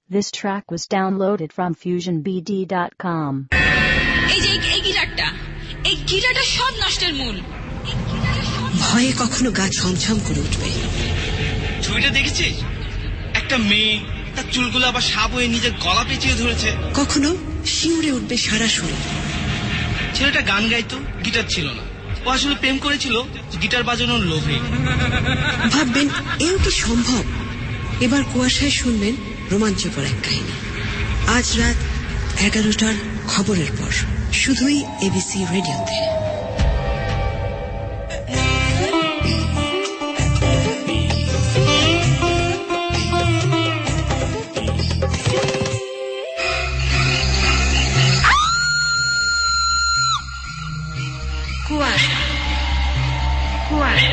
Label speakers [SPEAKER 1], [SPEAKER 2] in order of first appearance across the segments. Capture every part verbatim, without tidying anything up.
[SPEAKER 1] This track was downloaded from fusion b d dot com.
[SPEAKER 2] এই যে এই গিটারটা, এই গিটারটা সব নষ্টের মূল।
[SPEAKER 3] ভয়ে কখনো গা ছমছম করে উঠবে।
[SPEAKER 4] ছবিটা দেখেছিস? একটা মেয়ে তার চুলগুলো আবার সাপ হয়ে নিজের গলা পেঁচিয়ে ধরেছে।
[SPEAKER 3] কখনো শিউরে উঠবে সারা শরীর।
[SPEAKER 4] ছেলেটা গান গাইতো, গিটার ছিল না। ও আসলে প্রেম করেছিল গিটার বাজানোর লোভে।
[SPEAKER 3] ভাববেন এও কি সম্ভব? এবার কুয়াশায় শুনবেন রোমাঞ্চকর এক কাহিনী। আজ রাত এগারোটার খবরের পর শুধুই এবিসি রেডিওতে। কুয়াশা কুয়াশা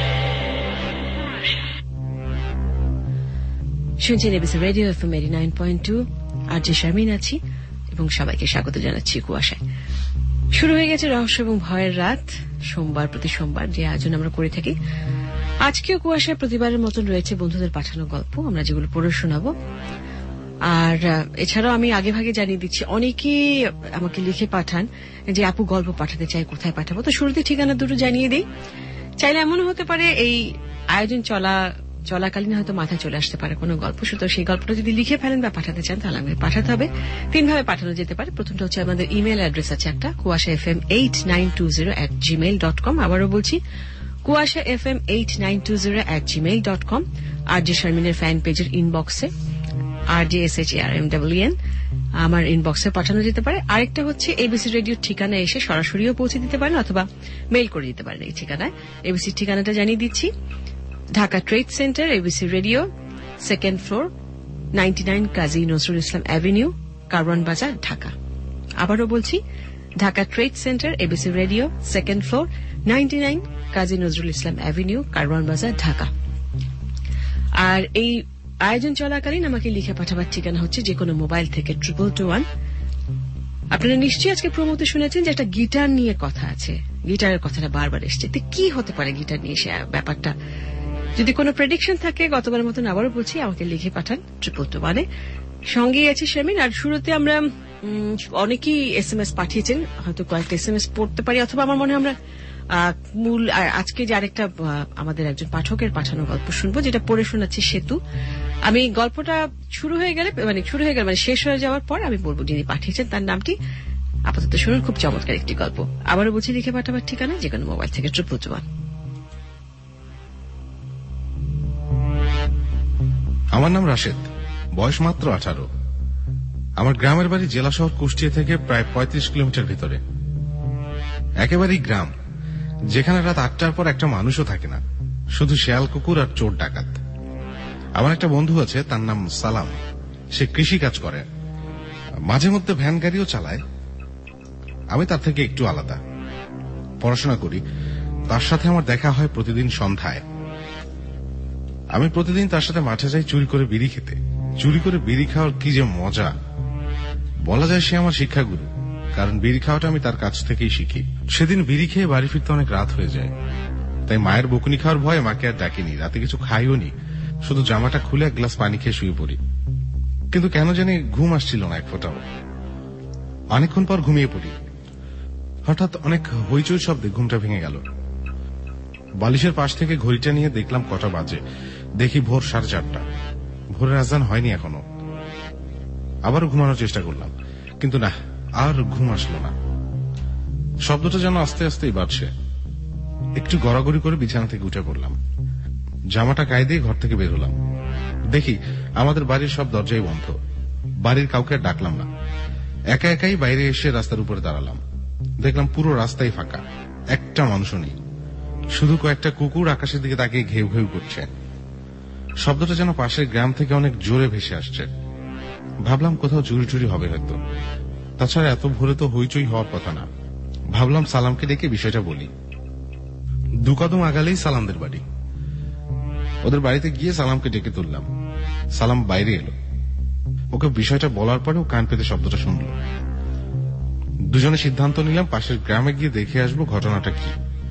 [SPEAKER 3] শুনছেন ABC radio FM eighty nine point two. আর যে শারমিন আছি এবং সবাইকে স্বাগত জানাচ্ছি কুয়াশায়। শুরু হয়ে গেছে রহস্য এবং ভয়ের রাত, সোমবার প্রতি সোমবার যে আয়োজন আমরা করে থাকি। আজকেও কুয়াশায় প্রতিবারের মতন রয়েছে বন্ধুদের পাঠানো গল্প, আমরা যেগুলো পড়ে শোনাবো। আর এছাড়াও আমি আগে ভাগে জানিয়ে দিচ্ছি, অনেকেই আমাকে লিখে পাঠান যে আপু গল্প পাঠাতে চাই, কোথায় পাঠাবো। তো শুরুতে ঠিকানা দুটো জানিয়ে দিই। চাইলে এমনও হতে পারে এই আয়োজন চলা চলাকালীন হয়তো মাথায় চলে আসতে পারে কোনো গল্প, সুতরাং সেই গল্পটা যদি লিখে ফেলেন বা পাঠাতে চান তাহলে আমাকে পাঠাতে হবে। তিনভাবে পাঠানো যেতে পারে। প্রথমটা হচ্ছে আমাদের ইমেল অ্যাড্রেস আছে একটা, Kuasha F M eight nine two zero at Gmail dot com. আবারও বলছি, Kuasha F M eight nine two zero at Gmail dot com. আর যে শারমিনের ফ্যান পেজের ইনবক্সে R J S H A R M W N আমার ইনবক্সে পাঠানো যেতে পারে। আরেকটা হচ্ছে এবিসি রেডিওর ঠিকানায় এসে সরাসরিও পৌঁছে দিতে পারেন অথবা মেইল করে দিতে পারেন এই ঠিকানায়। এবিসির ঠিকানাটা জানিয়ে দিচ্ছি, Dhaka trade centre, ABC radio, second floor, ninety nine Kazi Nazrul Islam avenue, Karwan Bazar, Dhaka. আবারও বলছি, Dhaka trade centre, ABC radio, second floor, ninety nine Kazi Nazrul Islam avenue, Karwan Bazar, Dhaka. আর এই আয়োজন চলাকালীন আমাকে লিখে পাঠাবার ঠিকানা হচ্ছে যে কোনো মোবাইল থেকে ট্রিপল টু ওয়ান। আপনারা নিশ্চয়ই আজকে প্রমোতে শুনেছেন যে একটা গিটার নিয়ে কথা আছে, গিটারের কথাটা বারবার এসছে। তো কি হতে পারে গিটার নিয়ে সে ব্যাপারটা? যদি কোনো প্রেডিকশন থাকে, গতবারের মতন আবারও বলছি, আমাকে লিখে পাঠান ট্রিপল টু ওয়ানে। সঙ্গেই আছে শারমিন। আর শুরুতে আমরা অনেকেই এস এম এস পাঠিয়েছেন, হয়তো কয়েকটা এস এম এস পড়তে পারি, অথবা আমার মনে হয় আমরা মূল আজকে যে আরেকটা আমাদের একজন পাঠকের পাঠানো গল্প শুনবো, যেটা পড়ে শোনাচ্ছি সেতু। আমি গল্পটা শুরু হয়ে গেলে মানে শুরু হয়ে গেলে মানে শেষ হয়ে যাওয়ার পর আমি বলবো যিনি পাঠিয়েছেন তার নামটি। আপাতত শুনুন, খুব চমৎকার একটি গল্প। আবারও বলছি, লিখে পাঠাবার ঠিকানা যে কোনো মোবাইল থেকে ট্রিপল টু ওয়ান।
[SPEAKER 5] আমার নাম রাশেদ, বয়স মাত্র আঠারো। আমার গ্রামের বাড়ি জেলা শহর কুষ্টিয়া থেকে প্রায় পঁয়ত্রিশ কিলোমিটার ভিতরে। একেবারেই গ্রাম, যেখানে রাত আটটার পর একটা মানুষও থাকে না, শুধু শেয়াল কুকুর আর চোর ডাকাত। আমার একটা বন্ধু আছে, তার নাম সালাম। সে কৃষি কাজ করে, মাঝে মধ্যে ভ্যান গাড়িও চালায়। আমি তার থেকে একটু আলাদা, পড়াশোনা করি। তার সাথে আমার দেখা হয় প্রতিদিন সন্ধ্যায়। আমি প্রতিদিন তার সাথে মাঠে যাই চুরি করে বিড়ি খেতে। চুরি করে বিড়ি খাওয়ার কি যে মজা! বলা যায় সে আমার শিক্ষাগুরু, কারণ বিড়ি খাওয়াটা আমি তার কাছ থেকেই শিখি। সেদিন বিড়ি খেয়ে বাড়ি ফিরতে অনেক রাত হয়ে যায়, তাই মায়ের বকুনি খাওয়ার ভয়ে মাকে আর ডাকিনি, রাতে কিছু খাইও নি, শুধু জামাটা খুলে এক গ্লাস পানি খেয়ে শুয়ে পড়ি। কিন্তু কেন জানি ঘুম আসছিল না এক ফোঁটাও। অনেকক্ষণ পর ঘুমিয়ে পড়ি। হঠাৎ অনেক হইচই শব্দে ঘুমটা ভেঙে গেল। বালিশের পাশ থেকে ঘড়িটা নিয়ে দেখলাম কটা বাজে। দেখি ভোর সাড়ে চারটা। ভোরের আজান হয়নি এখনো। আবারও ঘুমানোর চেষ্টা করলাম, কিন্তু না, আর ঘুম আসলো না। শব্দটা যেন আস্তে আস্তেই বাড়ছে। একটু গড়াগড়ি করে বিছানা থেকে উঠে পড়লাম। জামাটা গায়ে দিয়ে ঘর থেকে বের হলাম। দেখি আমাদের বাড়ির সব দরজাই বন্ধ। বাড়ির কাউকে ডাকলাম না, একা একাই বাইরে এসে রাস্তার উপরে দাঁড়ালাম। দেখলাম পুরো রাস্তাই ফাঁকা, একটা মানুষও নেই। শুধু কয়েকটা কুকুর আকাশের দিকে তাকিয়ে ঘেউ ঘেউ করছে। শব্দটা যেন পাশের গ্রাম থেকে অনেক জোরে ভেসে আসছে। ভাবলাম কোথাও চুরি চুরি হবে হয়তো, তাছাড়া এত ভোরে তো হইচই হওয়ার কথা না। ভাবলাম সালামকে ডেকে বিষয়টা বলি। দু কদম আগালেই সালামদের বাড়ি। ওদের বাড়িতে গিয়ে সালামকে ডেকে তুললাম। সালাম বাইরে এলো। ওকে বিষয়টা বলার পরেও কান পেতে শব্দটা শুনল। দুজনে সিদ্ধান্ত নিলাম পাশের গ্রামে গিয়ে দেখে আসবো ঘটনাটা কি।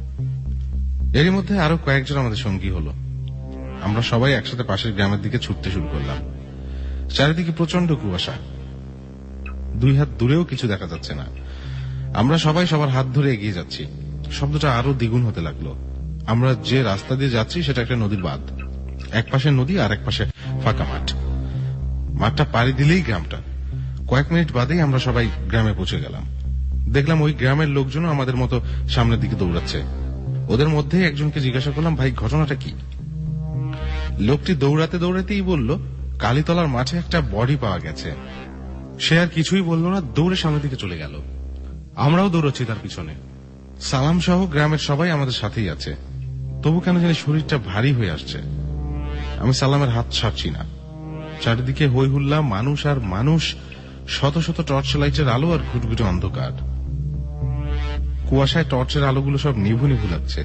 [SPEAKER 5] এরই মধ্যে আরো কয়েকজন আমাদের সঙ্গী হলো। আমরা সবাই একসাথে পাশের গ্রামের দিকে ছুটতে শুরু করলাম। চারিদিকে প্রচন্ড কুয়াশা, দুই হাত দূরেও কিছু দেখা যাচ্ছে না। আমরা সবাই সবার হাত ধরে এগিয়ে যাচ্ছি। শব্দটা আরো দ্বিগুণ হতে লাগলো। আমরা যে রাস্তা দিয়ে যাচ্ছি সেটা একটা নদীর বাঁধ, এক পাশে নদী আর এক পাশে ফাঁকা মাঠ। মাঠটা পাড়ি দিলেই গ্রামটা। কয়েক মিনিট বাদেই আমরা সবাই গ্রামে পৌঁছে গেলাম। দেখলাম ওই গ্রামের লোকজন আমাদের মতো সামনের দিকে দৌড়াচ্ছে। ওদের মধ্যে একজনকে জিজ্ঞাসা করলাম, ভাই ঘটনাটা কি? লোকটি দৌড়াতে দৌড়াতেই বলল, কালীতলার মাঠে একটা বডি পাওয়া গেছে। সে আর কিছুই বলল না, দৌড়ে সামনের দিকে চলে গেল। আমরাও দৌড়াচ্ছি তার পিছনে। সালাম সহ গ্রামের সবাই আমাদের সাথেই আছে। তবু কেন জানি শরীরটা ভারী হয়ে আসছে। আমি সালামের হাত ছাড়ছি না। চারিদিকে হই হুল্লা, মানুষ আর মানুষ, শত শত টর্চ লাইটের আলো আর ঘুটঘুটে অন্ধকার। কুয়াশায় টর্চের আলোগুলো সব নিভু নিভু লাগছে।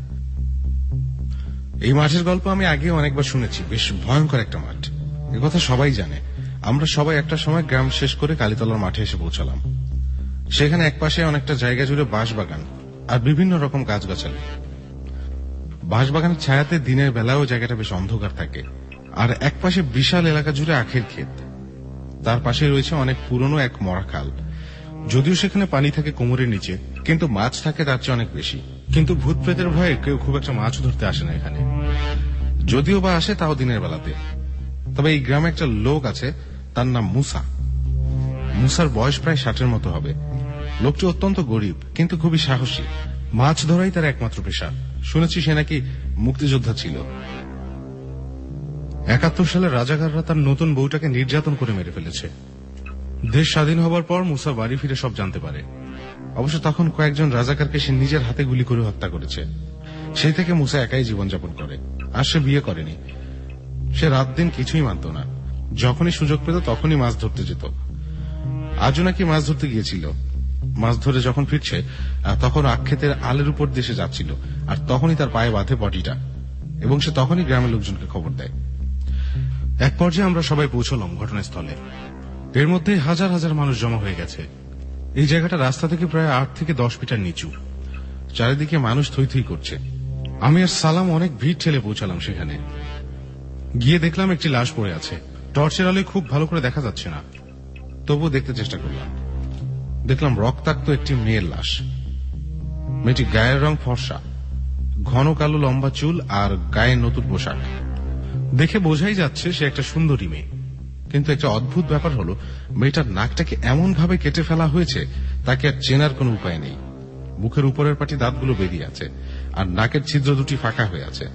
[SPEAKER 5] এই মাঠের গল্প আমি আগে অনেকবার শুনেছি। বেশ ভয়ঙ্কর একটা মাঠ, একথা সবাই জানে। আমরা সবাই একটা সময় গ্রাম শেষ করে কালীতলার মাঠে এসে পৌঁছালাম। সেখানে একপাশে অনেকটা জায়গা জুড়ে বাঁশ বাগান আর বিভিন্ন রকম গাছগাছালি। বাঁশবাগানের ছায়াতে দিনের বেলাও জায়গাটা বেশ অন্ধকার থাকে। আর একপাশে বিশাল এলাকা জুড়ে আখের ক্ষেত, তার পাশে রয়েছে অনেক পুরনো এক মরা খাল। যদিও সেখানে পানি থাকে কোমরের নিচে, কিন্তু মাছ থাকে তার চেয়ে অনেক বেশি। কিন্তু ভূত প্রেতের ভয়ে কেউ খুব একটা মাছ ধরতে আসে না এখানে, যদিও বা আসে তাও দিনের বেলাতে। তবে এই গ্রামে একটা লোক আছে, তার নাম মুসা। মুসার বয়স প্রায় ষাটের মতো হবে। লোকটি অত্যন্ত গরিব কিন্তু খুবই সাহসী। মাছ ধরাই তার একমাত্র পেশা। শুনেছি সে নাকি মুক্তিযোদ্ধা ছিল। একাত্তর সালে রাজাকাররা তার নতুন বউটাকে নির্যাতন করে মেরে ফেলেছে। দেশ স্বাধীন হবার পর মুসা বাড়ি ফিরে সব জানতে পারে। অবশ্য তখন কয়েকজন রাজাকারকে সে নিজের হাতে গুলি করে হত্যা করেছে। সেই থেকে মুসা একাই জীবনযাপন করে। আর সে বিয়ে করেনি। সে রাত দিন কিছুই মানত না। যখনই সুযোগ পেত তখনই মাছ ধরতে যেত। আজও নাকি মাছ ধরতে গিয়েছিল। মাছ ধরে যখন ফিরছে তখন আক্ষেতের আলের উপর দেশে যাচ্ছিল, আর তখনই তার পায়ে বাঁধে বডিটা, এবং সে তখনই গ্রামের লোকজনকে খবর দেয়। এক পর্যায়ে আমরা সবাই পৌঁছলাম ঘটনাস্থলে। এর মধ্যে হাজার হাজার মানুষ জমা হয়ে গেছে। এই জায়গাটা রাস্তা থেকে প্রায় আট থেকে দশ মিটার নিচু। চারিদিকে মানুষ থই থই করছে। আমি আর সালাম অনেক ভিড় ঠেলে পৌঁছালাম সেখানে। গিয়ে দেখলাম একটি লাশ পড়ে আছে। টর্চের আলোয় খুব ভালো করে দেখা যাচ্ছে না, তবুও দেখতে চেষ্টা করলাম। দেখলাম রক্তাক্ত একটি মেয়ের লাশ। মেয়েটি গায়ের রং ফর্সা, ঘন কালো লম্বা চুল আর গায়ে নতুন পোশাক। দেখে বোঝাই যাচ্ছে সে একটা সুন্দরী মেয়ে। কিন্তু একটা অদ্ভুত ব্যাপার হলো, মেয়েটার নাকটাকে এমন ভাবে কেটে ফেলা হয়েছে তাকে আর চেনার কোনো উপায় নেই। মুখের উপরের পাটি দাঁতগুলো বেরিয়ে আছে, আর নাকের ছিদ্র দুটি ফাঁকা হয়ে আছে।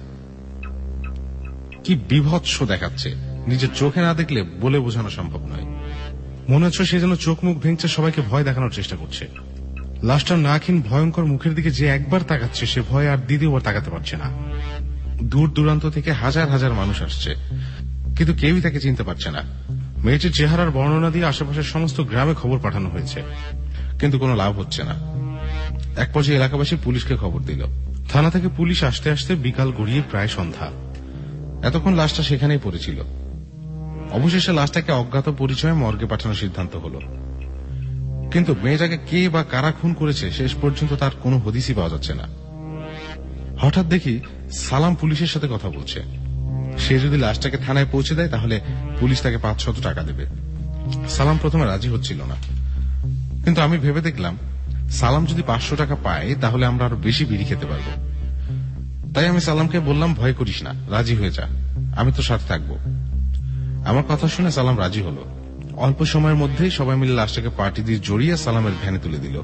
[SPEAKER 5] কি বিভৎস দেখাচ্ছে, নিজের চোখে না দেখলে বলে বোঝানো সম্ভব নয়। মনে হচ্ছে সে যেন চোখ মুখ ভেঙছে, সবাইকে ভয় দেখানোর চেষ্টা করছে। লাশটার নাকহীন ভয়ঙ্কর মুখের দিকে যে একবার তাকাচ্ছে, সে ভয় আর দ্বিতীয়বার তাকাতে পারছে না। দূর দূরান্ত থেকে হাজার হাজার মানুষ আসছে, কিন্তু কেউই তাকে চিনতে পারছে না। মেয়েটির চেহারার বর্ণনা দিয়ে আশেপাশের সমস্ত গ্রামে খবর পাঠানো হয়েছে, কিন্তু কোনো লাভ হচ্ছে না। এক পর্যায়ে এলাকাবাসী পুলিশকে খবর দিল। থানা থেকে পুলিশ আসতে আসতে বিকাল গড়িয়ে প্রায় সন্ধ্যা। এতক্ষণ লাশটা সেখানেই পড়েছিল। অবশেষে লাশটাকে অজ্ঞাত পরিচয়ে মর্গে পাঠানোর সিদ্ধান্ত হলো। কিন্তু মেয়েটাকে কে বা কারা খুন করেছে শেষ পর্যন্ত তার কোনো হদিসই পাওয়া যাচ্ছে না। হঠাৎ দেখি সালাম পুলিশের সাথে কথা বলছে। সে যদি লাশটাকে থানায় পৌঁছে দেয় তাহলে পুলিশ তাকে পাঁচশত টাকা দেবে। সালাম প্রথমে রাজি হচ্ছিল না, কিন্তু আমি ভেবে দেখলাম সালাম যদি পাঁচশো টাকা পায় তাহলে আমরা আরো বেশি বিড়ি খেতে পারবো। তাই আমি সালামকে বললাম, ভয় করিস না, রাজি হয়ে যা, আমি তো সাথে থাকবো। আমার কথা শুনে সালাম রাজি হলো। অল্প সময়ের মধ্যেই সবাই মিলে লাশটাকে পার্টি দিয়ে জড়িয়ে সালামের ভ্যানে তুলে দিল।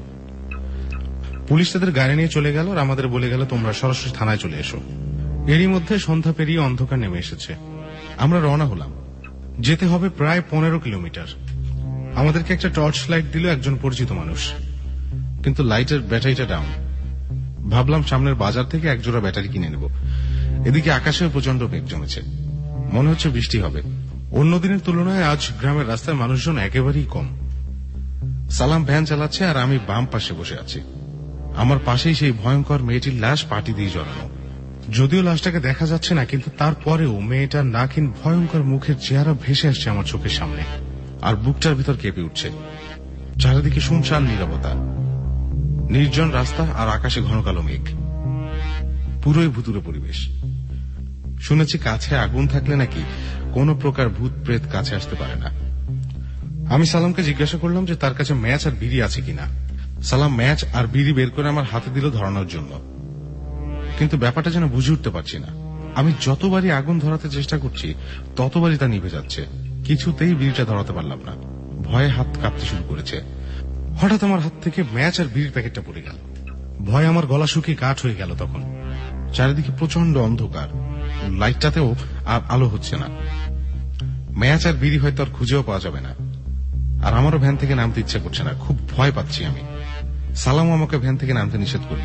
[SPEAKER 5] পুলিশ তাদের গাড়ি নিয়ে চলে গেল আর আমাদের বলে গেল, তোমরা সরাসরি থানায় চলে এসো। এরই মধ্যে সন্ধ্যা পেরিয়ে অন্ধকার নেমে এসেছে। আমরা রওনা হলাম। যেতে হবে প্রায় পনেরো কিলোমিটার। আমাদেরকে একটা টর্চ লাইট দিল একজন পরিচিত মানুষ, কিন্তু লাইটের ব্যাটারিটা ডাউন। ভাবলাম সামনের বাজার থেকে একজোড়া ব্যাটারি কিনে নেব। এদিকে আকাশে প্রচন্ড মেঘ জমেছে, মনে হচ্ছে বৃষ্টি হবে। অন্য দিনের তুলনায় আজ গ্রামের রাস্তায় মানুষজন একেবারেই কম। সালাম ভ্যান চালাচ্ছে আর আমি বাম পাশে বসে আছি। আমার পাশেই সেই ভয়ঙ্কর মেয়েটির লাশ পাটি দিয়ে জড়ানো। যদিও লাশটাকে দেখা যাচ্ছে না, কিন্তু তারপরেও মেয়েটার নাকহীন ভয়ঙ্কর মুখের চেহারা ভেসে আসছে আমার চোখের সামনে, আর বুকটার ভিতর কেঁপে উঠছে। চারিদিকে শুনশান নীরবতা, নির্জন রাস্তা আর আকাশে ঘন কালো মেঘ, পুরোই ভুতুড়ে পরিবেশ। শুনেছি কাছে আগুন থাকলে নাকি কোন প্রকার ভূত প্রেত কাছে আসতে পারে না। আমি সালামকে জিজ্ঞাসা করলাম যে তার কাছে ম্যাচ আর বিড়ি আছে কিনা। সালাম ম্যাচ আর বিড়ি বের করে আমার হাতে দিল ধরানোর জন্য, কিন্তু ব্যাপারটা যেন বুঝে উঠতে পারছি না। আমি যতবারই আগুন ধরাতে চেষ্টা করছি ততবারই তা নিভে যাচ্ছে, কিছুতেই বিড়িটা ধরাতে পারলাম না। ভয়ে হাত কাঁপতে শুরু করেছে। হঠাৎ আমার হাত থেকে ম্যাচ আর বিড়ির প্যাকেটটা পড়ে গেল। ভয়ে আমার গলা শুকিয়ে কাঠ হয়ে গেল। তখন চারিদিকে প্রচন্ড অন্ধকার, লাইটটাতেও আর আলো হচ্ছে না। ম্যাচ আর বিড়ি হয়তো আর খুঁজেও পাওয়া যাবে না। আর আমারও ভ্যান থেকে নামতে ইচ্ছা করছে না, খুব ভয় পাচ্ছি আমি। সালামও আমাকে ভ্যান থেকে নামতে নিষেধ করল।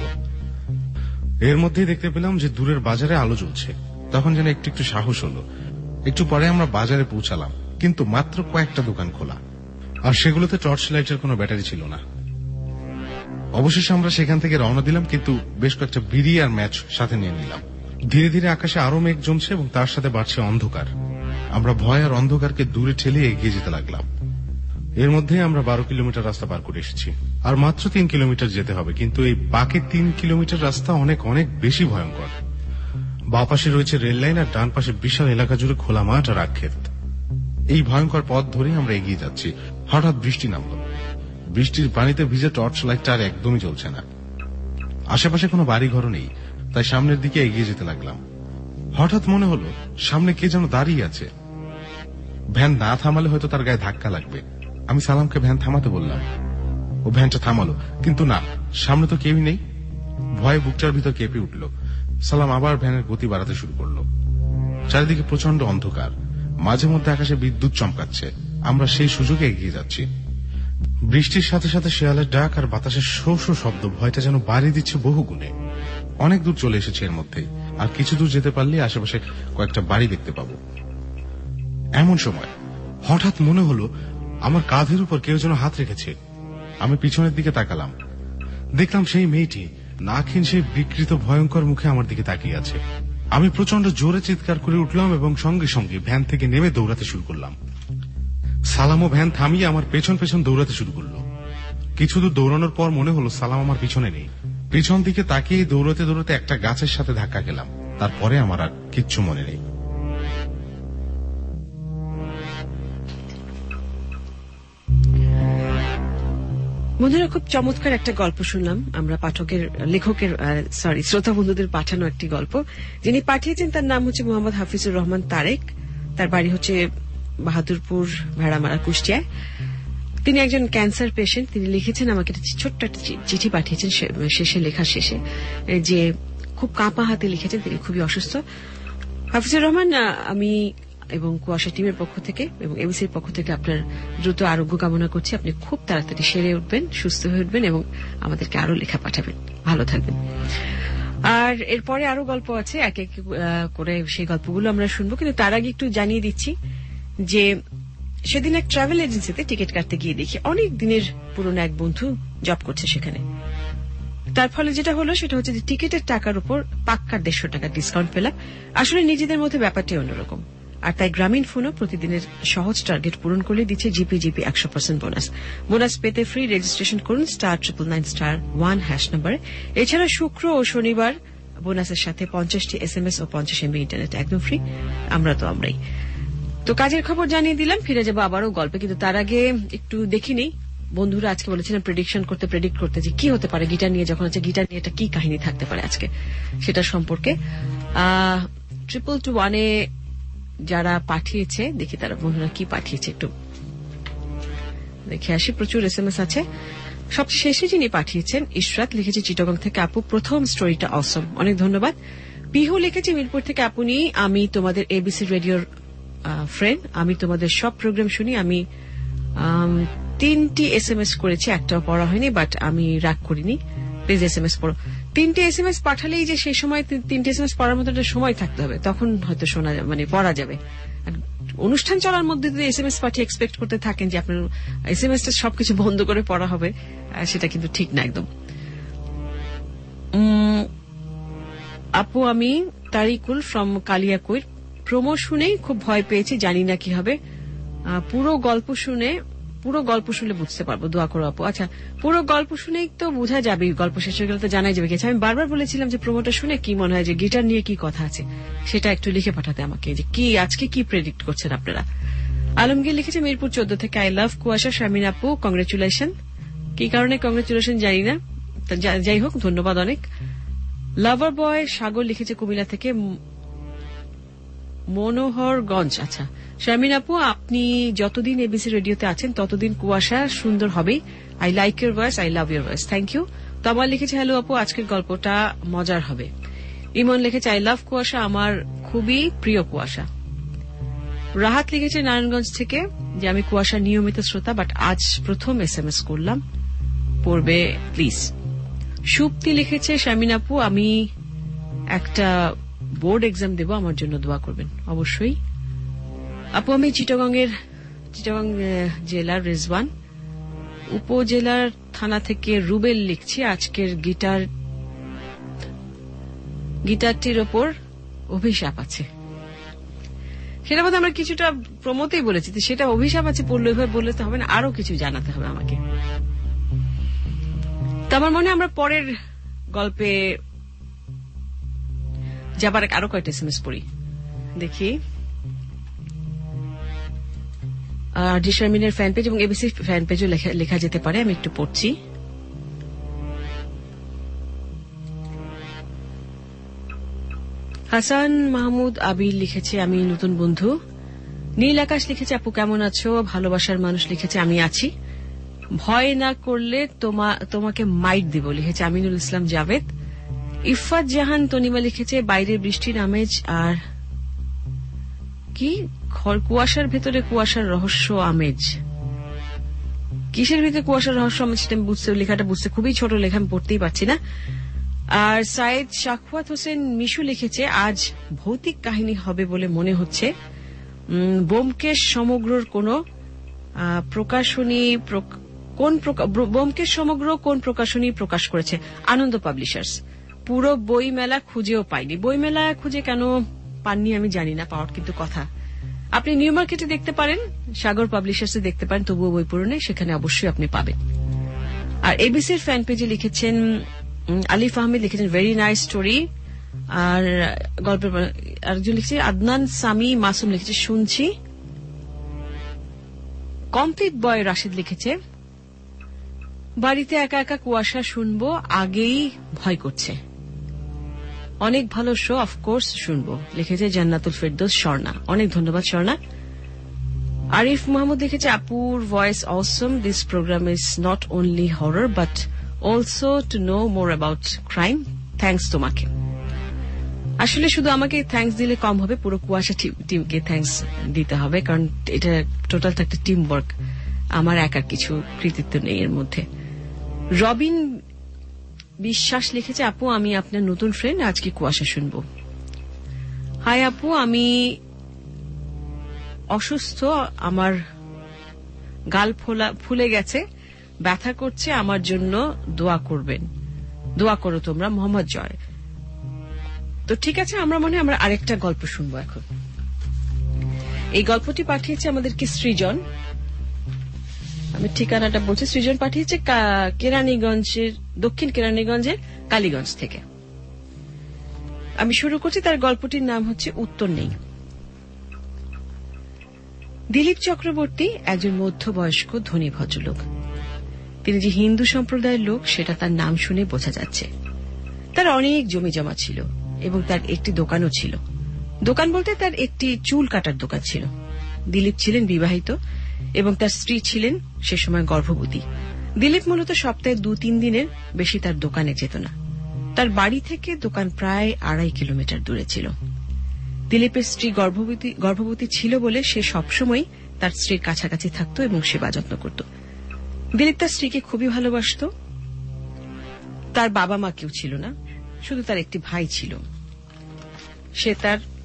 [SPEAKER 5] এর মধ্যেই দেখতে পেলাম যে দূরের বাজারে আলো জ্বলছে। তখন যেন একটু একটু সাহস হলো। একটু পরে আমরা বাজারে পৌঁছালাম, কিন্তু মাত্র কয়েকটা দোকান খোলা, আর সেগুলোতে টর্চ লাইটের কোনো ব্যাটারি ছিল না। অবশেষে আমরা সেখান থেকে রওনা দিলাম, কিন্তু বেশ কয়েকটা বিড়ি আর ম্যাচ সাথে নিয়ে নিলাম। ধীরে ধীরে আকাশে আরো মেঘ জমছে এবং তার সাথে বাড়ছে অন্ধকার। আমরা ভয় আর অন্ধকারকে দূরে ঠেলে এগিয়ে যেতে লাগলাম। এর মধ্যে আমরা বারো কিলোমিটার রাস্তা পার করে এসেছি। আর মাত্র তিন কিলোমিটার যেতে হবে, কিন্তু এই বাকি তিন কিলোমিটার রাস্তা অনেক অনেক বেশি ভয়ঙ্কর। বাঁ পাশে রয়েছে রেল লাইন আর ডান পাশে বিশাল এলাকা জুড়ে খোলা মাঠ আর আক্ষেত। এই ভয়ঙ্কর পথ ধরে আমরা এগিয়ে যাচ্ছি। হঠাৎ বৃষ্টি নামলো। বৃষ্টির পানিতে ভিজে টর্চ লাইটটা আর একদমই জ্বলছে না। আশেপাশে কোনো বাড়ি ঘরও নেই, তাই সামনের দিকে এগিয়ে যেতে লাগলাম। হঠাৎ মনে হলো সামনে কে যেন দাঁড়িয়ে আছে। ভ্যান না থামালে হয়তো তার গায়ে ধাক্কা লাগবে। আমি সালামকে ভ্যান থামাতে বললাম। ও ভ্যানটা থামালো, কিন্তু না, সামনে তো কেউই নেই। ভয়ে বুকটার ভিতর কেঁপে উঠল। সালাম আবার ভ্যানের গতি বাড়াতে শুরু করলো। চারিদিকে প্রচন্ড অন্ধকার, মাঝে মধ্যে আকাশে বিদ্যুৎ চমকাচ্ছে। আমরা সেই সুযোগে এগিয়ে যাচ্ছি। বৃষ্টির সাথে সাথে শেয়ালের ডাক আর বাতাসের শো শো শব্দ ভয়টা যেন বাড়িয়ে দিচ্ছে বহু গুণে। অনেক দূর চলে এসেছে এর মধ্যেই, আর কিছু দূর যেতে পারলে আশেপাশে কয়েকটা বাড়ি দেখতে পাবো। এমন সময় হঠাৎ মনে হলো আমার কাঁধের উপর কেউ যেন হাত রেখেছে। আমি পিছনের দিকে তাকালাম, দেখলাম সেই মেয়েটি নাকহীন সেই বিকৃত ভয়ঙ্কর মুখে আমার দিকে তাকিয়ে আছে। আমি প্রচন্ড জোরে চিৎকার করে উঠলাম এবং সঙ্গে সঙ্গে ভ্যান থেকে নেমে দৌড়াতে শুরু করলাম। সালামও ভ্যান থামিয়ে আমার পেছন পেছন দৌড়াতে শুরু করলো। কিছু দূর দৌড়ানোর পর মনে হলো সালাম আমার পিছনে নেই। পিছন দিকে তাকিয়ে দৌড়াতে দৌড়াতে একটা গাছের সাথে ধাক্কা খেলাম। তারপরে আমার আর কিচ্ছু মনে নেই।
[SPEAKER 3] বন্ধুরা, খুব চমৎকার একটা গল্প শুনলাম আমরা। পাঠকের লেখকের সরি শ্রোতা বন্ধুদের পাঠানো একটি গল্প। যিনি পাঠিয়েছেন তার নাম হচ্ছে মোহাম্মদ হাফিজুর রহমান তারেক। তার বাড়ি হচ্ছে বাহাদুরপুর, ভেড়ামারা, কুষ্টিয়ায়। তিনি একজন ক্যান্সার পেশেন্ট। তিনি লিখেছেন আমাকে ছোট্ট একটা চিঠি পাঠিয়েছেন শেষে, লেখার শেষে, যে খুব কাঁপা হাতে লিখেছেন। তিনি খুবই অসুস্থ। হাফিজুর রহমান, আমি এবং কুয়াশা টিমের পক্ষ থেকে এবং এবিসির পক্ষ থেকে আপনার দ্রুত আরোগ্য কামনা করছি। আপনি খুব তাড়াতাড়ি সেরে উঠবেন, সুস্থ হয়ে উঠবেন এবং আমাদেরকে আরো লেখা পাঠাবেন। ভালো থাকবেন। আর এরপরে আরো গল্প আছে, এক এক করে সেই গল্পগুলো আমরা শুনবো। কিন্তু তার আগে একটু জানিয়ে দিচ্ছি যে সেদিন এক ট্রাভেল এজেন্সিতে টিকিট কাটতে গিয়ে দেখি অনেক দিনের পুরনো এক বন্ধু জব করছে সেখানে। তার ফলে যেটা হলো সেটা হচ্ছে যে টিকিটের টাকার উপর পাক্কা দেড়শো টাকা ডিসকাউন্ট পেলাম। আসলে নিজেদের মধ্যে ব্যাপারটাই অন্যরকম। আর তাই গ্রামীণ ফোনও প্রতিদিনের সহজ টার্গেট পূরণ করলে দিচ্ছে জিপি জিপি একশো পার্সেন্ট বোনাস। বোনাস পেতে ফ্রি রেজিস্ট্রেশন করুন star triple nine star one hash নম্বরে। এছাড়া শুক্র ও শনিবার বোনাসের সাথে পঞ্চাশটি এস এম এস ও পঞ্চাশ এমবি ইন্টারনেট একদম ফ্রি। আমরা তো আমরাই তো কাজের খবর জানিয়ে দিলাম। ফিরে যাবো আবারও গল্পে, কিন্তু তার আগে একটু দেখিনি। বন্ধুরা আজকে বলেছিলেন প্রেডিকশন করতে, প্রেডিক্ট করতে যে কি হতে পারে গিটার নিয়ে। যখন আছে গিটার নিয়ে এটা কি কাহিনী থাকতে পারে আজকে, সেটা সম্পর্কে ট্রিপল টু ওয়ানে যারা পাঠিয়েছে, দেখি তারা বন্ধুরা কি পাঠিয়েছে একটু দেখে আসি। প্রচুর এস এম এস আছে। সবচেয়ে শেষে যিনি পাঠিয়েছেন ইশরাত লিখেছে চিটাগং থেকে, আপু প্রথম স্টোরিটা অসম, অনেক ধন্যবাদ। পিহু লিখেছে মিরপুর থেকে, আপনি আমি তোমাদের এবিসি রেডিওর ফ্রেন্ড, আমি তোমাদের সব প্রোগ্রাম শুনি। আমি তিনটি এস এম এস করেছি, একটাও পড়া হয়নি, বাট আমি রাগ করিনি। প্লিজ এস এম এস পড়ো। তিনটে এস এম এস পাঠালেই যে সেই সময় তিনটে এস এম এস পড়ার মতো একটা সময় থাকতে হবে, তখন হয়তো শোনা মানে পড়া যাবে। অনুষ্ঠান চলার মধ্যে যদি এস এম এস পাঠিয়ে এক্সপেক্ট করতে থাকেন যে আপনার এস এম এসটা সবকিছু বন্ধ করে পড়া হবে, সেটা কিন্তু ঠিক না একদম। আপু আমি তারিকুল ফ্রম কালিয়াকৈর। প্রোমো শুনেই খুব ভয় পেয়েছি, জানি না কি হবে। পুরো গল্প শুনে পুরো গল্প শুনলে বুঝতে পারবো। দোয়া করো আপু। আচ্ছা, পুরো গল্প শুনেই তো বোঝা যাবে, গল্প শেষ হয়ে গেলে তো জানাই যাবে। আমি বারবার বলেছিলাম যে প্রোমোটা শুনে কি মনে হয় যে গিটার নিয়ে কি কথা আছে, সেটা একটু লিখে পাঠাতে আমাকে, যে কি আজকে কি প্রেডিক্ট করছেন আপনারা। আলমগীর লিখেছে মিরপুর চোদ্দ থেকে, আই লাভ কুয়াশা শারমিন আপু, কংগ্রেচুলেশন। কি কারণে কংগ্রেচুলেশন জানি না, যাই হোক ধন্যবাদ অনেক। লাভার বয় সাগর লিখেছে কুমিল্লা থেকে, মনোহরগঞ্জ। আচ্ছা শারমিন আপু, আপনি যতদিন এবিসি রেডিওতে আছেন ততদিন কুয়াশা সুন্দর হবেই। I like your voice, I love your voice, thank you. তো আমার লিখেছে হ্যালো আপু, আজকের গল্পটা মজার হবে। ইমন লিখেছে আই লাভ কুয়াশা, আমার খুবই প্রিয় কুয়াশা। রাহাত লিখেছে নারায়ণগঞ্জ থেকে যে আমি কুয়াশা নিয়মিত শ্রোতা, বাট আজ প্রথম এস এম এস করলাম, পড়বে প্লিজ। সুপ্তি লিখেছে শারমিন আপু, আমি একটা বোর্ড এক্সাম দেব, আমার জন্য দোয়া করবেন অবশ্যই। আপু আমি চিটাগংয়ের চিটাগং জেলার রেজওয়ান উপজেলার থানা থেকে রুবেল লিখছি, আজকের গিটার গিটারটির ওপর অভিশাপ আছে। সেটা বোধ আমরা কিছুটা প্রমোতেই বলেছি, সেটা অভিশাপ আছে পড়লে ওইভাবে বললে তো হবে না, আরো কিছু জানাতে হবে আমাকে। তো আমার মনে হয় আমরা পরের গল্পে যাবার আরো কয়েকটা এস এম এস পড়ি, দেখি। আর জি শারমিনের ফ্যান পেজ এবং এবিসি ফ্যান পেজও লেখা যেতে পারে, আমি একটু পড়ছি। হাসান মাহমুদ আবির লিখেছে আমি নতুন বন্ধু। নীল আকাশ লিখেছে আপু কেমন আছো, ভালোবাসার মানুষ লিখেছে আমি আছি, ভয় না করলে তোমাকে মাইট দিব লিখেছে আমিনুল ইসলাম জাভেদ। ইফাত জাহান তনিমা লিখেছে বাইরের বৃষ্টির আমেজ আর কি কুয়াশার ভেতরে কুয়াশার রহস্য আমেজ। কিসের ভিতরে কুয়াশার রহস্য আমেজ সেটা আমি বুঝতে, লেখাটা বুঝতে খুবই ছোট লেখা, আমি পড়তেই পারছি না। আর সাইদ শাকওয়াত হোসেন মিশু লিখেছে আজ ভৌতিক কাহিনী হবে বলে মনে হচ্ছে, ব্যোমকেশ সমগ্রর কোন প্রকাশনী কোন ব্যোমকেশ সমগ্র কোন প্রকাশনী প্রকাশ করেছে, আনন্দ পাবলিশার্স। পুরো বই মেলা খুঁজেও পাইনি, বই মেলা খুঁজে কেন পাননি আমি জানি না, পাওয়ার কিন্তু কথা। আপনি নিউ মার্কেটে দেখতে পারেন, সাগর পাবলিশার্সে দেখতে পারেন, তবুও বই পড়নে সেখানে অবশ্যই আপনি পাবেন। আর এবিসির ফ্যান পেজে লিখেছেন আলিফ আহমেদ লিখেছেন ভেরি নাইস স্টোরি। আর গল্পের আরেকজন লিখেছে আদনান সামি মাসুম লিখেছে শুনছি। কমপ্লিট বয় রাশিদ লিখেছে বাড়িতে একা একা কুয়াশা শুনবো, আগেই ভয় করছে, অনেক ভালো শো, অফকোর্স শুনবো লিখেছে জান্নাতুল ফেরদৌস স্বর্ণা। অনেক ধন্যবাদ স্বর্ণা। আরিফ মাহমুদ লিখেছে আপুর voice awesome, this program is not only horror but also to know more about crime, thanks তোমাকে। আসলে শুধু আমাকে থ্যাংকস দিলে কম হবে, পুরো কুয়াশা টিমকে থ্যাংকস দিতে হবে, কারণ এটা টোটাল একটা টিম ওয়ার্ক, আমার একার কিছু কৃতিত্ব নেই এর মধ্যে। রবিন বিশ্বাস লিখেছে আপু আমি আপনার নতুন ফ্রেন্ড, আজকে কুয়াশা শুনবো। হাই আপু, আমি অসুস্থ, আমার গাল ফুলে গেছে, ব্যথা করছে, আমার জন্য দোয়া করবেন, দোয়া করো তোমরা, মোহাম্মদ জয়। তো ঠিক আছে, আমরা মনে আমরা আরেকটা গল্প শুনবো এখন। এই গল্পটি পাঠিয়েছে আমাদেরকে সৃজন, আমি ঠিকানাটা বলছি, সৃজন পাঠিয়েছে কেরানীগঞ্জের, দক্ষিণ কেরানীগঞ্জের কালীগঞ্জ থেকে। আমি শুরু করছি, তার গল্পটির নাম হচ্ছে উত্তর নেই। দিলীপ চক্রবর্তী একজন মধ্যবয়স্ক ধনী ভদ্রলোক। তিনি যে হিন্দু সম্প্রদায়ের লোক সেটা তার নাম শুনে বোঝা যাচ্ছে। তার অনেক জমি জমা ছিল এবং তার একটি দোকানও ছিল। দোকান বলতে তার একটি চুল কাটার দোকান ছিল। দিলীপ ছিলেন বিবাহিত এবং তার স্ত্রী ছিলেন সে সময় গর্ভবতী। দিলীপ মূলত সপ্তাহে দু তিন দিনের বেশি তার দোকানে যেত না। তার বাড়ি থেকে দোকান প্রায় আড়াই কিলোমিটার দূরে ছিল। দিলীপের স্ত্রী গর্ভবতী গর্ভবতী ছিল বলে সে সবসময় তার স্ত্রীর কাছাকাছি থাকত এবং সেবা যত্ন করত। দিলীপ তার স্ত্রীকে খুবই ভালোবাসত। তার বাবা মা কেউ ছিল না, শুধু তার একটি ভাই ছিল। সে তার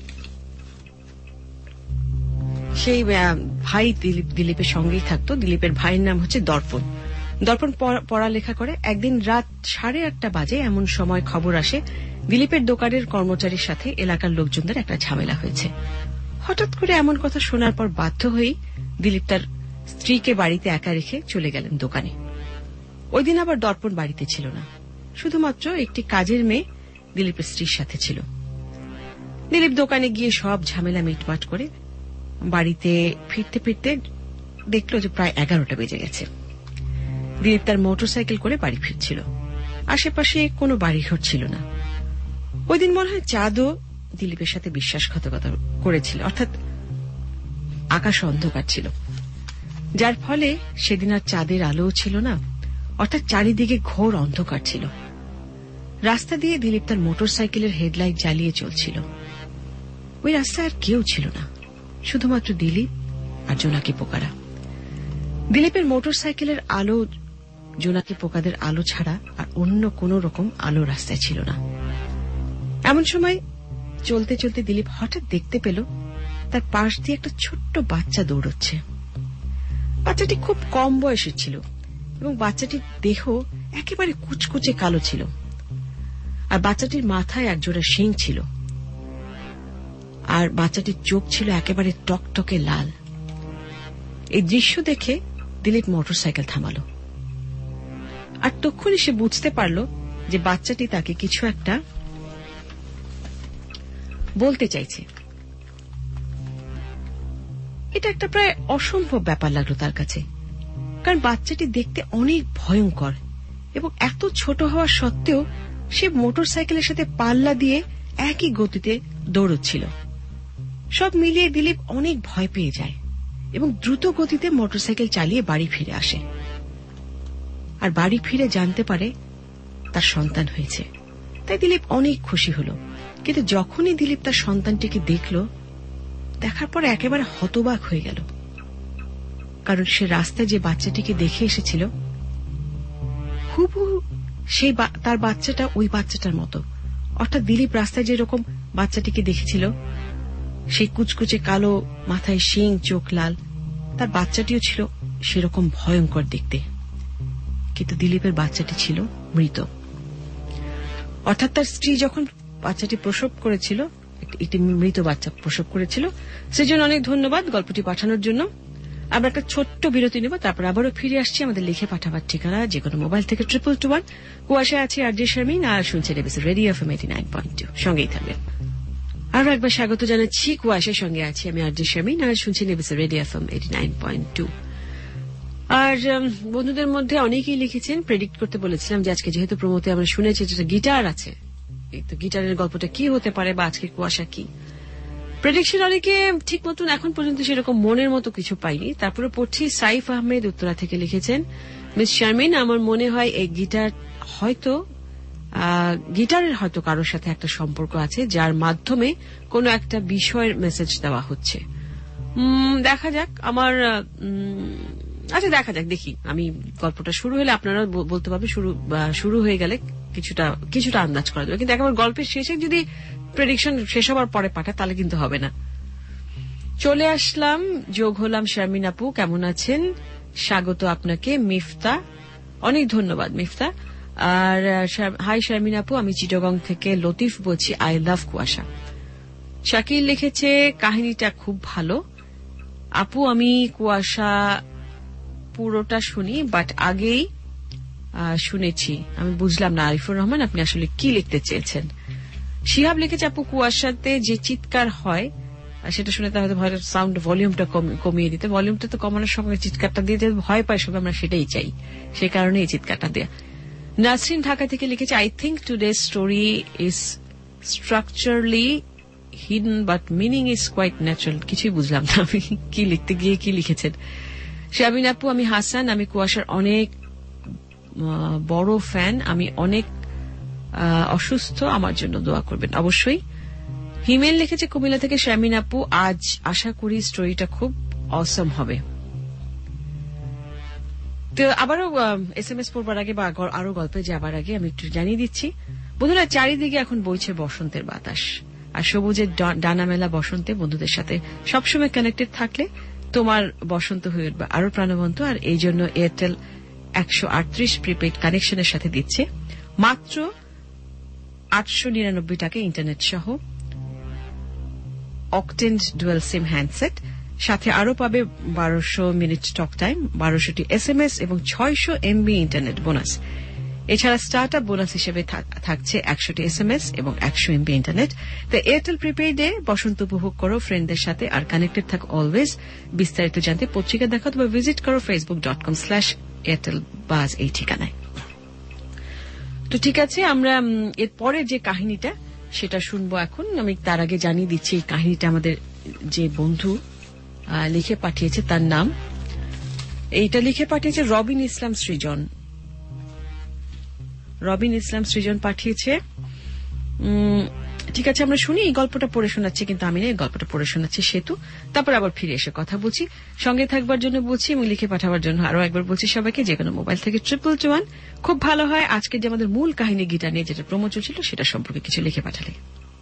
[SPEAKER 3] সেই ভাই দিলীপ দিলীপের সঙ্গেই থাকত। দিলীপের ভাইয়ের নাম হচ্ছে দর্পণ। দর্পণ পড়ালেখা করে। একদিন রাত সাড়ে আটটা বাজে এমন সময় খবর আসে দিলীপের দোকানের কর্মচারীর সাথে এলাকার লোকজনদের একটা ঝামেলা হয়েছে। হঠাৎ করে এমন কথা শোনার পর বাধ্য হয়েই দিলীপ তার স্ত্রীকে বাড়িতে একা রেখে চলে গেলেন দোকানে। ওই দিন আবার দর্পণ বাড়িতে ছিল না, শুধুমাত্র একটি কাজের মেয়ে দিলীপের স্ত্রীর সাথে ছিল। দিলীপ দোকানে গিয়ে সব ঝামেলা মিটমাট করে বাড়িতে ফিরতে ফিরতে দেখল যে প্রায় এগারোটা বেজে গেছে। দিলীপ তার মোটরসাইকেল করে বাড়ি ফিরছিল। আশেপাশে কোনো বাড়িঘর ছিল না। ওই দিন মনে হয় চাঁদও দিলীপের সাথে বিশ্বাসঘাতকতা করেছিল, অর্থাৎ আকাশ অন্ধকার ছিল, যার ফলে সেদিন আর চাঁদের আলোও ছিল না, অর্থাৎ চারিদিকে ঘোর অন্ধকার ছিল। রাস্তা দিয়ে দিলীপ তার মোটরসাইকেলের হেডলাইট জ্বালিয়ে চলছিল। ওই রাস্তায় আর কেউ ছিল না, শুধুমাত্র দিলীপ আর জোনাকি পোকারা। দিলীপের মোটরসাইকেলের আলো জোনাকি পোকাদের আলো ছাড়া আর অন্য কোন রকম আলো রাস্তায় ছিল না। এমন সময় চলতে চলতে দিলীপ হঠাৎ দেখতে পেল তার পাশ দিয়ে একটা ছোট্ট বাচ্চা দৌড়চ্ছে। বাচ্চাটি খুব কম বয়সের ছিল এবং বাচ্চাটির দেহ একেবারে কুচকুচে কালো ছিল, আর বাচ্চাটির মাথায় একজোড়া শিং ছিল, আর বাচ্চাটির চোখ ছিল একেবারে টকটকে লাল। এই দৃশ্য দেখে দিলীপ মোটরসাইকেল থামালো, আর তক্ষুনি সে বুঝতে পারল যে বাচ্চাটি তাকে কিছু একটা বলতে চাইছে। এটা একটা প্রায় অসম্ভব ব্যাপার লাগলো তার কাছে, কারণ বাচ্চাটি দেখতে অনেক ভয়ঙ্কর এবং এত ছোট হওয়া সত্ত্বেও সে মোটরসাইকেলের সাথে পাল্লা দিয়ে একই গতিতে দৌড়চ্ছিল। সব মিলিয়ে দিলীপ অনেক ভয় পেয়ে যায় এবং দ্রুত গতিতে মোটরসাইকেল চালিয়ে বাড়ি ফিরে আসে। আর বাড়ি ফিরে জানতে পারে তার সন্তান হয়েছে। তাই দিলীপ অনেক খুশি হল। কিন্তু যখনই দিলীপ তার সন্তানটিকে দেখল, দেখার পর একেবারে হতবাক হয়ে গেল, কারণ সে রাস্তায় যে বাচ্চাটিকে দেখে এসেছিল হুবহু সেই তার বাচ্চাটা ওই বাচ্চাটার মতো। অর্থাৎ দিলীপ রাস্তায় যেরকম বাচ্চাটিকে দেখেছিল, সেই কুচকুচে কালো, মাথায় শিং, চোখ লাল, তার বাচ্চাটিও ছিল সেরকম ভয়ঙ্কর দেখতে। কিন্তু দিলীপের বাচ্চাটি ছিল মৃত। অর্থাৎ তার স্ত্রী যখন বাচ্চাটি প্রসব করেছিল, একটি মৃত বাচ্চা প্রসব করেছিল। সেজন্য অনেক ধন্যবাদ গল্পটি পাঠানোর জন্য। আমরা একটা ছোট্ট বিরতি নেব, তারপর আবারও ফিরে আসছি। আমাদের লিখে পাঠাবার ঠিকানা যে কোনো মোবাইল থেকে ট্রিপল টু ওয়ান। কুয়াশায় আছে আর জে শারমিন, আর শুনছেন ABC radio FM eighty nine point two. সঙ্গেই থাকবেন। আরো একবার স্বাগত জানাচ্ছি। কুয়াশার সঙ্গে আছি আমি আর জে শারমিন, আর শুনছেন ABC radio FM eighty nine point two. আর বন্ধুদের মধ্যে অনেকেই লিখেছেন, প্রেডিক্ট করতে বলেছিলাম যে আজকে যেহেতু প্রমোতে আমরা শুনেছি যেটা গিটার আছে, তো গিটারের গল্পটা কি হতে পারে বা আজকে কুয়াশা কি। প্রেডিকশন অনেকে ঠিক মতন এখন পর্যন্ত সেরকম মনের মতো কিছু পাইনি। তারপরে পড়ছি সাইফ আহমেদ উত্তরা থেকে লিখেছেন, মিস শারমিন, আমার মনে হয় এই গিটার হয়তো গিটারের হয়তো কারোর সাথে একটা সম্পর্ক আছে, যার মাধ্যমে কোনো একটা বিষয়ের মেসেজ দেওয়া হচ্ছে। দেখা যাক, আমার আচ্ছা দেখা যাক, দেখি আমি গল্পটা শুরু হলে আপনারা বলতে পারবেন, শুরু শুরু হয়ে গেলে কিছুটা কিছুটা আন্দাজ করা যাবে। কিন্তু একেবারে গল্পের শেষে যদি প্রেডিকশন শেষ হবার পরে পাঠায় তাহলে কিন্তু হবে না। চলে আসলাম, যোগ হলাম। শারমিন আপু কেমন আছেন? স্বাগত আপনাকে। মিফতা, অনেক ধন্যবাদ মিফতা। আর হাই শারমিন আপু, আমি চিটাগং থেকে লতিফ বলছি, আই লাভ কুয়াশা। শাকিল লিখেছে, কাহিনীটা খুব ভালো আপু, আমি কুয়াশা পুরোটা শুনি বাট আগেই শুনেছি, আমি বুঝলাম না আরিফুর রহমান আপনি আসলে কি লিখতে চেয়েছেন। শিহাব লিখেছে, আপু কুয়াশাতে যে চিৎকার হয় সেটা শুনে তাহলে হয়তো সাউন্ড ভলিউমটা কমিয়ে দিতে। ভলিউমটা তো কমানোর সঙ্গে চিৎকারটা দিয়ে ভয় পায় সবাই, আমরা সেটাই চাই, সে কারণে এই চিৎকারটা দেয়া। নাসরিন ঢাকা থেকে লিখেছে, I think today story is structurally hidden but meaning is quite natural. কিছুই বুঝলাম না আমি কি লিখতে গিয়ে কি লিখেছেন। শারমিন আপু, আমি হাসান, আমি কুয়াশার অনেক বড় ফ্যান, আমি অনেক অসুস্থ, আমার জন্য দোয়া করবেন অবশ্যই। হিমেল লিখেছে কুমিল্লা থেকে, শারমিন আপু আজ আশা করি স্টোরিটা খুব অসম হবে। তো আবারও এস এম এস পড়বার আগে বা আরো গল্পে যাবার আগে আমি একটু জানিয়ে দিচ্ছি বন্ধুরা, চারিদিকে এখন বইছে বসন্তের বাতাস, আর সবুজের ডানা মেলা বসন্তে বন্ধুদের সাথে সবসময় কানেক্টেড থাকলে তোমার বসন্ত হয়ে উঠবে আরো প্রাণবন্ত। আর এই জন্য এয়ারটেল একশো আটত্রিশ প্রিপেড কানেকশনের সাথে দিচ্ছে মাত্র আটশো নিরানব্বই টাকা ইন্টারনেট সহ অকটেন্ট ডুয়েল সিম হ্যান্ডসেট সাথে আরো পাবে বারোশো মিনিট টক টাইম, বারোশোটি এস এম এস এবং ছয়শো এমবি ইন্টারনেট বোনাস। এছাড়া স্টার্ট আপ বোনাস হিসেবে থাকছে একশোটি এস এম এস এবং একশো এমবি ইন্টারনেট। তাই এয়ারটেল প্রিপেইডে বসন্ত উপভোগ করো ফ্রেন্ডদের সাথে আর কানেক্টেড থাক অলওয়েজ। বিস্তারিত জানতে পত্রিকা দেখো অথবা ভিজিট করো Facebook dot com slash Airtel buzz এই ঠিকানায়। তো ঠিক আছে, আমরা এর পরে যে কাহিনীটা সেটা শুনবো এখন। আমি তার আগে জানিয়ে দিচ্ছি এই কাহিনীটা আমাদের যে বন্ধু লিখে পাঠিয়েছে তার নাম, এইটা লিখে পাঠিয়েছে রবিন ইসলাম সৃজন। রবিন ইসলাম সৃজন পাঠিয়েছে। ঠিক আছে, আমরা শুনি। এই গল্পটা পড়ে শোনাচ্ছি, কিন্তু আমি না, এই গল্পটা পড়ে শোনাচ্ছি সেতু। তারপর আবার ফিরে এসে কথা বলছি। সঙ্গে থাকবার জন্য বলছি এবং লিখে পাঠাবার জন্য আরো একবার বলছি সবাইকে, যে কোনো মোবাইল থেকে ট্রিপল টু ওয়ান। খুব ভালো হয় আজকে যে আমাদের মূল কাহিনী গীতা নিয়ে যেটা প্রমো চলছিল সেটা সম্পর্কে কিছু লিখে পাঠালে।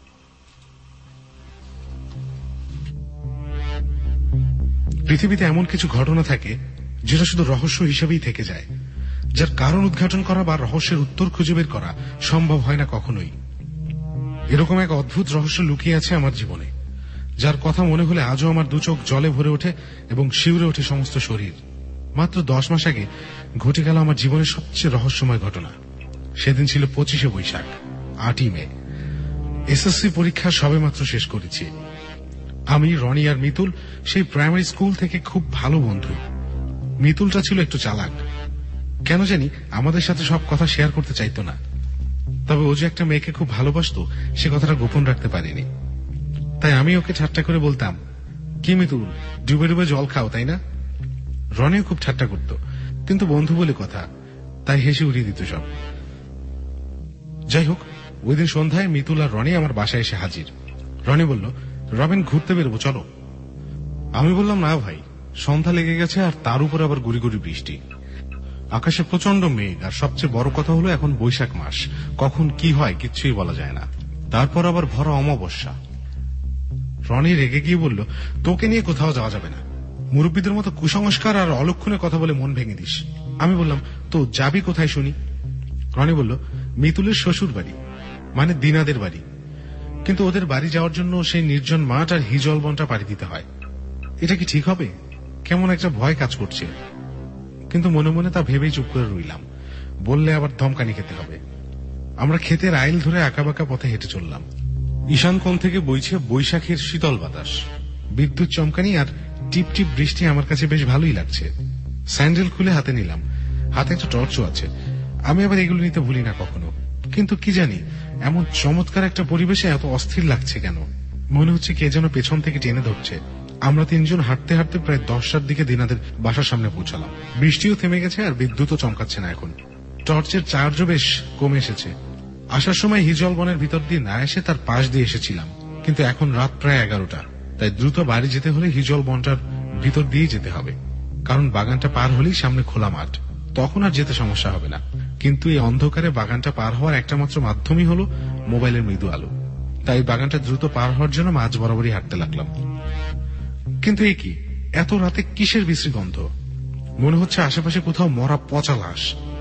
[SPEAKER 5] পৃথিবীতে এমন কিছু ঘটনা থাকে যেটা শুধু রহস্য হিসেবেই থেকে যায়, যার কারণ উদ্ঘাটন করা বা রহস্যের উত্তর খুঁজে বের করা সম্ভব হয় না কখনোই। এরকম এক অদ্ভুত রহস্য লুকিয়ে আছে আমার জীবনে, যার কথা মনে হলে আজও আমার দু চোখ জলে ভরে ওঠে এবং শিউরে ওঠে সমস্ত শরীর। মাত্র দশ মাস আগে ঘটে গেল আমার জীবনের সবচেয়ে রহস্যময় ঘটনা। সেদিন ছিল পঁচিশে বৈশাখ, আটই মে। এসএসসি পরীক্ষা সবে মাত্র শেষ করেছি। আমি, রনি আর মিতুল সেই প্রাইমারি স্কুল থেকে খুব ভালো বন্ধু। মিতুলটা ছিল একটু চালাক, কেন জানি আমাদের সাথে সব কথা শেয়ার করতে চাইতো না। তবে ও যে একটা মেয়েকে খুব ভালোবাসতো সে কথাটা গোপন রাখতে পারিনি। তাই আমি ওকে ঠাট্টা করে বলতাম, কি মিতুল, ডুবে ডুবে জল খাও তাই না? রনিও খুব ঠাট্টা করত, কিন্তু বন্ধু বলে কথা, তাই হেসে উড়িয়ে দিত সব। যাই হোক, ওই দিন সন্ধ্যায় মিতুল আর রনি আমার বাসায় এসে হাজির। রনি বলল, রবিন ঘুরতে বেরোবো চলো। আমি বললাম, না ভাই, সন্ধ্যা লেগে গেছে আর তার উপর আবার গুড়ি গুড়ি বৃষ্টি, আকাশে প্রচন্ড মেঘ, আর সবচেয়ে বড় কথা হলো এখন বৈশাখ মাস, কখন কি হয় কিচ্ছুই বলা যায় না। তারপর আবার ভরা অমাবস্যা। রনি রেগে গিয়ে বলল, তোকে নিয়ে কোথাও যাওয়া যাবে না, মুরব্বীদের মতো কুসংস্কার আর অলক্ষণে কথা বলে মন ভেঙে দিস। আমি বললাম, তো যাবি কোথায় শুনি? রনি বলল, মিতুলের শ্বশুর বাড়ি, মানে দিনাদের বাড়ি, কিন্তু ওদের বাড়ি যাওয়ার জন্য সেই নির্জন মাঠ আর হিজল বনটা পাড়ি দিতে হয়। এটা কি ঠিক হবে? কেমন একটা ভয় কাজ করছে, কিন্তু মনে মনে তা ভেবেই চুপ করে রইলাম। বললে আবার ধমকানি খেতে হবে। আমরা ক্ষেতের আইল ধরে আঁকাবাঁকা পথে হেঁটে চললাম। ঈশান কোণ থেকে বইছে বৈশাখের শীতল বাতাস, বিদ্যুৎ চমকানি আর টিপ টিপ বৃষ্টি আমার কাছে বেশ ভালোই লাগছে। স্যান্ডেল খুলে হাতে নিলাম, হাতে একটা টর্চও আছে। আমি আবার এগুলো নিতে ভুলি না কখনো, কিন্তু কি জানি এমন চমৎকার একটা পরিবেশে এত অস্থির লাগছে কেন। মনে হচ্ছে কে যেন পেছন থেকে টেনে ধরছে। আমরা তিনজন হাঁটতে হাঁটতে প্রায় দশটার দিকে দিনাদের বাসার সামনে পৌঁছালাম। বৃষ্টিও থেমে গেছে আর বিদ্যুৎও চমকাচ্ছে না এখন। টর্চের চার্জও বেশ কমে এসেছে। আসার সময় হিজল বনের ভিতর দিয়ে না এসে তার পাশ দিয়ে এসেছিলাম, কিন্তু এখন রাত প্রায় এগারোটা, তাই দ্রুত বাড়ি যেতে হলে হিজল বনটার ভিতর দিয়ে যেতে হবে, কারণ বাগানটা পার হলেই সামনে খোলা মাঠ, তখন আর যেতে সমস্যা হবে না। কিন্তু এই অন্ধকারে বাগানটা পার হওয়ার একটা মাত্র মাধ্যমই হলো মোবাইলের মৃদু আলো। তাই বাগানটা দ্রুত পার হওয়ার জন্য মাঝ বরাবরই হাঁটতে লাগলাম। কিন্তু এ কি, এত রাতে কিসের বিশ্রী গন্ধ? মনে হচ্ছে আশেপাশে কোথাও মরা পচা লাশ।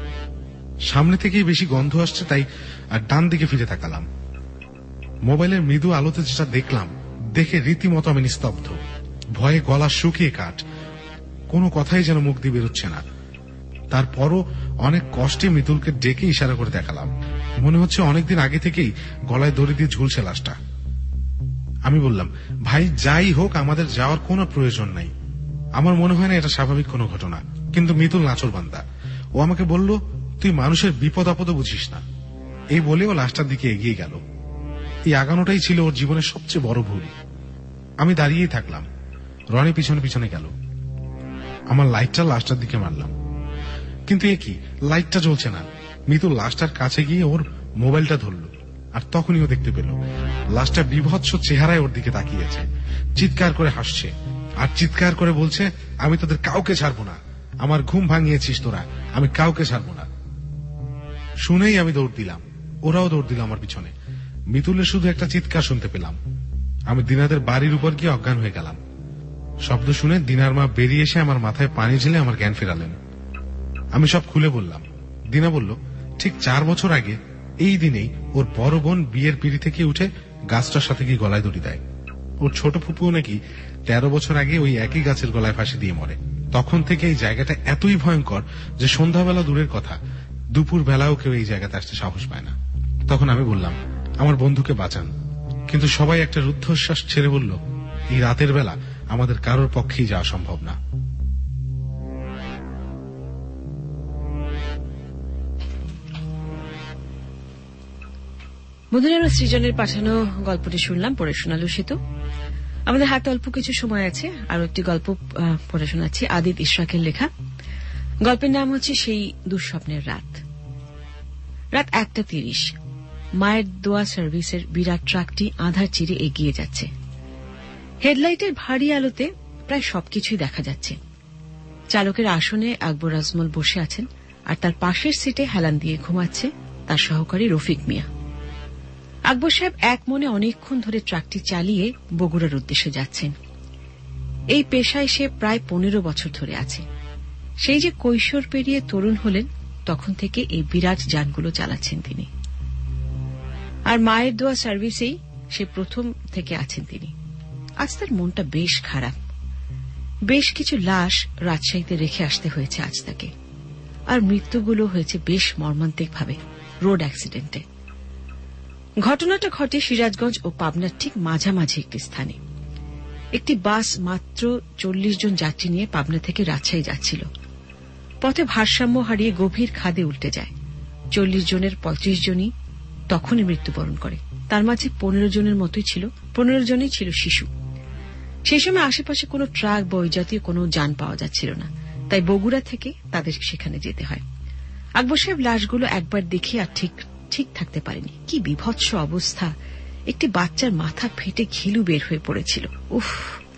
[SPEAKER 5] সামনে থেকেই বেশি গন্ধ আসছে, তাই আর ডান দিকে ফিরে তাকালাম। মোবাইলের মৃদু আলোতে যেটা দেখলাম দেখে রীতিমতো আমি নিস্তব্ধ, ভয়ে গলা শুকিয়ে কাঠ, কোনো কথাই যেন মুখ দিয়ে বেরোচ্ছে না। তারপরও অনেক কষ্টে মিতুলকে ডেকে ইশারা করে দেখালাম। মনে হচ্ছে অনেকদিন আগে থেকেই গলায় দড়ি দিয়ে ঝুলছে লাশটা। আমি বললাম, ভাই যাই হোক আমাদের যাওয়ার কোনো প্রয়োজন নাই। আমার মনে হয় না এটা স্বাভাবিক কোনো ঘটনা, কিন্তু মিতুল নাচরবান্দা। ও আমাকে বলল, তুই মানুষের বিপদ আপদ বুঝিস না। এই বলে ও লাশটার দিকে এগিয়ে গেল। এই আগানোটাই ছিল ওর জীবনের সবচেয়ে বড় ভুল। আমি দাঁড়িয়েই থাকলাম, রনি পিছনে পিছনে গেল। আমার লাইটটা লাশটার দিকে মারলাম, কিন্তু এ কি, লাইটটা জ্বলছে না। মিতুল লাশটার কাছে গিয়ে ওর মোবাইলটা ধরল, আর তখনই ও দেখতে পেল লাশটা বিভৎস চেহারায় ওর দিকে তাকিয়েছে, চিৎকার করে হাসছে আর চিৎকার করে বলছে, আমি তোদের কাউকে ছাড়বো না, আমার ঘুম ভাঙিয়েছিস তোরা, আমি কাউকে ছাড়বো না। শুনেই আমি দৌড় দিলাম, ওরাও দৌড় দিল আমার পিছনে। মিতুলের শুধু একটা চিৎকার শুনতে পেলাম। আমি দিনাদের বাড়ির উপর গিয়ে অজ্ঞান হয়ে গেলাম। শব্দ শুনে দিনার মা বেরিয়ে এসে আমার মাথায় পানি ঢেলে আমার জ্ঞান ফেরালেন। আমি সব খুলে বললাম। দিনা বলল, ঠিক চার বছর আগে এই দিনেই ওর বড় বোন বিয়ের পিড়ি থেকে উঠে গাছটার সাথে গিয়ে গলায় দড়ি দেয়। ওর ছোট ফুপুও নাকি তেরো বছর আগে ওই একই গাছের গলায় ফাঁসি দিয়ে মরে। তখন থেকে এই জায়গাটা এতই ভয়ঙ্কর যে সন্ধ্যাবেলা দূরের কথা, দুপুর বেলাও কেউ এই জায়গাতে আসতে সাহস পায় না। তখন আমি বললাম, আমার বন্ধুকে বাঁচান, কিন্তু সবাই একটা রুদ্ধশ্বাস ছেড়ে বলল, এই রাতের বেলা আমাদের কারোর পক্ষেই যাওয়া সম্ভব না।
[SPEAKER 3] বন্ধুরা, সৃজনের পাঠানো গল্পটি শুনলাম, পড়ে শোনালো সেতু। আমাদের হাতে অল্প কিছু সময় আছে, আরো একটি গল্প পড়ে শোনাচ্ছি, আদিত ইশরাকের লেখা। গল্পের নাম হচ্ছে সেই দুঃস্বপ্নের রাত। রাত একটা তিরিশ। মায়ের দোয়া সার্ভিসের বিরাট ট্রাকটি আঁধার চিরে এগিয়ে যাচ্ছে। হেডলাইটের ভারী আলোতে প্রায় সবকিছুই দেখা যাচ্ছে। চালকের আসনে আকবর আজমল বসে আছেন, আর তার পাশের সিটে হেলান দিয়ে ঘুমাচ্ছে তার সহকারী রফিক মিয়া। আকবর সাহেব এক মনে অনেকক্ষণ ধরে ট্রাকটি চালিয়ে বগুড়ার উদ্দেশ্যে যাচ্ছেন। এই পেশায় সে প্রায় পনেরো বছর ধরে আছে। সেই যে কৈশোর পেরিয়ে তরুণ হলেন, তখন থেকে এই বিরাট যানগুলো চালাচ্ছেন তিনি। আর মায়ের দোয়া সার্ভিসেই সে প্রথম থেকে আছেন তিনি। আজ তার মনটা বেশ খারাপ। বেশ কিছু লাশ রাজশাহীতে রেখে আসতে হয়েছে আজ তাকে, আর মৃত্যুগুলো হয়েছে বেশ মর্মান্তিকভাবে, রোড অ্যাক্সিডেন্টে। ঘটনাটা ঘটে সিরাজগঞ্জ ও পাবনার ঠিক মাঝামাঝি একটি স্থানে। একটি বাস মাত্র চল্লিশ জন যাত্রী নিয়ে পাবনা থেকে রাজশাহী যাচ্ছিল। পথে ভারসাম্য হারিয়ে গভীর খাদে উল্টে যায়। চল্লিশ জনের পঁয়ত্রিশ জনই তখনই মৃত্যুবরণ করে। তার মাঝে পনেরো জনের মতোই ছিল, পনেরো জনই ছিল শিশু। সেই সময় আশেপাশে কোনো ট্রাক বা ওই জাতীয় কোনো যান পাওয়া যাচ্ছিল না, তাই বগুড়া থেকে তাদের সেখানে যেতে হয়। আকবর সাহেব লাশগুলো একবার দেখে আর ঠিক ঠিক থাকতে পারেনি। কি বিভৎস অবস্থা! একটি বাচ্চার মাথা ফেটে ঘিলু বের হয়ে পড়েছিল। উফ!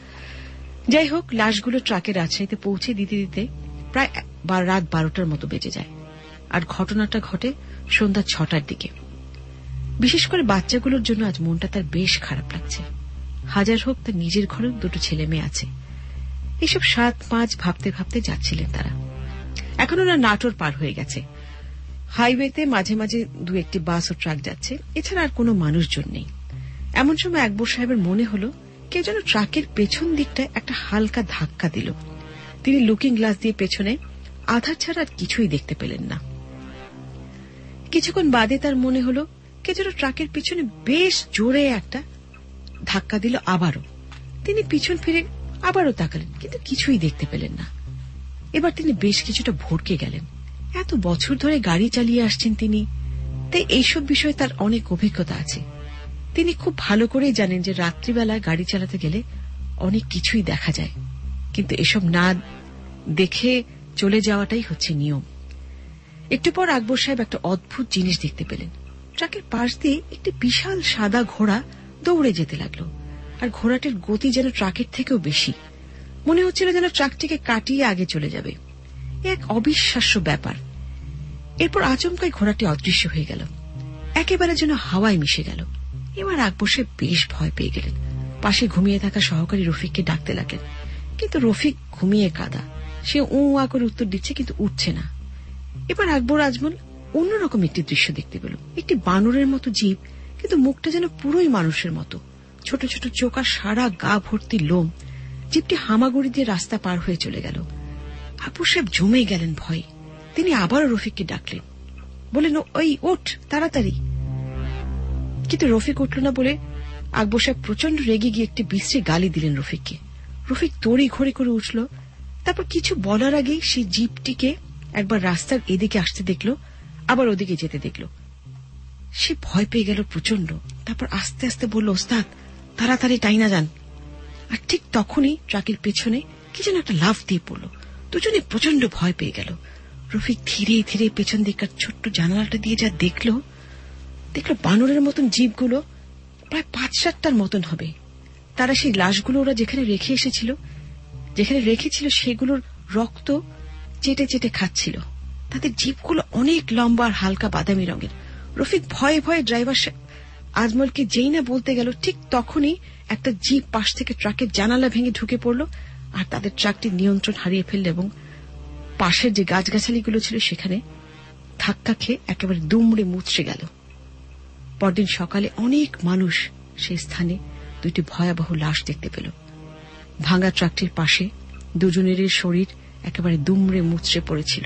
[SPEAKER 3] যাই হোক, লাশগুলো ট্রাকে রাজশাহীতে পৌঁছে দিতে দিতে প্রায় রাত বারোটার মতো বেজে যায়। আর ঘটনাটা ঘটে সন্ধ্যা ছটার দিকে। বিশেষ করে বাচ্চাগুলোর জন্য আজ মনটা তার বেশ খারাপ লাগছে। হাজার হোক, তার নিজের ঘরেও দুটো ছেলে মেয়ে আছে। এসব সাত পাঁচ ভাবতে ভাবতে যাচ্ছিলেন তারা। এখন ওরা নাটোর পার হয়ে গেছে। হাইওয়েতে মাঝে মাঝে দু একটি বাস ও ট্রাক যাচ্ছে, এছাড়া আর কোনো মানুষজন নেই। এমন সময় আকবর সাহেবের মনে হল কেউ যেন ট্রাকের পেছন দিকটায় একটা হালকা ধাক্কা দিল। তিনি লুকিং গ্লাস দিয়ে পেছনে আধার ছাড়া আর কিছুই দেখতে পেলেন না। কিছুক্ষণ বাদে তার মনে হল কে যেন ট্রাকের পিছনে বেশ জোরে একটা ধাক্কা দিল আবারও। তিনি পিছন ফিরে আবারও তাকালেন, কিন্তু কিছুই দেখতে পেলেন না। এবার তিনি বেশ কিছুটা ভড়কে গেলেন। এত বছর ধরে গাড়ি চালিয়ে আসছেন তিনি, তাই এইসব বিষয়ে তার অনেক অভিজ্ঞতা আছে। তিনি খুব ভালো করেই জানেন যে রাত্রিবেলায় গাড়ি চালাতে গেলে অনেক কিছুই দেখা যায়, কিন্তু এসব না দেখে চলে যাওয়াটাই হচ্ছে নিয়ম। একটু পর আকবর সাহেব একটা অদ্ভুত জিনিস দেখতে পেলেন। ট্রাকের পাশ দিয়ে একটি বিশাল সাদা ঘোড়া দৌড়ে যেতে লাগলো, আর ঘোড়াটির গতি যেন ট্রাকের থেকেও বেশি। মনে হচ্ছিল যেন ট্রাকটিকে কাটিয়ে আগে চলে যাবে। এক অবিশ্বাস্য ব্যাপার। এরপর আচমকাই ঘোড়াটি অদৃশ্য হয়ে গেল, একেবারে যেন হাওয়ায় মিশে গেল। এবার আকবর সাহেব বেশ ভয় পেয়ে গেলেন। পাশে ঘুমিয়ে থাকা সহকারী রফিককে ডাকতে লাগলেন, কিন্তু রফিক ঘুমিয়ে কাদা। সে উ আ করে উত্তর দিচ্ছে, কিন্তু উঠছে না। এবার আকবর আজমল অন্যরকম একটি দৃশ্য দেখতে পেল। একটি বানরের মতো জীব, কিন্তু মুখটা যেন পুরোই মানুষের মতো, ছোট ছোট চোখ আর সারা গা ভর্তি লোম। জীবটি হামাগুড়ি দিয়ে রাস্তা পার হয়ে চলে গেল। আকবর সাহেব জমে গেলেন ভয়ে। তিনি আবারও রফিককে ডাকলেন, বলেন, ওই ওঠ তাড়াতাড়ি। কিন্তু রফিক উঠল না বলে আকবর সাহেব প্রচন্ড রেগে গিয়ে একটি বিশ্রী গালি দিলেন রফিককে। রফিক তড়ি ঘড়ি করে উঠল। তারপর কিছু বলার আগেই সেই জিপটিকে একবার রাস্তার এদিকে আসতে দেখল, আবার ওদিকে যেতে দেখল। সে ভয় পেয়ে গেল প্রচন্ড। তারপর আস্তে আস্তে বলল, ওস্তাদ তাড়াতাড়ি টাইনা যান। আর ঠিক তখনই ট্রাকের পেছনে কি যেন একটা লাফ দিয়ে পড়ল। দুজনে প্রচন্ড ভয় পেয়ে গেল। রফিক ধীরে ধীরে পেছন দিককার ছোট্ট জানালাটা দিয়ে যা দেখল, দেখল বানরের মতন জীবগুলো প্রায় পাঁচ সাতটার মতন হবে। তারা সেই লাশগুলো ওরা যেখানে রেখে এসেছিল, যেখানে রেখেছিল সেগুলোর রক্ত চেটে চেটে খাচ্ছিল। তাদের জিপগুলো অনেক লম্বা আর হালকা বাদামি রঙের। রফিক ভয়ে ভয়ে ড্রাইভার আজমলকে যেই না বলতে গেল, ঠিক তখনই একটা জিপ পাশ থেকে ট্রাকের জানালা ভেঙে ঢুকে পড়ল, আর তাদের ট্রাকটি নিয়ন্ত্রণ হারিয়ে ফেলল এবং পাশের যে গাছগাছালিগুলো ছিল সেখানে ধাক্কা খেয়ে একেবারে দুমড়ে মুচড়ে গেল। পরদিন সকালে অনেক মানুষ সেই স্থানে দুইটি ভয়াবহ লাশ দেখতে পেল। ভাঙা ট্রাকটির পাশে দুজনেরই শরীর একেবারে দুমড়ে মুচড়ে পড়েছিল।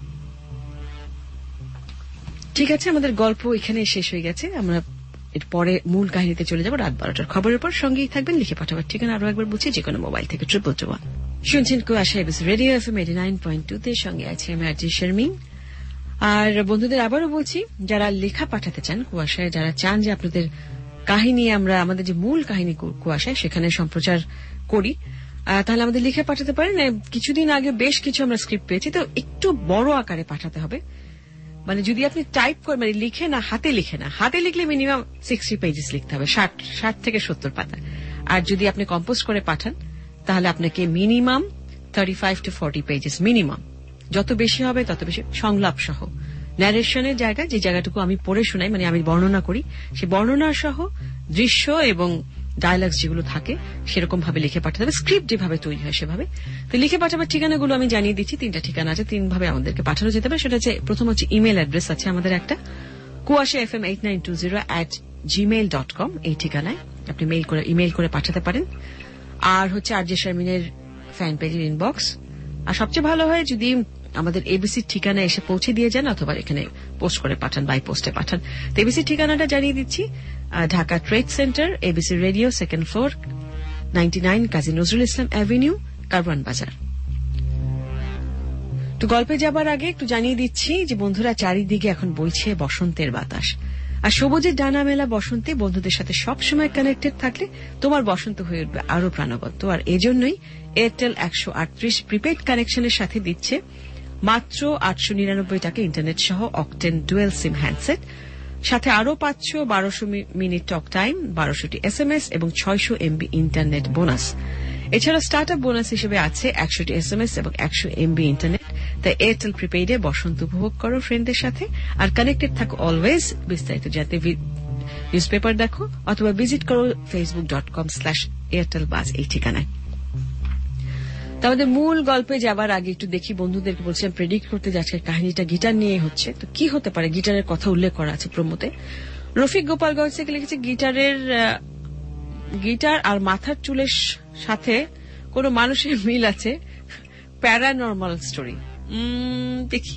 [SPEAKER 3] ঠিক আছে, আমাদের গল্প এখানে শেষ হয়ে গেছে। আমরা এরপরে মূল কাহিনীতে চলে যাব রাত বারোটার খবরের পর। সঙ্গেই থাকবেন, লিখে পাঠাবার ঠিকানা আরো একবার বুঝি, যে কোনো মোবাইল থেকে ট্রিপল টু ওয়ান। শুনছেন Kuasha ABC radio FM eighty nine point two তে, সঙ্গে আছে আমি আরজি শারমিন। আর বন্ধুদের আবারও বলছি, যারা লেখা পাঠাতে চান কুয়াশায়, যারা চান যে আপনাদের কাহিনী আমরা আমাদের যে মূল কাহিনী কুয়াশায় সেখানে সম্প্রচার করি, তাহলে আমাদের লিখে পাঠাতে পারেন। কিছুদিন আগে বেশ কিছু আমরা স্ক্রিপ্ট পেয়েছি, তো একটু বড় আকারে পাঠাতে হবে। মানে যদি আপনি টাইপ করেন, মানে লিখে না, হাতে লিখে না, হাতে লিখলে মিনিমাম সিক্সটি পেজেস লিখতে হবে, ষাট ষাট থেকে সত্তর পাতা। আর যদি আপনি কম্পোজ করে পাঠান তাহলে আপনাকে minimum thirty five to forty pages minimum, যত বেশি হবে তত বেশি, সংলাপ সহ, ন্যারেশনের জায়গা, যে জায়গাটুকু আমি পড়ে শোনাই, মানে আমি বর্ণনা করি, সেই বর্ণনা সহ দৃশ্য এবং ডায়ালগস যেগুলো থাকে সেরকম ভাবে লিখে পাঠাতে হবে, স্ক্রিপ্ট যেভাবে তৈরি হয় সেভাবে। তো লিখে পাঠাবার ঠিকানাগুলো আমি জানিয়ে দিচ্ছি। তিনটা ঠিকানা আছে, তিন ভাবে আমাদেরকে পাঠানো যেতে পারে। সেটা হচ্ছে, প্রথম হচ্ছে ইমেল অ্যাড্রেস আছে আমাদের একটা, Kuasha F M eight nine two zero at Gmail dot com. এই ঠিকানায় আপনি মেইল করে ইমেইল করে পাঠাতে পারেন। আর হচ্ছে আরজে শারমিনের ফ্যান পেজের ইনবক্স। আর সবচেয়ে ভালো হয় যদি আমাদের এবিসির ঠিকানা এসে পৌঁছে দিয়ে যান, অথবা এখানে পোস্ট করে পাঠান, বাই পোস্টে পাঠান। তো এবিসির ঠিকানাটা জানিয়ে দিচ্ছি, Dhaka trade centre, ABC radio, second floor, ninety nine Kazi Nazrul Islam avenue, Karwan Bazar. তো গল্পে যাবার আগে একটু জানিয়ে দিচ্ছি যে বন্ধুরা, চারিদিকে এখন বইছে বসন্তের বাতাস। আর সবুজের ডানা মেলা বসন্তে বন্ধুদের সাথে সবসময় কানেক্টেড থাকলে তোমার বসন্ত হয়ে উঠবে আরো প্রাণবন্ত। আর এজন্যই এয়ারটেল একশো আটত্রিশ প্রিপেড কানেকশনের সাথে দিচ্ছে মাত্র আটশো নিরানব্বই টাকা ইন্টারনেট সহ অকটেন ডুয়েল সিম হ্যান্ডসেট, সাথে আরো পাচ্ছ বারোশো মিনিট টক টাইম, বারোশোটি এস এম এস এবং ছয়শো এমবি ইন্টারনেট বোনাস। এছাড়া স্টার্ট আপ বোনাস হিসেবে আছে একশোটি এস এম এস এবং একশো এমবি ইন্টারনেট। তাই এয়ারটেল প্রিপেইডে বসন্ত উপভোগ করো ফ্রেন্ডদের সাথে, আর কানেক্টেড থাকো অলওয়েজ। বিস্তারিত জানতে নিউজ পেপার দেখো অথবা ভিজিট করো Facebook dot com slash Airtel buzz এই ঠিকানায়। আমাদের মূল গল্পে যাবার আগে একটু দেখি, বন্ধুদেরকে বলছিলাম প্রেডিক্ট করতে যাচ্ছে কাহিনীটা গিটার নিয়ে হচ্ছে, তো কি হতে পারে। গিটারের কথা উল্লেখ করা আছে প্রমোতে। রফিক গোপালগঞ্জ থেকে লিখেছে, গিটারের গিটার আর মাথার চুলের সাথে কোন মানুষের মিল আছে, প্যারানর্মাল স্টোরি। দেখি,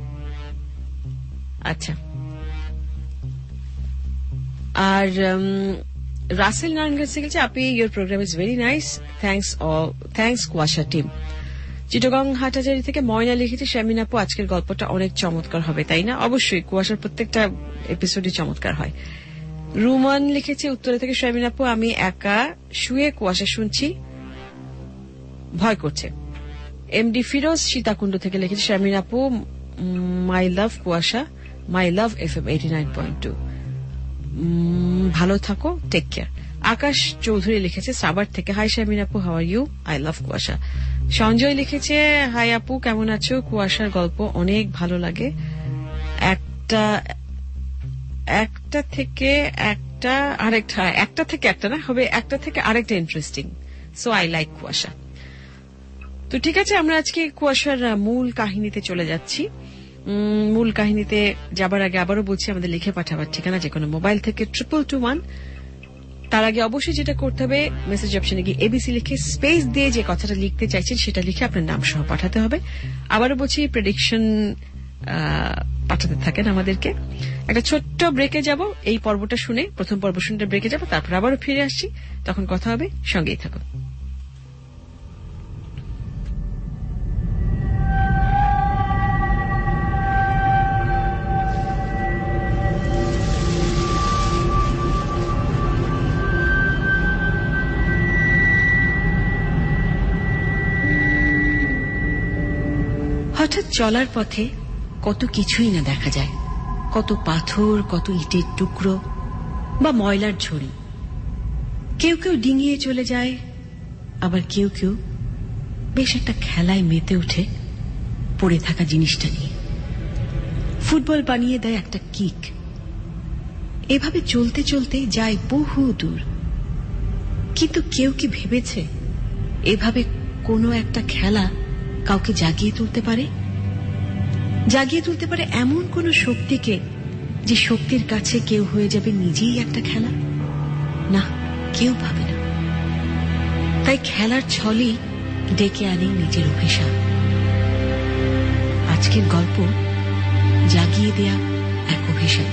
[SPEAKER 3] আচ্ছা। আর রাসেল নারায়ণগঞ্জ থেকে লিখেছে, আপি your program is very nice, thanks thanks Kuasha team. Chittagong Hathazari থেকে ময়না লিখেছে, শারমিন আপু আজকের গল্পটা অনেক চমৎকার হবে, তাই না? অবশ্যই, কুয়াশার প্রত্যেকটা এপিসোডই চমৎকার হয়। রুমান লিখেছে উত্তরে থেকে, শারমিন আপু আমি একা শুয়ে কুয়াশা শুনছি, ভয় করছে। এমডি ফিরোজ সীতাকুণ্ড থেকে লিখেছে, শারমিন আপু my love Kuasha, my love F M eighty nine point two, ভালো থাকো, টেক কেয়ার। আকাশ চৌধুরী লিখেছে সাবার থেকে, হাই শারমিন আপু, how are you, I love Kuasha. Sanjay লিখেছে, হাই আপু কেমন আছো, কুয়াশার গল্প অনেক ভালো লাগে, একটা একটা থেকে একটা আরেকটা, একটা থেকে একটা না হবে, একটা থেকে আরেকটা ইন্টারেস্টিং, সো আই লাইক কুয়াশা। তো ঠিক আছে, আমরা আজকে কুয়াশার মূল কাহিনীতে চলে যাচ্ছি। মূল কাহিনীতে যাবার আগে আবারও বলছি, আমাদের লিখে পাঠাবার ঠিকানা যে কোনো মোবাইল থেকে ট্রিপল টু ওয়ান। তার আগে অবশ্যই যেটা করতে হবে, মেসেজ অপশনে গিয়ে এবিসি লিখে স্পেস দিয়ে যে কথাটা লিখতে চাইছেন সেটা লিখে আপনার নাম সহ পাঠাতে হবে। আবারও বলছি, প্রেডিকশন পাঠাতে থাকেন আমাদেরকে। একটা ছোট্ট ব্রেকে যাব, এই পর্বটা শুনে, প্রথম পর্ব শুনে ব্রেকে যাব, তারপর আবারও ফিরে আসছি, তখন কথা হবে, সঙ্গেই থাকুন। হঠাৎ চলার পথে কত কিছুই না দেখা যায়, কত পাথর, কত ইটের টুকরো বা ময়লার ঝুড়ি। কেউ কেউ ডিঙিয়ে চলে যায়, আবার কেউ কেউ বেশ একটা খেলায় মেতে ওঠে পড়ে থাকা জিনিসটা নিয়ে, ফুটবল বানিয়ে দেয় একটা কিক। এভাবে চলতে চলতে যায় বহু দূর। কিন্তু কেউ কি ভেবেছে এভাবে কোনো একটা খেলা কাউকে জাগিয়ে তুলতে পারে, জাগিয়ে তুলতে পারে এমন কোন শক্তিকে, যে শক্তির কাছে কেউ হয়ে যাবে নিজেই একটা খেলা? না, কেউ ভাবে না। তাই খেলার ছলেই ডেকে আনে নিজের অভিশাপ। আজকের গল্প জাগিয়ে দেয়া এক অভিশাপ।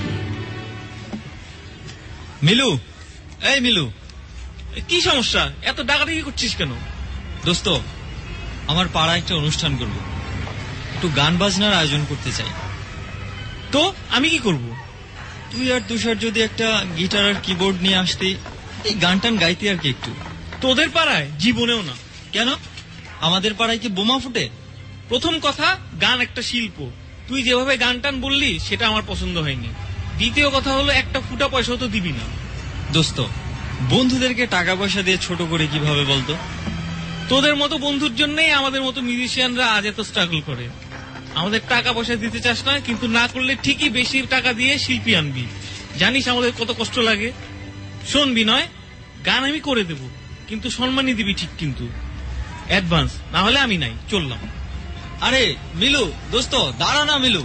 [SPEAKER 4] মিলু, এই মিলু, কি সমস্যা? এত ডাকাডাকি করছিস কেন? দোস্ত, আমার পাড়ায় একটা অনুষ্ঠান করব, একটু গান বাজনার আয়োজন করতে চাই। তো আমি কি করব? তুই আর তুষার যদি একটা গিটার আর কিবোর্ড নিয়ে আসতে, এই গান টান গাইতে আর কি একটু। তোদের পাড়ায় জীবনেও না। কেন? আমাদের পাড়ায় কি বোমা ফুটে? প্রথম কথা, গান একটা শিল্প। তুই যেভাবে গান টান বললি সেটা আমার পছন্দ হয়নি। দ্বিতীয় কথা হলো, একটা ফুটা পয়সাও তো দিবি না। দোস্ত, বন্ধুদেরকে টাকা পয়সা দিয়ে ছোট করে কিভাবে বলতো? তোদের মতো বন্ধুর জন্যই আমাদের মতো মিউজিশিয়ানরা আজ এত স্ট্রাগল করে। আমাদের টাকা পয়সা দিতে চাস না, কিন্তু না করলে ঠিকই বেশি টাকা দিয়ে শিল্পী আনবি। জানিস আমাদের কত কষ্ট লাগে। শোন বিনয়, গান আমি করে দেব, কিন্তু সম্মানই দিবি ঠিক, কিন্তু অ্যাডভান্স, না হলে আমি নাই, চললাম। আরে মিলু দোস্ত, দাঁড়া না মিলু।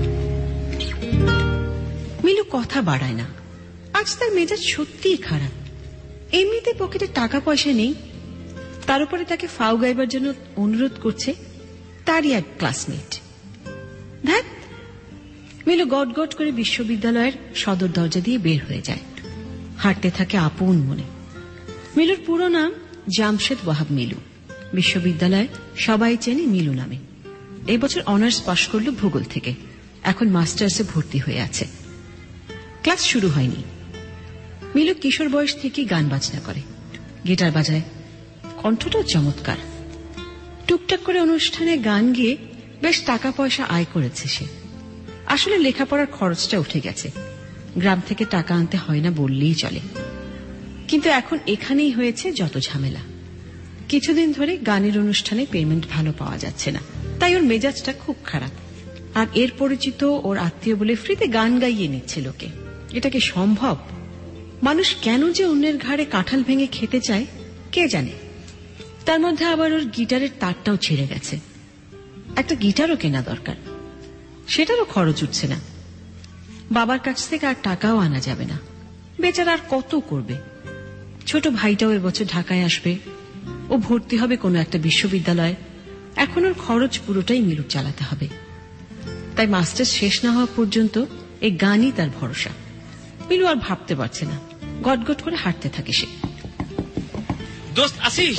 [SPEAKER 3] মিলু কথা বাড়ায় না। আজ তার মেজাজ সত্যিই খারাপ। এমনিতে পকেটে টাকা পয়সা নেই, তার উপরে তাকে ফাউ গাইবার জন্য অনুরোধ করছে তারই এক ক্লাসমেট। ধ্যাত, মিলু গট গট করে বিশ্ববিদ্যালয়ের সদর দরজা দিয়ে বের হয়ে যায়। হাঁটতে থাকে আপন মনে। মিলুর পুরো নাম জামশেদ ওয়াহাব মিলু। বিশ্ববিদ্যালয়ে সবাই চেনে মিলু নামে। এই বছর অনার্স পাশ করল ভূগোল থেকে, এখন মাস্টার্সে ভর্তি হয়ে আছে। ক্লাস শুরু হয়নি। মিলু কিশোর বয়স থেকে গান বাজনা করে, গিটার বাজায়, কণ্ঠটাও চমৎকার। টুকটাক করে অনুষ্ঠানে গান গিয়ে বেশ টাকা পয়সা আয় করেছে সে। আসলে লেখাপড়ার খরচটা উঠে গেছে, গ্রাম থেকে টাকা আনতে হয় না বললেই চলে। কিন্তু এখন এখানেই হয়েছে যত ঝামেলা। কিছুদিন ধরে গানের অনুষ্ঠানে পেমেন্ট ভালো পাওয়া যাচ্ছে না, তাই ওর মেজাজটা খুব খারাপ। আর এর পরিচিত ওর আত্মীয় বলে ফ্রিতে গান গাইয়ে নিচ্ছে লোকে। এটা কি সম্ভব? মানুষ কেন যে অন্যের ঘাড়ে কাঁঠাল ভেঙে খেতে চায় কে জানে। তার মধ্যে আবার ওর গিটারের তারটাও ছিঁড়ে গেছে। একটা গিটারও কেনা দরকার, সেটারও খরচ উঠছে না। বাবার কাছ থেকে আর টাকাও আনা যাবে না। বেচারা আর কত করবে? ছোট ভাইটাও এবছর ঢাকায় আসবে, ও ভর্তি হবে কোনো একটা বিশ্ববিদ্যালয়ে। এখন ওর খরচ পুরোটাই মিলু চালাতে হবে। তাই মাস্টার্স শেষ না হওয়া পর্যন্ত এই গানই তার ভরসা। মিলু আর ভাবতে পারছে না, গটগট করে হাঁটতে থাকে সে।
[SPEAKER 4] দোস্ত আসিস?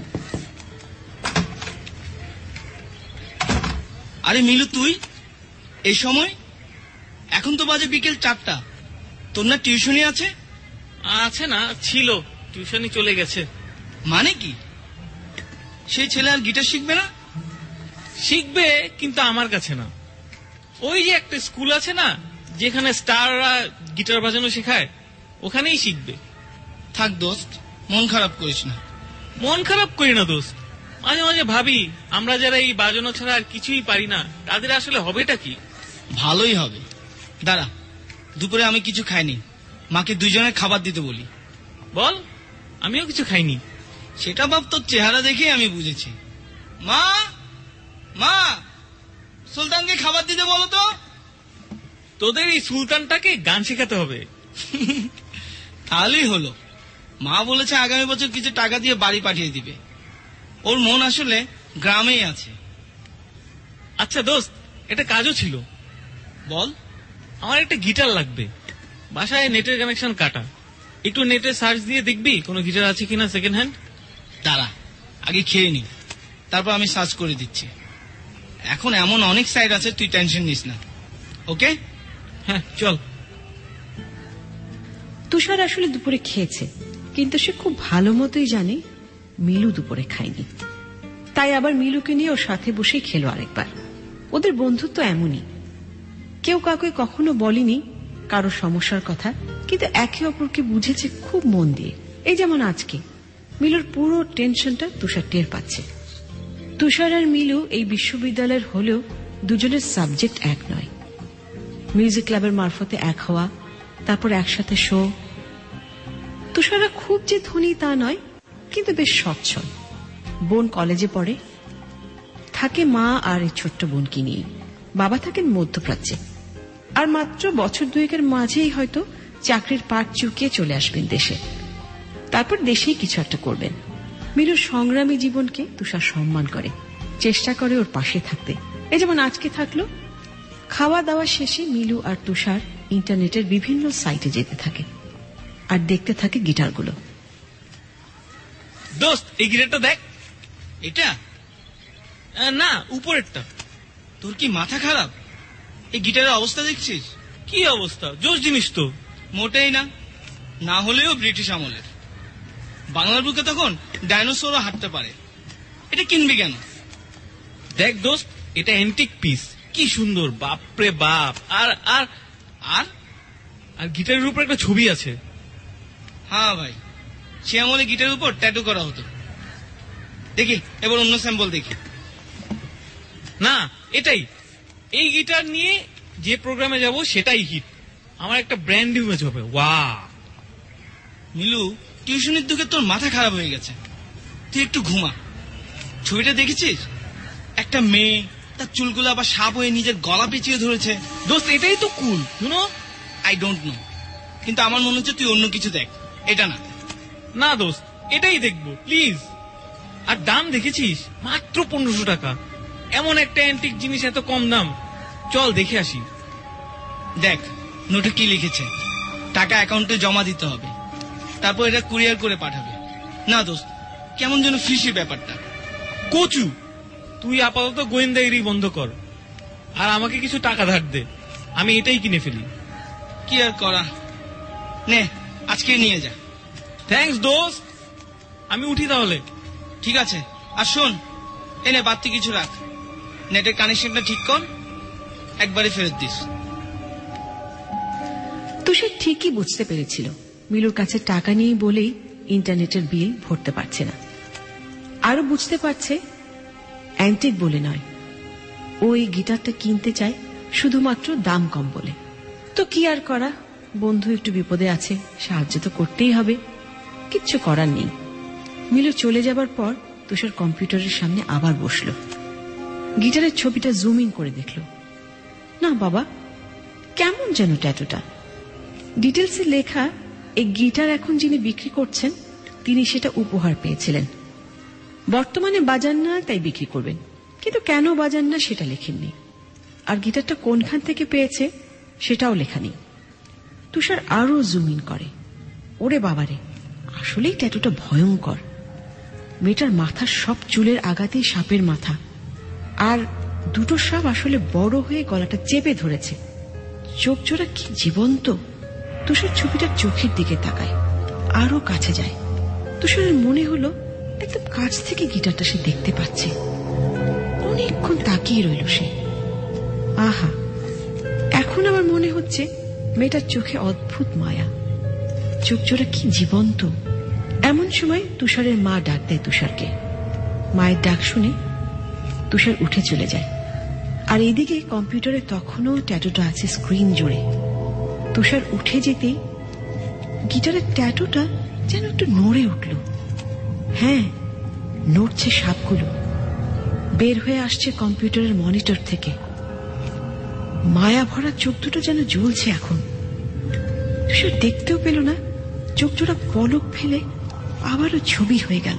[SPEAKER 4] আরে মিলু, তুই এই সময়? এখন তো বাজে বিকেল চারটা। তোর না টিউশনি আছে? আছে না, ছিল, টিউশনি চলে গেছে। মানে কি? সেই ছেলে আর গিটার শিখবে না? শিখবে, কিন্তু আমার কাছে না। ওই যে একটা স্কুল আছে না, যেখানে স্টাররা গিটার বাজানো শেখায়, ওখানেই শিখবে। থাক দোস্ত, মন খারাপ করিস না। মন খারাপ করি না দোস্ত, মাঝে মাঝে ভাবি আমরা যারা এই বাজানো ছাড়া আর কিছুই পারি না, তাদের আসলে হবেটা কি? ভালোই হবে। দাঁড়া, দুপুরে আমি কিছু খাইনি, মাকে দুজনের খাবার দিতে বলি। বল, আমিও কিছু খাইনি। সেটা বাপ, তোর চেহারা দেখে আমি বুঝেছি। মা, মা, সুলতানকে খাবার দিতে বলো তো। তোদের এই সুলতানটাকে গান শেখাতে হবে। তাহলেই হলো। মা বলেছে আগামী বছর কিছু টাকা দিয়ে বাড়ি পাঠিয়ে দিবে। ওর মন আসলে গ্রামেই আছে। আচ্ছা দোস্ত, একটা কাজও ছিল। বল। আমার একটা গিটার লাগবে, বাসায় নেটের কানেকশন কাটা। একটু নেটে সার্চ দিয়ে দেখবি কোনো গিটার আছে কিনা সেকেন্ড হ্যান্ড। দাঁড়া, আগে খেয়ে নি, তারপর আমি সার্চ করে দিচ্ছি। এখন এমন অনেক সাইট আছে, তুই টেনশন নিস না। ওকে? হ্যাঁ, চল।
[SPEAKER 3] তুষার আসলে দুপুরে খেয়েছে, কিন্তু সে খুব ভালো মতোই জানে মিলু দুপুরে খায়নি। তাই আবার মিলুকে নিয়ে ওর সাথে বসে খেলো আরেকবার। ওদের বন্ধুত্ব এমনই, কেউ কাউকে কখনো বলেনি কারো সমস্যার কথা, কিন্তু একে অপরকে বুঝেছে খুব মন দিয়ে। এই যেমন আজকে মিলুর পুরো টেনশনটা তুষার টের পাচ্ছে। তুষার আর মিলু এই বিশ্ববিদ্যালয়ের হলেও দুজনের সাবজেক্ট এক নয়। মিউজিক ক্লাবের মারফতে এক হওয়া, তারপর একসাথে শো। তুষারা খুব যে ধনী তা নয়, কিন্তু বেশ সচ্ছল। বোন কলেজে পড়ে, থাকে মা আর এই ছোট্ট বোনকে নিয়ে। বাবা থাকেন মধ্যপ্রাচ্যে, আর মাত্র বছর দুয়েকের মাঝেই হয়তো চাকরির পাট চুকিয়ে চলে আসবেন দেশে। তারপর দেশেই কিছু একটা করবেন। মিলুর সংগ্রামী জীবনকে তুষার সম্মান করে, চেষ্টা করে ওর পাশে থাকতে। এই যেমন আজকে থাকলো। খাওয়া দাওয়া শেষে মিলু আর তুষার ইন্টারনেটের বিভিন্ন সাইটে যেতে থাকে আর দেখতে থাকে গিটারগুলো।
[SPEAKER 4] দোস্ত, এই গিটারটা দেখ। এটা না, উপরেরটা।
[SPEAKER 6] তোর কি মাথা খারাপ? এই গিটারের অবস্থা দেখছিস?
[SPEAKER 4] কি অবস্থা? জোস জিনিস তো।
[SPEAKER 6] মোটেই না, না হলেও ব্রিটিশ আমলের। বাংলার বুকে তখন ডাইনোসরও হাঁটতে পারে। এটা কিনবি কেন?
[SPEAKER 4] দেখ দোস্ত, এটা অ্যান্টিক পিস। কি সুন্দর, বাপরে বাপ। আর আর
[SPEAKER 6] আর
[SPEAKER 4] আর গিটারের উপর একটা ছবি আছে।
[SPEAKER 6] হ্যাঁ ভাই, সে আমলে গিটারের উপর ট্যাটু করা হতো। দেখি এবার অন্য স্যাম্পল দেখি।
[SPEAKER 4] না, এটাই। এই গিটার নিয়ে যে প্রোগ্রামে যাব সেটাই হিট। আমার একটা ব্র্যান্ড ইমেজ হবে। ওয়াও
[SPEAKER 6] মিলু, টিউশনের দিকে তোর মাথা খারাপ হয়ে গেছে। তুই একটু ঘুমা। ছবিটা দেখেছিস? একটা মেয়ে, তার চুলগুলো আবার সাপ হয়ে নিজের গলা পেঁচিয়ে ধরেছে।
[SPEAKER 4] দোস্ত, এটাই তো cool, you know.
[SPEAKER 6] I don't know, কিন্তু আমার মনে হচ্ছে তুই অন্য কিছু দেখ, এটা না।
[SPEAKER 4] না দোস্ত, এটাই দেখবো প্লিজ। আর দাম দেখেছিস? মাত্র পনেরোশো টাকা। এমন একটা অ্যান্টিক জিনিস এত কম দাম। চল দেখে আসি।
[SPEAKER 6] দেখ নোটে কি লিখেছে। টাকা অ্যাকাউন্টে জমা দিতে হবে, তারপর এটা কুরিয়ার করে পাঠাবে। না দোস্ত, কেমন যেন ফিশি ব্যাপারটা।
[SPEAKER 4] কচু, তুই আপাতত গোয়েন্দাগিরি বন্ধ কর আর আমাকে কিছু টাকা ধার দে। আমি এটাই কিনে ফেলি।
[SPEAKER 6] কি আর করা, নে আজকে নিয়ে যা।
[SPEAKER 4] থ্যাঙ্কস দোস্ত, আমি উঠি তাহলে।
[SPEAKER 6] ঠিক আছে, আর শোন, এনে বাড়তি কিছু রাখ। নেটের কানেকশনটা ঠিক কর, একবারে ফেরত দিস।
[SPEAKER 3] তুষার ঠিকই বুঝতে পেরেছিল মিলুর কাছে টাকা নেই বলেই ইন্টারনেটের বিল ভরতে পারছে না। আরো বুঝতে পারছে অ্যান্টিক বলে নয়, ওই গিটারটা কিনতে চায় শুধুমাত্র দাম কম বলে। তো কি আর করা, বন্ধু একটু বিপদে আছে, সাহায্য তো করতেই হবে। কিচ্ছু করার নেই। মিলু চলে যাবার পর তুষার কম্পিউটারের সামনে আবার বসল। গিটারের ছবিটা জুম ইন করে দেখল। না বাবা, কেমন যেন ট্যাটুটা। ডিটেলসে লেখা এই গিটার এখন যিনি বিক্রি করছেন তিনি সেটা উপহার পেয়েছিলেন। বর্তমানে বাজান না, তাই বিক্রি করবেন, কিন্তু কেন বাজান না সেটা লেখেননি। আর গিটারটা কোনখান থেকে পেয়েছে সেটাও লেখা নেই। তুষার আরো জুম ইন করে। ওরে বাবারে, আসলেই ট্যাটুটা ভয়ঙ্কর। মেয়েটার মাথার সব চুলের আঘাতেই সাপের মাথা, আর দুটো সাপ আসলে বড় হয়ে গলাটা চেপে ধরেছে। চোখ জোড়া কি জীবন্ত। তুষার ছবিটার চোখের দিকে তাকায়, আরো কাছে যায়। তুষারের মনে হলো একদম কাছ থেকে গিটারটা সে দেখতে পাচ্ছে। অনেকক্ষণ তাকিয়ে রইল সে। আহা, এখন আমার মনে হচ্ছে মেয়েটার চোখে অদ্ভুত মায়া, চোখ জোড়া কি জীবন্ত। এমন সময় তুষারের মা ডাক দেয় তুষারকে। মায়ের ডাক শুনে তুষার উঠে চলে যায়। আর এদিকে কম্পিউটারে তখনও ট্যাটুটা আছে স্ক্রিন জুড়ে। তুষার উঠে যেতেই গিটারের ট্যাটুটা যেন একটু নড়ে উঠল। হ্যাঁ, নড়ছে সাপগুলো, বের হয়ে আসছে কম্পিউটারের মনিটর থেকে। মায়া ভরা চোখ দুটো যেন জ্বলছে এখন। তুষার দেখতেও পেল না, চোখ জোড়া পলক ফেলে আবারও ছবি হয়ে গেল।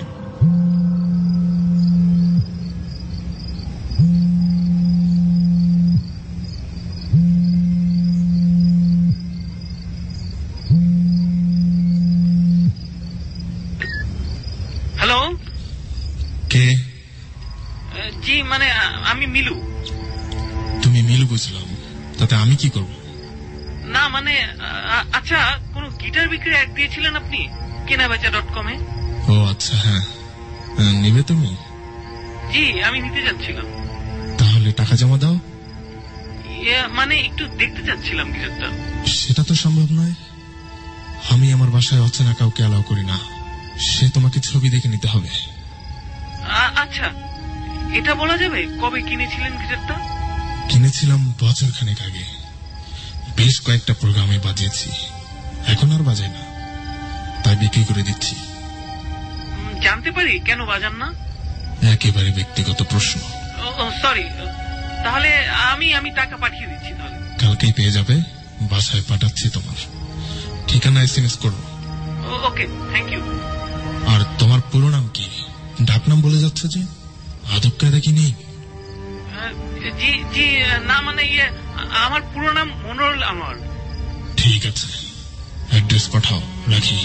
[SPEAKER 4] হ্যালো,
[SPEAKER 7] কে?
[SPEAKER 4] জি মানে আমি মিলু।
[SPEAKER 7] তুমি মিলু বুঝলাম, তাতে আমি কি করব?
[SPEAKER 4] না মানে আচ্ছা, কোন গিটার বিক্রি অ্যাড দিয়েছিলেন আপনি কেনাবেচা ডট কমে?
[SPEAKER 7] ও আচ্ছা, হ্যাঁ। নিবে তুমি?
[SPEAKER 4] জি, আমি নিতে যাচ্ছিলাম।
[SPEAKER 7] তাহলে টাকা জমা দাও।
[SPEAKER 4] মানে একটু দেখতে চাচ্ছিলাম গিটারটা।
[SPEAKER 7] সেটা তো সম্ভব নয়। আমি আমার বাসায় অচেনা কাউকে অ্যালাউ করি না। সে তোমাকে ছবি দেখে নিতে হবে।
[SPEAKER 4] আচ্ছা, এটা বলা যাবে কবে কিনেছিলেন গিটারটা?
[SPEAKER 7] কিনেছিলাম বছর খানেক আগে। বেশ কয়েকটা প্রোগ্রামে বাজিয়েছি, এখন আর বাজাই না, তাই বিক্রি করে দিচ্ছি।
[SPEAKER 4] জানতে পারি কেন বাজান না?
[SPEAKER 7] একেবারে ব্যক্তিগত প্রশ্ন।
[SPEAKER 4] সরি, তাহলে আমি আমি টাকা পাঠিয়ে দিচ্ছি। তাহলে
[SPEAKER 7] কালকেই পেয়ে যাবে। বাসায় পাঠাচ্ছি, তোমার ঠিকানা এসএমএস করবো।
[SPEAKER 4] ওকে, থ্যাংক ইউ।
[SPEAKER 7] আর তোমার পুরো নাম কি? ডাকনাম বলে যাচ্ছে যে, আদব কায়দা কি নেই?
[SPEAKER 6] জি জি না, মানে ইয়ে আমার পুরো নাম মনোরল আমার।
[SPEAKER 7] ঠিক আছে, অ্যাড্রেস পাঠাও, রাখি।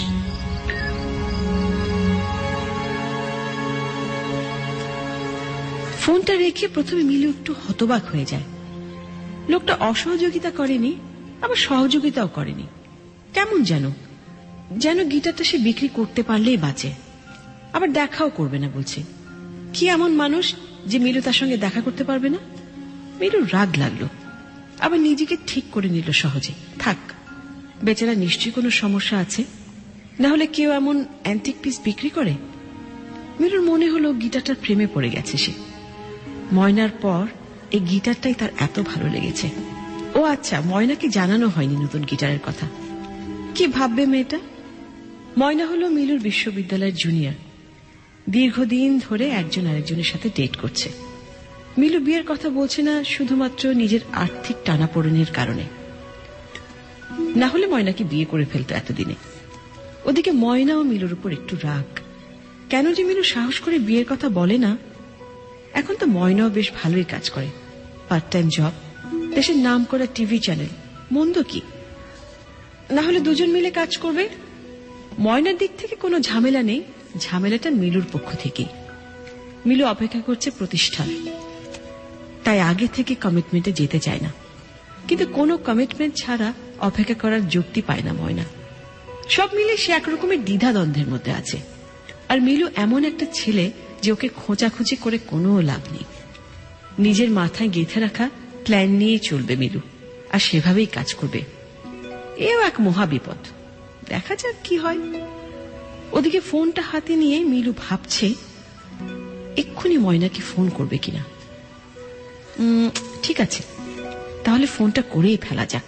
[SPEAKER 3] ফোনটা রেখে প্রথমে মিলু একটু হতবাক হয়ে যায়। লোকটা অসহযোগিতা করেনি, আবার সহযোগিতাও করেনি। কেমন যেন যেন গিটারটা সে বিক্রি করতে পারলেই বাঁচে, আবার দেখাও করবে না বলছে। কি এমন মানুষ যে মিলু তার সঙ্গে দেখা করতে পারবে না? মিলুর রাগ লাগলো, আবার নিজেকে ঠিক করে নিল সহজে। থাক, বেচারা নিশ্চয়ই কোনো সমস্যা আছে, না হলে কেউ এমন অ্যান্টিক পিস বিক্রি করে? মিলুর মনে হলো গিটারটার প্রেমে পড়ে গেছে সে। ময়নার পর এই গিটারটাই তার এত ভালো লেগেছে। ও আচ্ছা, ময়নাকে জানানো হয়নি নতুন গিটারের কথা। কি ভাববে মেয়েটা? ময়না হলো মিলুর বিশ্ববিদ্যালয়ের জুনিয়র। দীর্ঘদিন ধরে একজন আরেকজনের সাথে ডেট করছে। মিলু বিয়ের কথা বলছে না শুধুমাত্র নিজের আর্থিক টানাপোড়েনের কারণে, না হলে ময়নাকে বিয়ে করে ফেলতো এতদিনে। ওদিকে ময়না ও মিলুর উপর একটু রাগ। কেন যে মিলু সাহস করে বিয়ের কথা বলে না? এখন তো ময়নাও বেশ ভালোই কাজ করে, পার্ট টাইম জব, দেশের নাম করা টিভি চ্যানেল, মন্দ কি? না হলে দুজন মিলে কাজ করবে। ময়নার দিক থেকে কোনো ঝামেলা নেই, ঝামেলাটা মিলুর পক্ষ থেকে। মিলু অপেক্ষা করছে প্রতিষ্ঠান, তাই আগে থেকে কমিটমেন্টে যেতে চায় না। কিন্তু কোনো কমিটমেন্ট ছাড়া অপেক্ষা করার যুক্তি পায় না ময়না। সব মিলে সে একরকমের দ্বিধাদ্বন্দ্বের মধ্যে আছে। আর মিলু এমন একটা ছেলে যে ওকে খোঁচাখুচি করে কোনো লাভ নেই। নিজের মাথায় গেঁথে রাখা প্ল্যান নিয়ে চলবে মিলু, আর সেভাবেই কাজ করবে। এও এক মহা বিপদ। দেখা যাক কি হয়। ওদিকে ফোনটা হাতে নিয়ে মিলু ভাবছে এক্ষুনি ময়নাকে ফোন করবে কিনা। ঠিক আছে, তাহলে ফোনটা করেই ফেলা যাক।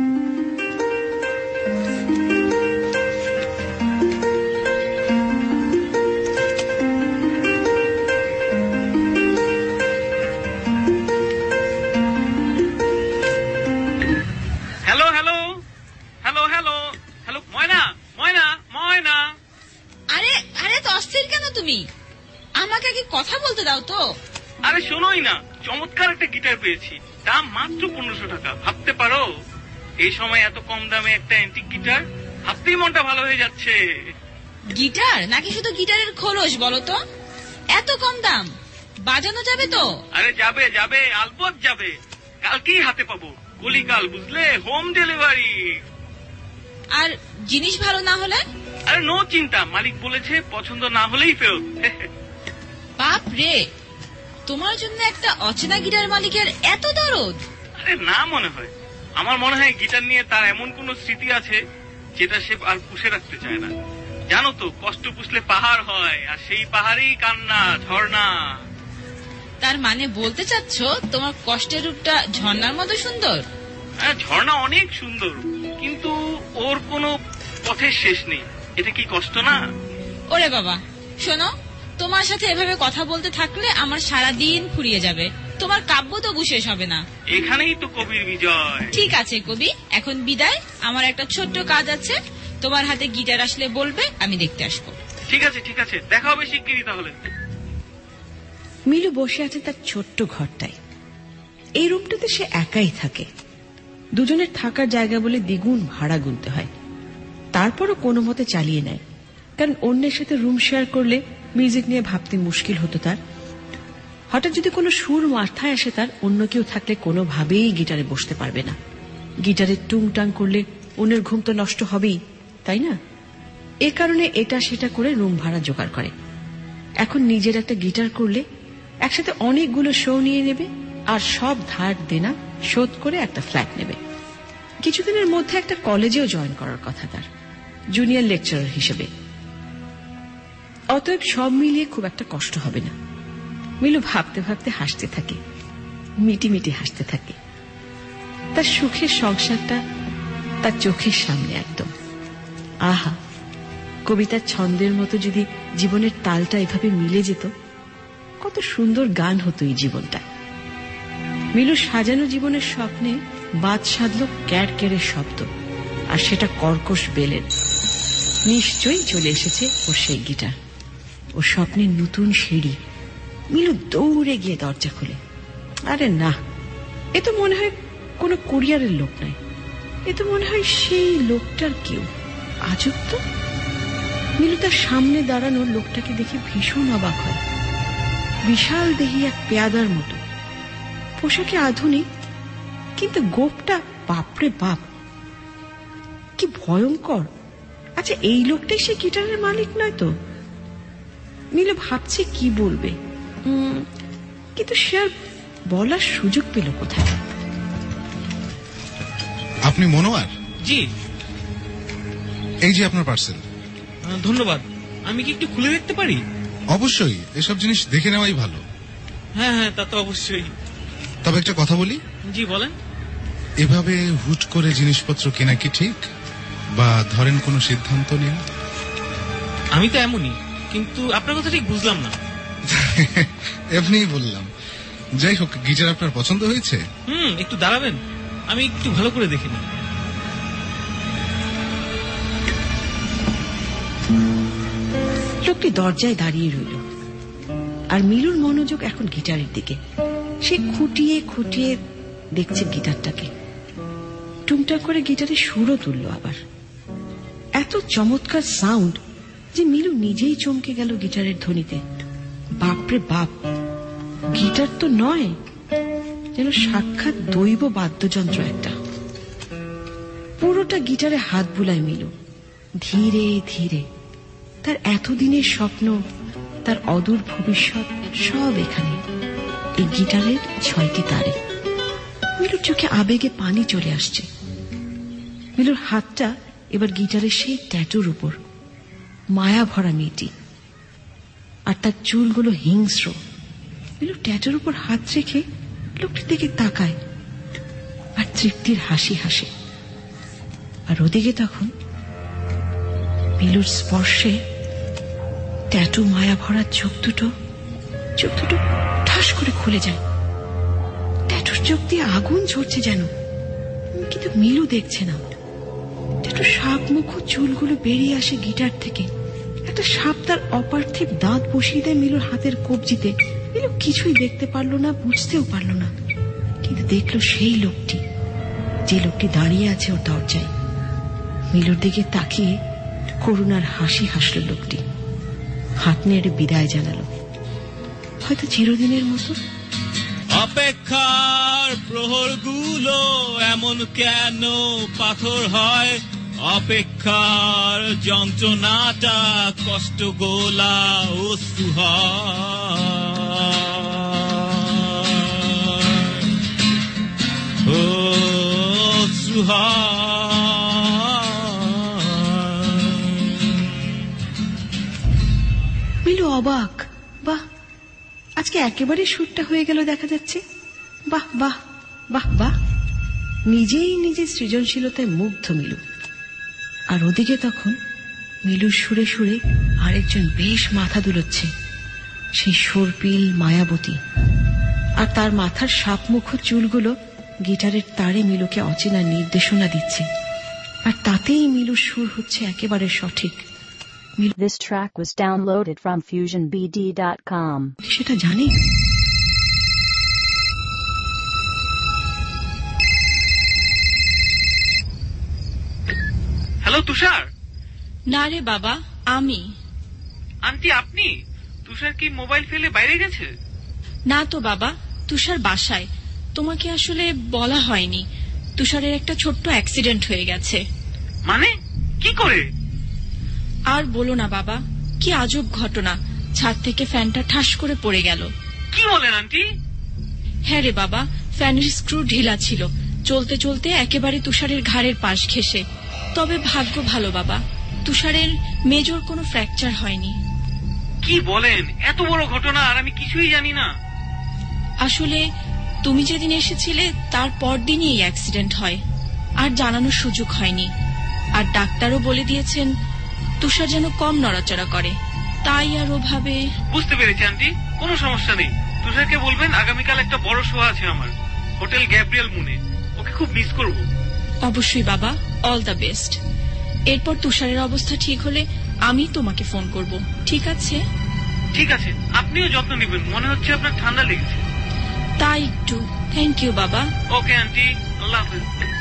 [SPEAKER 6] Hello hello hello hello hello Moyna Moyna Moyna.
[SPEAKER 2] আরে আরে তো অস্থির কেন তুমি? আমাকে কি কথা বলতে দাও তো।
[SPEAKER 6] আরে শোনোই না, চমৎকার একটা গিটার পেয়েছি, দাম মাত্র পনেরোশো টাকা। ভাবতে পারো এই সময় এত কম দামে একটা অ্যান্টিক গিটার, ভাবতেই মনটা ভালো হয়ে যাচ্ছে।
[SPEAKER 2] গিটার নাকি শুধু গিটারের খোলস বলো তো? এত কম দাম, বাজানো যাবে তো?
[SPEAKER 6] আরে যাবে যাবে, আলবত যাবে। কালকেই হাতে পাবো, কলিকাল, বুঝলে, হোম ডেলিভারি।
[SPEAKER 2] আর জিনিস ভালো না হলে?
[SPEAKER 6] আরে নো চিন্তা, মালিক বলেছে পছন্দ না হলেই ফেরত।
[SPEAKER 2] বাপ রে, তোমার জন্য একটা অচেনা গিটার মালিকের এত দরদ?
[SPEAKER 6] আরে না, মনে হয় আমার মনে হয় গিটার নিয়ে তার এমন কোন স্মৃতি আছে যেটা সে আর পুষে রাখতে চায় না। জানো তো, কষ্ট পুষলে পাহাড় হয়, আর সেই পাহাড়েই কান্না, ঝর্ণা।
[SPEAKER 2] তার মানে বলতে চাচ্ছ তোমার কষ্টের রূপটা ঝর্ণার মতো সুন্দর?
[SPEAKER 6] হ্যাঁ, ঝর্ণা অনেক সুন্দর, কিন্তু ওর কোনো পথের শেষ নেই। এটা কি কষ্ট না?
[SPEAKER 2] ওরে বাবা, শোনো, তোমার সাথে এভাবে কথা বলতে থাকলে আমার সারা দিন ফুরিয়ে যাবে। তোমার কাব্য তবু শেষ হবে না।
[SPEAKER 6] এখানেই তো কবির বিজয়।
[SPEAKER 2] ঠিক আছে কবি, এখন বিদায়। আমার একটা ছোট্ট কাজ আছে, তোমার হাতে গিটার আসলে বলবে, আমি দেখতে আসবো।
[SPEAKER 6] ঠিক আছে ঠিক আছে, দেখা হবে শিগগিরই তাহলে।
[SPEAKER 3] মিলু বসে আছে তার ছোট্ট ঘরটায়। এই রুমটাতে সে একাই থাকে। দুজনের থাকার জায়গা বলে দ্বিগুণ ভাড়া গুনতে হয়। তারপরও কোনো মতে চালিয়ে নেয়, কারণ অন্যের সাথে রুম শেয়ার করলে মিউজিক নিয়ে ভাবতে মুশকিল হতো তার। হঠাৎ যদি কোনো সুর মাথায় আসে তার, অন্য কেউ থাকলে কোনোভাবেই গিটারে বসতে পারবে না। গিটারে টুংটাং করলে অন্যের ঘুম তো নষ্ট হবেই, তাই না? এ কারণে এটা সেটা করে রুম ভাড়া জোগাড় করে। এখন নিজের একটা গিটার করলে একসাথে অনেকগুলো শো নিয়ে নেবে, আর সব ধার দেনা শোধ করে একটা ফ্ল্যাট নেবে। কিছুদিনের মধ্যে একটা কলেজেও জয়েন করার কথা তার, জুনিয়র লেকচারার হিসেবে। অতএব সব মিলিয়ে খুব একটা কষ্ট হবে না। মিলু ভাবতে ভাবতে হাসতে থাকে, মিটি মিটি হাসতে থাকে। তার সুখের সংসারটা তার চোখের সামনে একদম। আহা, কবিতার ছন্দের মতো যদি জীবনের তালটা এভাবে মিলে যেত, কত সুন্দর গান হতো এই জীবনটা। মিলু সাজানো জীবনের স্বপ্নে বাদ সাধল ক্যাড়কেড়ের শব্দ, আর সেটা কর্কশ বেলের। নিশ্চয়ই চলে এসেছে ওর সেই গিটার। ও স্বপ্নের নতুন সিঁড়ি। মিলু দৌড়ে গিয়ে দরজা খুলে। আরে না, এ তো মনে হয় কোনো কুরিয়ারের লোক নয়, এ তো মনে হয় সেই লোকটার কেউ। আজব তো। মিলু তার সামনে দাঁড়ানো লোকটাকে দেখে ভীষণ অবাক হয়। বিশাল দেহি এক পেয়াদার মতো, পোশাকে আধুনিক, কিন্তু গোপটা বাপরে বাপ, কি ভয়ঙ্কর। আচ্ছা, এই লোকটাই সে গিটারের মালিক নয় তো? মিলু ভাবছে কি বলবে, কিন্তু সে আর বলার সুযোগ পেল কোথায়।
[SPEAKER 5] আপনি মনোয়ার?
[SPEAKER 4] জি।
[SPEAKER 5] এই যে আপনার পার্সেল।
[SPEAKER 4] ধন্যবাদ। আমি কি একটু খুলে দেখতে পারি?
[SPEAKER 5] অবশ্যই, এসব জিনিস দেখে নেওয়াই ভালো।
[SPEAKER 4] হ্যাঁ হ্যাঁ, তা তো অবশ্যই।
[SPEAKER 5] তবে একটা কথা বলি।
[SPEAKER 4] জি বলেন।
[SPEAKER 5] এভাবে হুট করে জিনিসপত্র কেনা কি ঠিক, বা ধরেন কোনো সিদ্ধান্ত নিন?
[SPEAKER 4] আমি তো এমনই, কিন্তু আপনার কথা ঠিক বুঝলাম না।
[SPEAKER 5] এমনিই বললাম। যাই হোক, গিটার আপনার পছন্দ হয়েছে?
[SPEAKER 4] হুম, একটু দাঁড়াবেন, আমি একটু ভালো করে দেখে নিই।
[SPEAKER 3] লোকটি দরজায় দাঁড়িয়ে রইল, আর মিলুর মনোযোগ এখন গিটারের দিকে। সে খুঁটিয়ে খুঁটিয়ে দেখছে গিটারটাকে। টুংটাক করে গিটারে সুরও তুলল আবার। এত চমৎকার সাউন্ড যে মিলু নিজেই চমকে গেল গিটারের ধ্বনিতে। বাপরে বাপ, গিটার তো নয়, যেন সাক্ষাৎ দৈব বাদ্যযন্ত্র একটা। পুরোটা গিটারে হাত বুলায় মিলু, ধীরে ধীরে। তার এতদিনের স্বপ্ন, তার অদূর ভবিষ্যৎ সব এখানে, এই গিটারের ছয়টি তারে। মিলুর চোখে আবেগে পানি চলে আসছে। মিলুর হাতটা এবার গিটারের সেই ট্যাটুর উপর। মায়া ভরা মেয়েটি, আর তার চুলগুলো হিংস্র। মিলু ট্যাটুর উপর হাত রেখে লোকটির দিকে তাকায়, আর তৃপ্তির হাসি হাসে। আর ওদিকে তখন মিলুর স্পর্শে ট্যাটু মায়া ভরা চোখ দুটো চোখ দুটো ঠাস করে খুলে যায়। ট্যাটুর চোখ দিয়ে আগুন ঝরছে যেন, কিন্তু মিলু দেখছে না। ট্যাটুর সাপ মুখ চুলগুলো বেরিয়ে আসে গিটার থেকে। একটা সাপ তার অপার্থিব দাঁত বসিয়ে দেয় মিলুর হাতের কবজিতে। মিলু কিছুই দেখতে পারল না, বুঝতেও পারল না, কিন্তু দেখলো সেই লোকটি, যে লোকটি দাঁড়িয়ে আছে ওর দরজায়। মিলুর দিকে তাকিয়ে করুণার হাসি হাসল লোকটি, হাত নেড়ে বিদায় জানালো, হয়তো চিরদিনের মতো।
[SPEAKER 4] অপেক্ষার প্রহরগুলো এমন কেন পাথর হয়? অপেক্ষার যন্ত্রণাটা কষ্ট গোলা অশ্রু হয়, অশ্রু হয়।
[SPEAKER 3] মিলু অবাক। বাহ, আজকে একেবারে সুরটা হয়ে গেল দেখা যাচ্ছে। বাহ বাহ বাহ বাহ। নিজেই নিজের সৃজনশীলতায় মুগ্ধ মিলু। আর ওদিকে তখন মিলুর সুরে সুরে আরেকজন বেশ মাথা দুলোচ্ছে, সেই সর্পিল মায়াবতী। আর তার মাথার সাপমুখ চুলগুলো গিটারের তারে মিলুকে অচেনা নির্দেশনা দিচ্ছে, আর তাতেই মিলুর সুর হচ্ছে একেবারে সঠিক।
[SPEAKER 1] This track was downloaded from fusion b d dot com.
[SPEAKER 3] সেটা জানে।
[SPEAKER 6] হ্যালো তুষার।
[SPEAKER 2] না রে বাবা, আমি।
[SPEAKER 6] আন্টি আপনি? তুষার কি মোবাইল ফেলে বাইরে গেছে?
[SPEAKER 2] না তো বাবা, তুষার বাসায়। তোমাকে আসলে বলা হয়নি, তুষারের একটা ছোট্ট অ্যাক্সিডেন্ট হয়ে গেছে।
[SPEAKER 6] মানে কি করে?
[SPEAKER 2] আর বলো না বাবা, কি আজব ঘটনা। ছাদ থেকে ফ্যানটা ঠাস করে পড়ে গেল।
[SPEAKER 6] কি বলেন আন্টি?
[SPEAKER 2] হ্যাঁ রে বাবা, ফ্যানের স্ক্রু ঢিলা ছিল, চলতে চলতে একেবারে তুষারের ঘাড়ের পাশ ঘেঁষে। তবে ভাগ্য ভালো বাবা, তুষারের মেজর কোনো ফ্র্যাকচার হয়নি।
[SPEAKER 6] কি বলেন? এত বড় ঘটনা আর আমি কিছুই জানি না।
[SPEAKER 2] আসলে তুমি যেদিন এসেছিলে তার পরদিনই এই অ্যাক্সিডেন্ট হয়, আর জানানোর সুযোগ হয়নি। আর ডাক্তারও বলে দিয়েছেন তুষার যেন কম নড়াচড়া করে, তাই আর ওভাবে।
[SPEAKER 6] বুঝতে পেরেছি আন্টি, কোনো সমস্যা নেই। তুষারকে বলবেন আগামীকাল একটা বড় শো আছে আমার, হোটেল গ্যাব্রিয়েল মুনে। ওকে খুব মিস করব।
[SPEAKER 2] অবশ্যই বাবা, অল দ্য বেস্ট। এরপর তুষারের অবস্থা ঠিক হলে আমি তোমাকে ফোন করব, ঠিক আছে?
[SPEAKER 8] ঠিক আছে, আপনিও যত্ন নেবেন, মনে হচ্ছে আপনার ঠান্ডা লেগেছে।
[SPEAKER 2] তাই একটু। থ্যাংক ইউ বাবা।
[SPEAKER 8] ওকে আন্টি, আল্লাহ হাফেজ।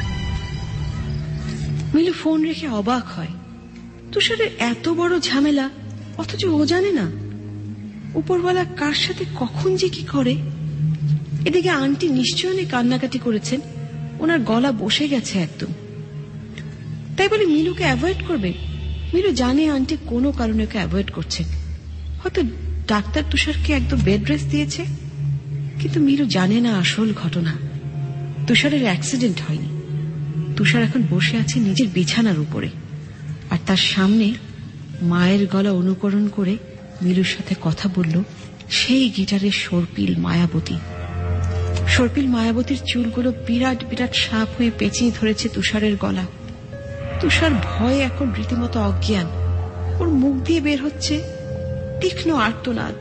[SPEAKER 3] মিলু ফোন রেখে অবাক হয়। তুষারের এত বড় ঝামেলা, অথচ ও জানে না উপরওয়ালা কার সাথে কখন যে কি করে। এদিকে আন্টি নিশ্চয় অনেক কান্নাকাটি করেছেন, ওনার গলা বসে গেছে একদম। তাই বলে মিলুকে অ্যাভয়েড করবে? মিলু জানে আন্টি কোনো কারণে ওকে অ্যাভয়েড করছেন। হয়তো ডাক্তার তুষারকে একদম বেড রেস্ট দিয়েছে, কিন্তু মিলু জানে না আসল ঘটনা। তুষারের অ্যাক্সিডেন্ট হয়নি। তুষার এখন বসে আছে নিজের বিছানার উপরে, আর তার সামনে মায়ের গলা অনুকরণ করে মিলুর সাথে কথা বলল সেই গিটারের সর্পিল মায়াবতী। সর্পিল মায়াবতীর চুলগুলো বিরাট বিরাট সাপ হয়ে পেঁচিয়ে ধরেছে তুষারের গলা। তুষার ভয়ে এখন রীতিমতো অজ্ঞান। ওর মুখ দিয়ে বের হচ্ছে তীক্ষ্ণ আর্তনাদ।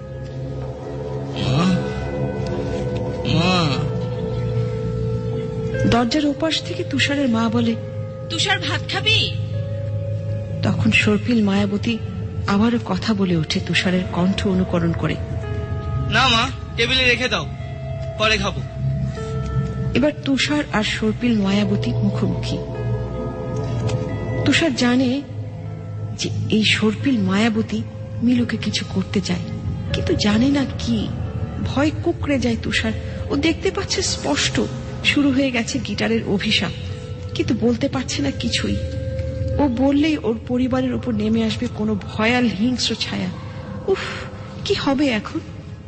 [SPEAKER 3] দরজার ওপাশ থেকে তুষারের মা বলে,
[SPEAKER 2] তুষার ভাত খাবি?
[SPEAKER 3] তখন সর্পিল মায়াবতী আবারও কথা বলে ওঠে তুষারের কণ্ঠ অনুকরণ করে,
[SPEAKER 6] না মা, টেবিলে রেখে দাও, পরে খাবো।
[SPEAKER 3] এবার তুষার আর সর্পিল মায়াবতী মুখোমুখি। তুষার জানে যে এই সর্পিল মায়াবতী মিলুকে কিছু করতে চায়, কিন্তু জানে না কি। ভয় কুকড়ে যায় তুষার। ও দেখতে পাচ্ছে স্পষ্ট শুরু হয়ে গেছে গিটারের অভিশাপ, কিন্তু বলতে পারছে না কিছুই। ও বললেই ওর পরিবারের উপর নেমে আসবে কোনো ভয়াল হিংস্র ছায়া। উফ, কি হবে এখন?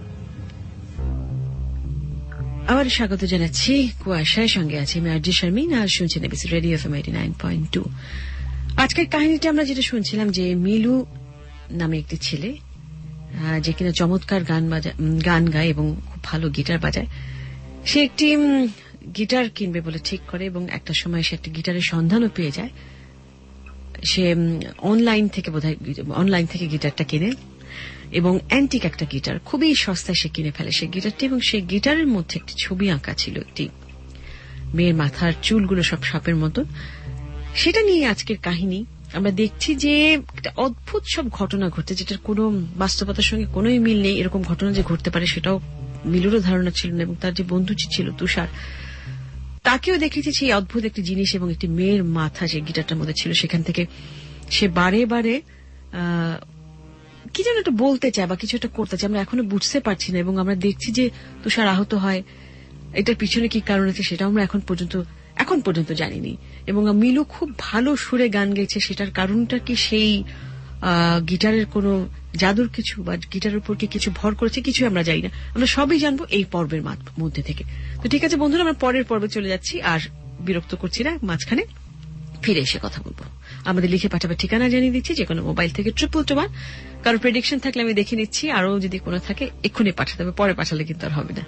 [SPEAKER 3] আবার স্বাগত জানাচ্ছি কুয়াশায়, সঙ্গে আছে আমি আরজি শারমিন, আর শুনছেন ABC radio FM eighty nine point two. আজকের কাহিনীটা আমরা যেটা শুনছিলাম যে মিলু নামে একটি ছেলে, যে কিনা চমৎকার গান বাজায়, গান গায় এবং খুব ভালো গিটার বাজায়। সে একটি গিটার কিনবে বলে ঠিক করে এবং একটা সময় সে একটা গিটারের সন্ধানও পেয়ে যায়। সে অনলাইন থেকে বোধহয় অনলাইন থেকে গিটারটা কিনে এবং অ্যান্টিক একটা গিটার খুবই সস্তায় সে কিনে ফেলে সেই গিটারটি, এবং সেই গিটারের মধ্যে একটি ছবি আঁকা ছিল, একটি মেয়ের মাথার চুলগুলো সব সাপের মতন। সেটা নিয়ে আজকের কাহিনী। আমরা দেখছি যে একটা অদ্ভুত সব ঘটনা ঘটছে, যেটার কোনো বাস্তবতার সঙ্গে কোন মিল নেই। এরকম ঘটনা যে ঘটতে পারে সেটাও মিলুরও ধারণা ছিল না, এবং তার যে বন্ধু ছিল তুষার, তাকেও দেখেছি সেই অদ্ভুত একটি জিনিস এবং একটি মেয়ের মাথা যে গিটারটার মধ্যে ছিল। সেখান থেকে সে বারে বারে কি যেন একটা বলতে চায় বা কিছু একটা করতে চায়, আমরা এখনো বুঝতে পারছি না। এবং আমরা দেখছি যে তুষার আহত হয়, এটার পিছনে কি কারণ আছে সেটা আমরা এখন পর্যন্ত এখন পর্যন্ত জানিনি। এবং মিলু খুব ভালো সুরে গান গেছে, সেটার কারণটা কি সেই গিটারের কোনো জাদুর কিছু বা গিটারের উপর কি কিছু ভর করেছে, কিছু আমরা জানি না। আমরা সবই জানবো এই পর্বের মধ্যে থেকে। তো ঠিক আছে বন্ধুরা, আমরা পরের পর্বে চলে যাচ্ছি, আর বিরক্ত করছি না, মাঝখানে ফিরে এসে কথা বলবো। আমাদের লিখে পাঠাবে ঠিকানা জানিয়ে দিচ্ছি, যে কোনো মোবাইল থেকে ট্রিপল টু ওয়ান। কারো প্রেডিকশন থাকলে আমি দেখে নিচ্ছি, আরো যদি কোনো থাকে এক্ষুনি পাঠাতে হবে, পরে পাঠালে কিন্তু আর হবে না।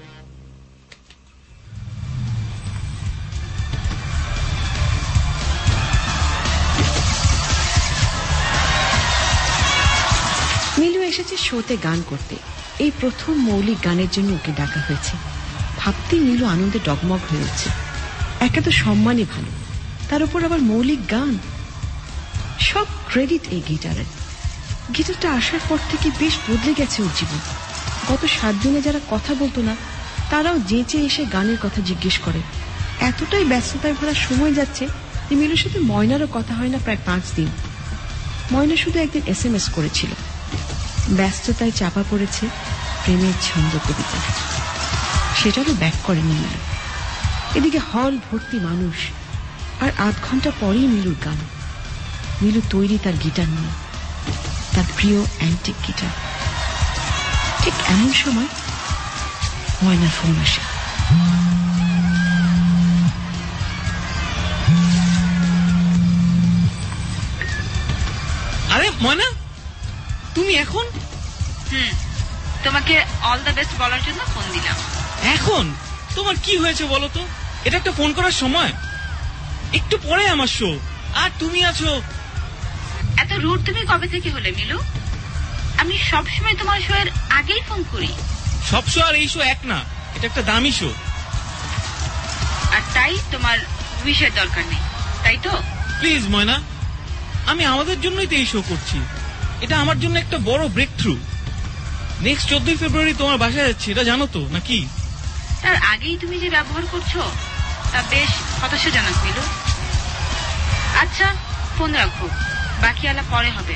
[SPEAKER 3] মিলু এসেছে শোতে গান করতে। এই প্রথম মৌলিক গানের জন্য ওকে ডাকা হয়েছে। ভাবতেই মিলু আনন্দে ডগমগ হয়ে উঠছে। একে তো সম্মানই ভালো, তার উপর আবার মৌলিক গান। সব ক্রেডিট এই গিটারের। গিটারটা আসার পর থেকে বেশ বদলে গেছে ওর জীবন। গত সাত দিনে যারা কথা বলতো না, তারাও যেচে এসে গানের কথা জিজ্ঞেস করে। এতটাই ব্যস্ততায় ভরা সময় যাচ্ছে যে মিলুর সাথে ময়নারও কথা হয় না প্রায় পাঁচ দিন। ময়না শুধু একদিন এস এম এস করেছিল। ব্যস্ততায় চাপা পড়েছে প্রেমের ছন্দ কবিতা, সেটারও ব্যাক করেনি মিলু। এদিকে হল ভর্তি মানুষ, আর আধ ঘন্টা পরেই মিলুর গান। মিলু তৈরি তার গিটার নিয়ে, তার প্রিয় অ্যান্টিক গিটার। ঠিক এমন সময় ময়নার ফোন আসে।
[SPEAKER 6] আরে ময়না, তুমি এখন?
[SPEAKER 9] হুম, তোমাকে অল দ্য বেস্ট বলার জন্য ফোন দিলাম।
[SPEAKER 6] এখন তোমার কি হয়েছে বলো তো? এটা একটা ফোন করার সময়? একটু পরে আমার শো, আর তুমি আছো।
[SPEAKER 9] এত রুড তুমি কবে থেকে হলে মিলু? আমি সবসময় তোমার শো এর আগেই ফোন করি।
[SPEAKER 6] সব শো আর এই শো এক না, এটা একটা দামি শো।
[SPEAKER 9] আর তাই তোমার উইশের দরকার নেই, তাই তো?
[SPEAKER 6] প্লিজ ময়না, আমি আমাদের জন্যই তো এই শো করছি। এটা আমার জন্য একটা বড় ব্রেক থ্রু।
[SPEAKER 4] নেক্সট চোদ্দই ফেব্রুয়ারি তোমার বাসায় যাচ্ছি, এটা জানো তো নাকি?
[SPEAKER 9] তার আগেই তুমি যে ব্যবহার করছো তা বেশ হতাশাজনক মিলু। আচ্ছা ফোন রাখো, বাকি আলাপ পরে হবে।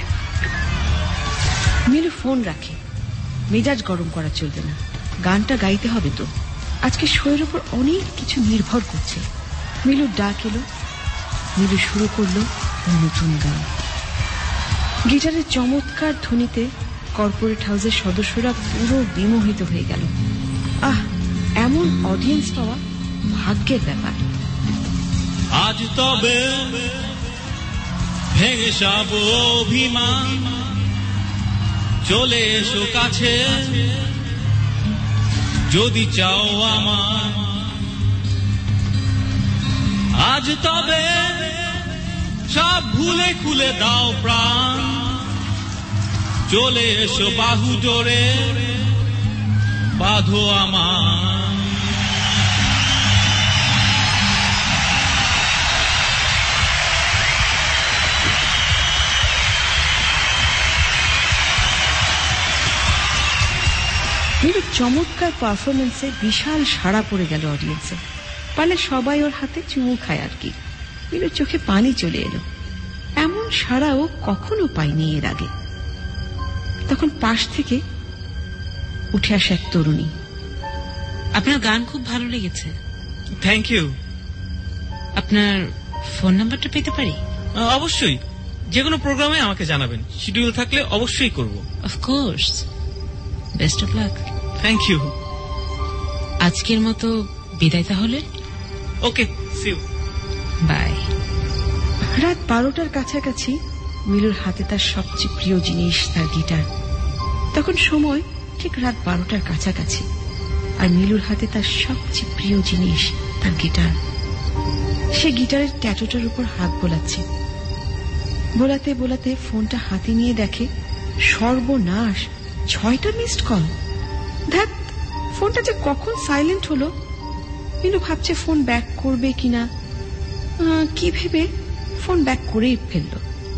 [SPEAKER 3] মিলু ফোন রাখে। মেজাজ গরম করা চলবে না, গানটা গাইতে হবে তো। আজকে শোয়ের উপর অনেক কিছু নির্ভর করছে। মিলুর ডাক এলো, মিলু শুরু করলো নতুন গান। গিটারের চমৎকার ধ্বনিতে কর্পোরেট হাউসের সদস্যরা পুরো বিমোহিত হয়ে গেল। আহ, এমন অডিয়েন্স পাওয়া ভাগ্যের ব্যাপার।
[SPEAKER 10] আজ তবে ভেঙে সব অভিমান, চলে এসো কাছে যদি চাও আমার। আজ তবে সব ভুলে খুলে দাও প্রাণ, চলে এসো বাহু জোরে বাঁধো আমার।
[SPEAKER 3] মিলুর চমৎকার পারফরমেন্সে বিশাল সাড়া পড়ে গেল অডিয়েন্সে। পারলে সবাই ওর হাতে চুমু খায় আর কি। মিলুর চোখে পানি চলে এলো, এমন সাড়া ও কখনো পায়নি এর আগে। তখন পাশ থেকে উঠে আসে এক তরুণী।
[SPEAKER 11] আপনার গান খুব ভালো লেগেছে।
[SPEAKER 4] Thank you.
[SPEAKER 11] আপনার ফোন নাম্বারটা পেতে পারি?
[SPEAKER 4] অবশ্যই, যে কোনো প্রোগ্রামে আমাকে জানাবেন, শিডিউল থাকলে অবশ্যই করব।
[SPEAKER 11] Of course, best of luck.
[SPEAKER 4] Thank you.
[SPEAKER 11] আজকের মতো বিদায় তাহলে।
[SPEAKER 4] Okay, see you,
[SPEAKER 11] bye.
[SPEAKER 3] রাত বারোটার কাছাকাছি মিলুর হাতে তার সবচেয়ে প্রিয় জিনিস, তার গিটার। তখন সময় ঠিক রাত বারোটার কাছাকাছি, আর মিলুর হাতে তার সবচেয়ে প্রিয় জিনিস, তার গিটার। সে গিটারের ট্যাটুটার উপর হাত বোলাচ্ছে। বোলাতে বোলাতে ফোনটা হাতে নিয়ে দেখে সর্বনাশ, ছয়টা মিসড কল। ধ্যাত, ফোনটা যে কখন সাইলেন্ট হলো। মিলু ভাবছে ফোন ব্যাক করবে কিনা, কি ভেবে ফোন ব্যাক করেই ফেললো।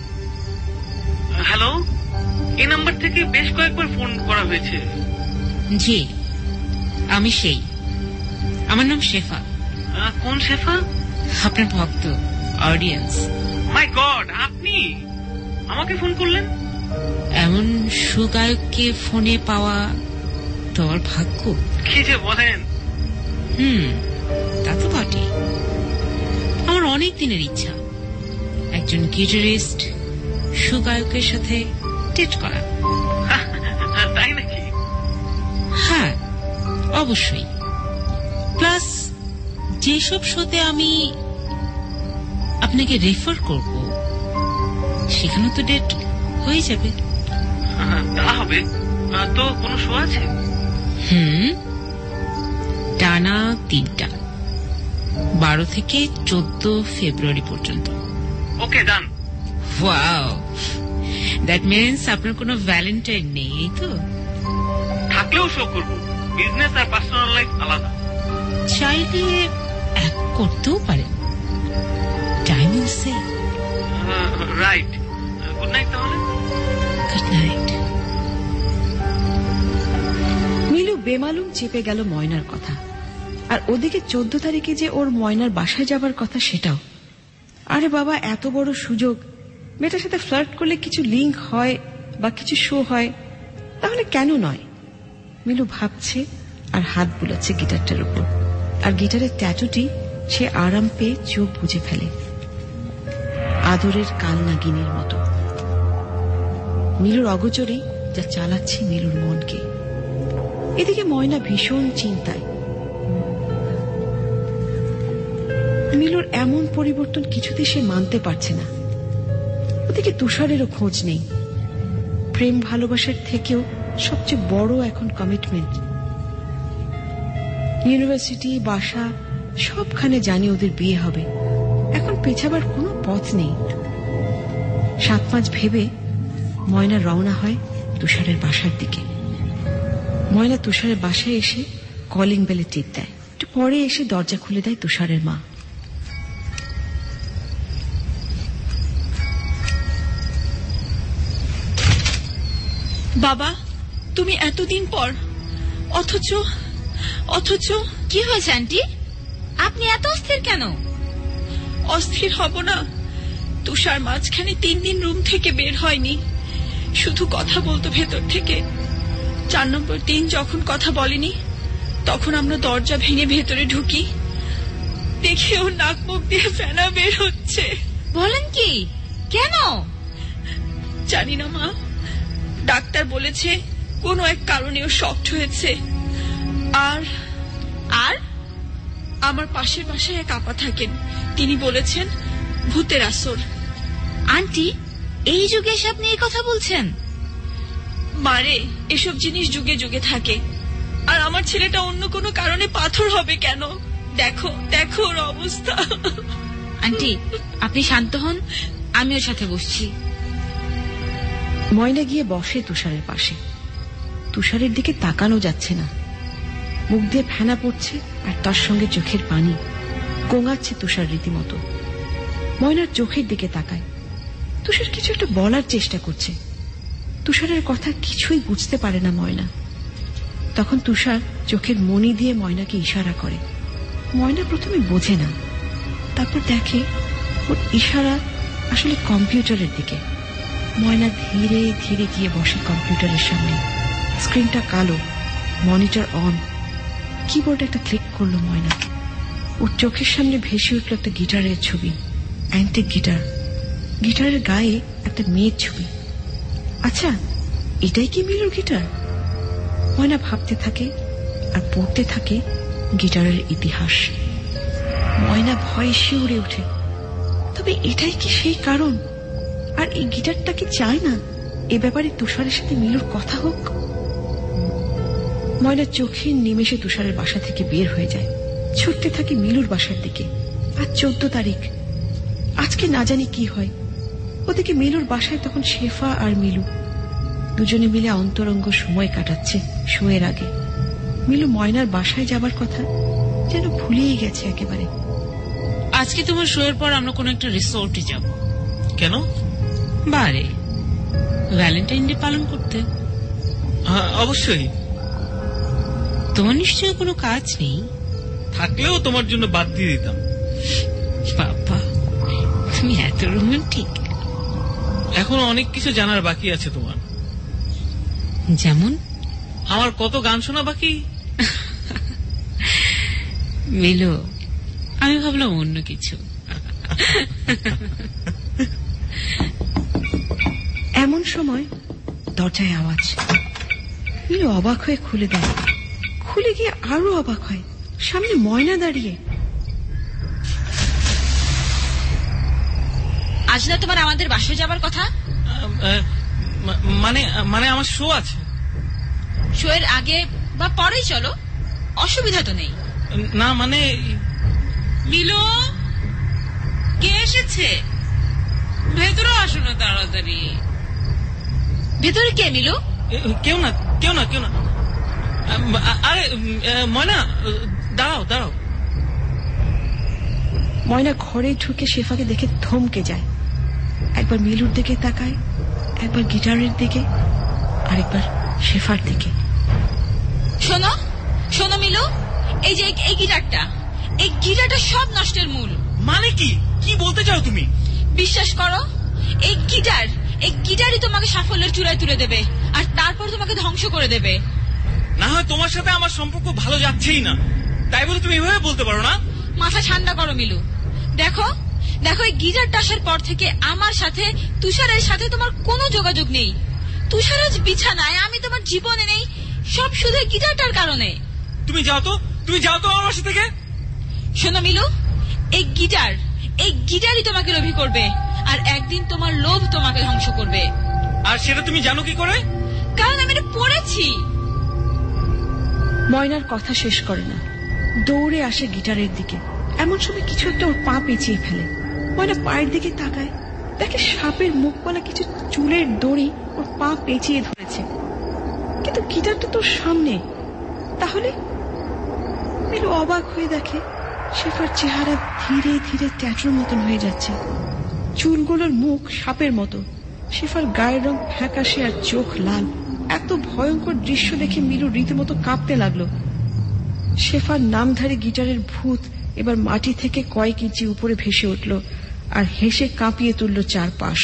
[SPEAKER 8] হ্যালো, এই নাম্বার থেকে বেশ কয়েকবার ফোন করা হয়েছে।
[SPEAKER 11] জি, আমি সেই। আমার নাম শেফা।
[SPEAKER 8] কোন শেফা?
[SPEAKER 11] আপনার ভক্ত, অডিয়েন্স।
[SPEAKER 8] মাই গড, আপনি আমাকে ফোন করলেন?
[SPEAKER 11] এমন সুগায়ককে ফোনে পাওয়া তোর ভাগ্য।
[SPEAKER 8] কি যে বলেন।
[SPEAKER 11] হুম, তা তো বটে। আমার অনেক দিনের ইচ্ছা একজন গিটারিস্ট সুগায়কের সাথে ডেট করা।
[SPEAKER 8] তাই নাকি?
[SPEAKER 11] হ্যাঁ, অবশ্যই। প্লাস যেসব শোতে আমি আপনাকে রেফার করব সেখানে তো ডেট হয়ে যাবে।
[SPEAKER 8] তা হবে তো। কোনো শো আছে?
[SPEAKER 11] হুম, টানা তিনটা, বারো থেকে চোদ্দ ফেব্রুয়ারি পর্যন্ত।
[SPEAKER 8] Okay, done.
[SPEAKER 11] Wow, that means আপনার কোনো ভ্যালেন্টাইন নেই, এই তো?
[SPEAKER 8] থাকলেও শো করব, বিজনেস আর পার্সোনাল লাইফ আলাদা।
[SPEAKER 11] চাইলে এক করতেও পারেন। Time will say.
[SPEAKER 8] Right. Good night তাহলে।
[SPEAKER 11] Good night.
[SPEAKER 3] মিলু বেমালুম চেপে গেল ময়নার কথা, আর ওদিকে চোদ্দ তারিখে যে ওর ময়নার বাসায় যাবার কথা সেটাও। আরে বাবা, এত বড় সুযোগ, মেয়েটার সাথে ফ্লার্ট করলে কিছু লিঙ্ক হয় বা কিছু শো হয়, তাহলে কেন নয়? মিলু ভাবছে আর হাত বুলাচ্ছে গিটারটার উপর, আর গিটারের ট্যাটুটি সে আরাম পেয়ে চোখ বুজে ফেলে, আদরের কালনাগিনীর মতো। মিলুর অগোচরেই যা চালাচ্ছে মিলুর মনকে। এদিকে ময়না ভীষণ চিন্তায়। মিলুর এমন পরিবর্তন কিছুতে সে মানতে পারছে না। ওদিকে তুষারেরও খোঁজ নেই। প্রেম ভালোবাসার থেকেও সবচেয়ে বড় এখন কমিটমেন্ট। ইউনিভার্সিটি, বাসা, সবখানে জানি ওদের বিয়ে হবে। এখন পেছাবার কোনো পথ নেই। সাত পাঁচ ভেবে ময়না রওনা হয় তুষারের বাসার দিকে। ময়না তুষারের বাসায় এসে কলিং বেলে টিপ দেয়। একটু পরে এসে দরজা খুলে দেয় তুষারের মা।
[SPEAKER 2] বাবা, তুমি এতদিন পর, অথচ অথচ
[SPEAKER 9] কি হয়েছে আন্টি? আপনি এত অস্থির কেন?
[SPEAKER 2] অস্থির হব না? তুষার মাঝখানে তিন দিন রুম থেকে বের হয়নি, শুধু কথা বলতো ভেতর থেকে। চার নম্বর দিন যখন কথা বলেনি, তখন আমরা দরজা ভেঙে ভেতরে ঢুকি, দেখে ওর নাক মুখ দিয়ে ফেনা বের হচ্ছে।
[SPEAKER 9] বলেন কি? কেন?
[SPEAKER 2] জানি না মা, ডাক্তার বলেছে কোনো এক কারণে ও শক্ট হয়েছে। আর
[SPEAKER 9] আর
[SPEAKER 2] আমার পাশের বাসায় এক আপা থাকেন, তিনি বলেছেন ভূতের আসর।
[SPEAKER 9] আন্টি, এই যুগে এসে আপনি এই কথা বলছেন?
[SPEAKER 2] মারে, এসব জিনিস যুগে যুগে থাকে। আর আমার ছেলেটা অন্য কোনো কারণে পাথর হবে কেন? দেখো দেখো ওর অবস্থা।
[SPEAKER 9] আন্টি, আপনি শান্ত হন, আমি ওর সাথে বসছি।
[SPEAKER 3] ময়না গিয়ে বসে তুষারের পাশে। তুষারের দিকে তাকানো যাচ্ছে না, মুখ দিয়ে ফেনা পড়ছে আর তার সঙ্গে চোখের পানি গোঙাচ্ছে তুষার রীতিমতো। ময়নার চোখের দিকে তাকায়, তুষার কিছু একটা বলার চেষ্টা করছে। তুষারের কথা কিছুই বুঝতে পারে না ময়না। তখন তুষার চোখের মনি দিয়ে ময়নাকে ইশারা করে। ময়না প্রথমে বোঝে না, তারপর দেখে ওর ইশারা আসলে কম্পিউটারের দিকে। ময়না ধীরে ধীরে গিয়ে বসে কম্পিউটারের সামনে। স্ক্রিনটা কালো, মনিটর অন। কিবোর্ডে একটা ক্লিক করলো ময়না। ওর চোখের সামনে ভেসে উঠল একটা গিটারের ছবি, অ্যান্টিক গিটার। গিটারের গায়ে একটা মেয়ের ছবি। আচ্ছা, এটাই কি মিলুর গিটার? ময়না ভাবতে থাকে আর পড়তে থাকে গিটারের ইতিহাস। ময়না ভয়ে শিউরে ওঠে। তবে এটাই কি সেই কারণ? আর এই গিটারটা কি চায় না এ ব্যাপারে তুষারের সাথে মিলুর কথা হোক? ময়না চোখের নিমেষে তুষারের বাসা থেকে বের হয়ে যায়, ছুটতে থাকে মিলুর বাসার দিকে। আজ চোদ্দ তারিখ, আজকে না জানি কি হয়। ওদিকে মিলুর বাসায় তখন শেফা আর মিলু দুজনে মিলে অন্তরঙ্গ সময় কাটাচ্ছে শোয়ের আগে। মিলু ময়নার বাসায় যাবার কথা যেন ভুলেই গেছে একেবারে।
[SPEAKER 11] আজকে তোমার শোয়ের পর আমরা কোন একটা রিসোর্টে যাব।
[SPEAKER 4] কেন?
[SPEAKER 11] বারে ভ্যালেন্টাইন ডে পালন করতে।
[SPEAKER 4] অবশ্যই।
[SPEAKER 11] তোমার নিশ্চয়ই কোনো কাজ নেই?
[SPEAKER 4] থাকলেও তোমার জন্য বাদ দিয়ে দিতাম।
[SPEAKER 11] বাবা, তুমি এত রোমান্টিক।
[SPEAKER 4] এখন অনেক কিছু জানার বাকি আছে তোমার।
[SPEAKER 11] যেমন?
[SPEAKER 4] আমার কত গান শোনা বাকি।
[SPEAKER 11] মিলো, আমি ভাবলাম অন্য কিছু।
[SPEAKER 3] এমন সময় দরজায় আওয়াজ। মিলু অবাক হয়ে খুলে দেয়। খুলে গিয়ে আরো অবাক হয়, সামনে ময়না দাঁড়িয়ে।
[SPEAKER 9] আজ না তোমার আমাদের বাসায় যাবার কথা?
[SPEAKER 4] মানে মানে আমার শো আছে।
[SPEAKER 9] শোয়ের আগে বা পরেই চলো, অসুবিধা তো নেই।
[SPEAKER 4] না মানে
[SPEAKER 11] মিলো, কে এসেছে? ভেতরে আসো না তাড়াতাড়ি।
[SPEAKER 9] ভেতরে কে মিলো?
[SPEAKER 4] কেউ না কেউ না কেউ না। আরে ময়না, দাঁড়াও দাঁড়াও।
[SPEAKER 3] ময়না ঘরে ঢুকে শেফাকে দেখে থমকে যায়। একবার মিলুর দিকে তাকায়, একবার গিটারের দিকে, আরেকবার শেফার দিকে।
[SPEAKER 9] শোনো শোনো মিলু, এই যে এই গিটারটা, এই গিটারটা সব নষ্টের মূল।
[SPEAKER 4] মানে কি? কি বলতে চাও তুমি?
[SPEAKER 9] বিশ্বাস করো, এই গিটার এই গিটারই তোমাকে সাফল্যের চূড়ায় তুলে দেবে, আর তারপর তোমাকে ধ্বংস করে দেবে।
[SPEAKER 4] না হয় তোমার সাথে আমার সম্পর্ক ভালো যাচ্ছেই না, তাই বলে তুমি এভাবে বলতে পারো না?
[SPEAKER 9] মাথা ঠান্ডা করো মিলু। দেখো দেখো এই গিটারটা আসার পর থেকে আমার সাথে তুষারের সাথে তোমার কোনো যোগাযোগ নেই। তুষার আজ বিছানায়, আমি তোমার জীবনে নেই, সব শুধু গিটারটার কারণে।
[SPEAKER 4] তুমি যাও তো, তুমি যাও তো আমার বাসা থেকে।
[SPEAKER 9] শোনো মিলু, এই গিটার এই গিটারই তোমাকে লোভী করবে, আর একদিন তোমার লোভ তোমাকে ধ্বংস করবে।
[SPEAKER 4] আর সেটা তুমি জানো কি করে?
[SPEAKER 9] কারণ আমি এটা পড়েছি।
[SPEAKER 3] ময়নার কথা শেষ করে না, দৌড়ে আসে গিটারের দিকে। এমন সময় কিছু একটা ওর পা পেঁচিয়ে ফেলে। ময়না পায়ের দিকে তাকায়, দেখে সাপের মুখ বলা কিছু চুলের দড়ি ওর পা পেঁচিয়ে ধরেছে। কিন্তু গিটারটা তোর সামনে, তাহলে? মিলু অবাক হয়ে দেখে শেফার চেহারা ধীরে ধীরে ট্যাটুর মতন হয়ে যাচ্ছে। চুলগুলোর মুখ সাপের মতো, শেফার গায়ের রং ফ্যাকাশে আর চোখ লাল। এত ভয়ঙ্কর দৃশ্য দেখে মিলু রীতিমতো কাঁপতে লাগলো। শেফার নামধারী গিটারের ভূত এবার মাটি থেকে কয়েক ইঞ্চি উপরে ভেসে উঠল আর হেসে কাঁপিয়ে তুলল চারপাশ।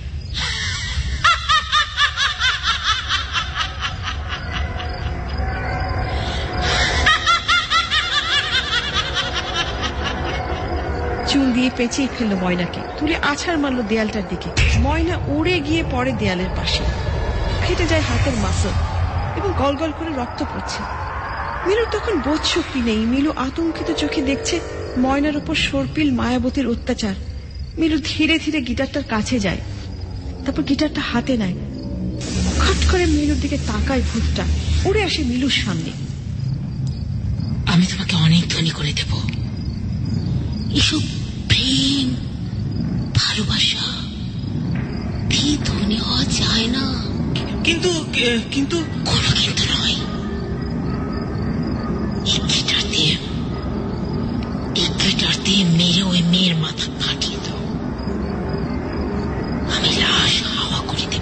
[SPEAKER 3] চুল দিয়ে পেঁচিয়ে ফেললো ময়নাকে, তুলে আছাড় মারলো দেয়ালটার দিকে। ময়না উড়ে গিয়ে পড়ে দেয়ালের পাশে, ফেটে যায় হাতের মাসল এবং গল গল করে রক্ত পড়ছে। মিলুর তখন বোধ শক্তি নেই। মিলু আতঙ্কিত চোখে দেখছে ময়নার উপর সর্পিল মায়াবতীর অত্যাচার। মিলু ধীরে ধীরে গিটারটার কাছে যায়, তারপর গিটারটা হাতে নেয়। খট করে মিলুর দিকে তাকায় ভূতটা, উড়ে আসে মিলুর সামনে।
[SPEAKER 11] আমি তোমাকে অনেক ধনী করে দেব। এসব প্রেম ভালোবাসা দিয়ে ধনী হওয়া যায় না।
[SPEAKER 6] কিন্তু কিন্তু
[SPEAKER 11] কোনো কিন্তু নয়। এই গিটার দিয়ে এই গিটার দিয়ে মেরে ওই মেয়ের মাথা ফাটিয়ে দাও। আমি লাশ হাওয়া করে দেব।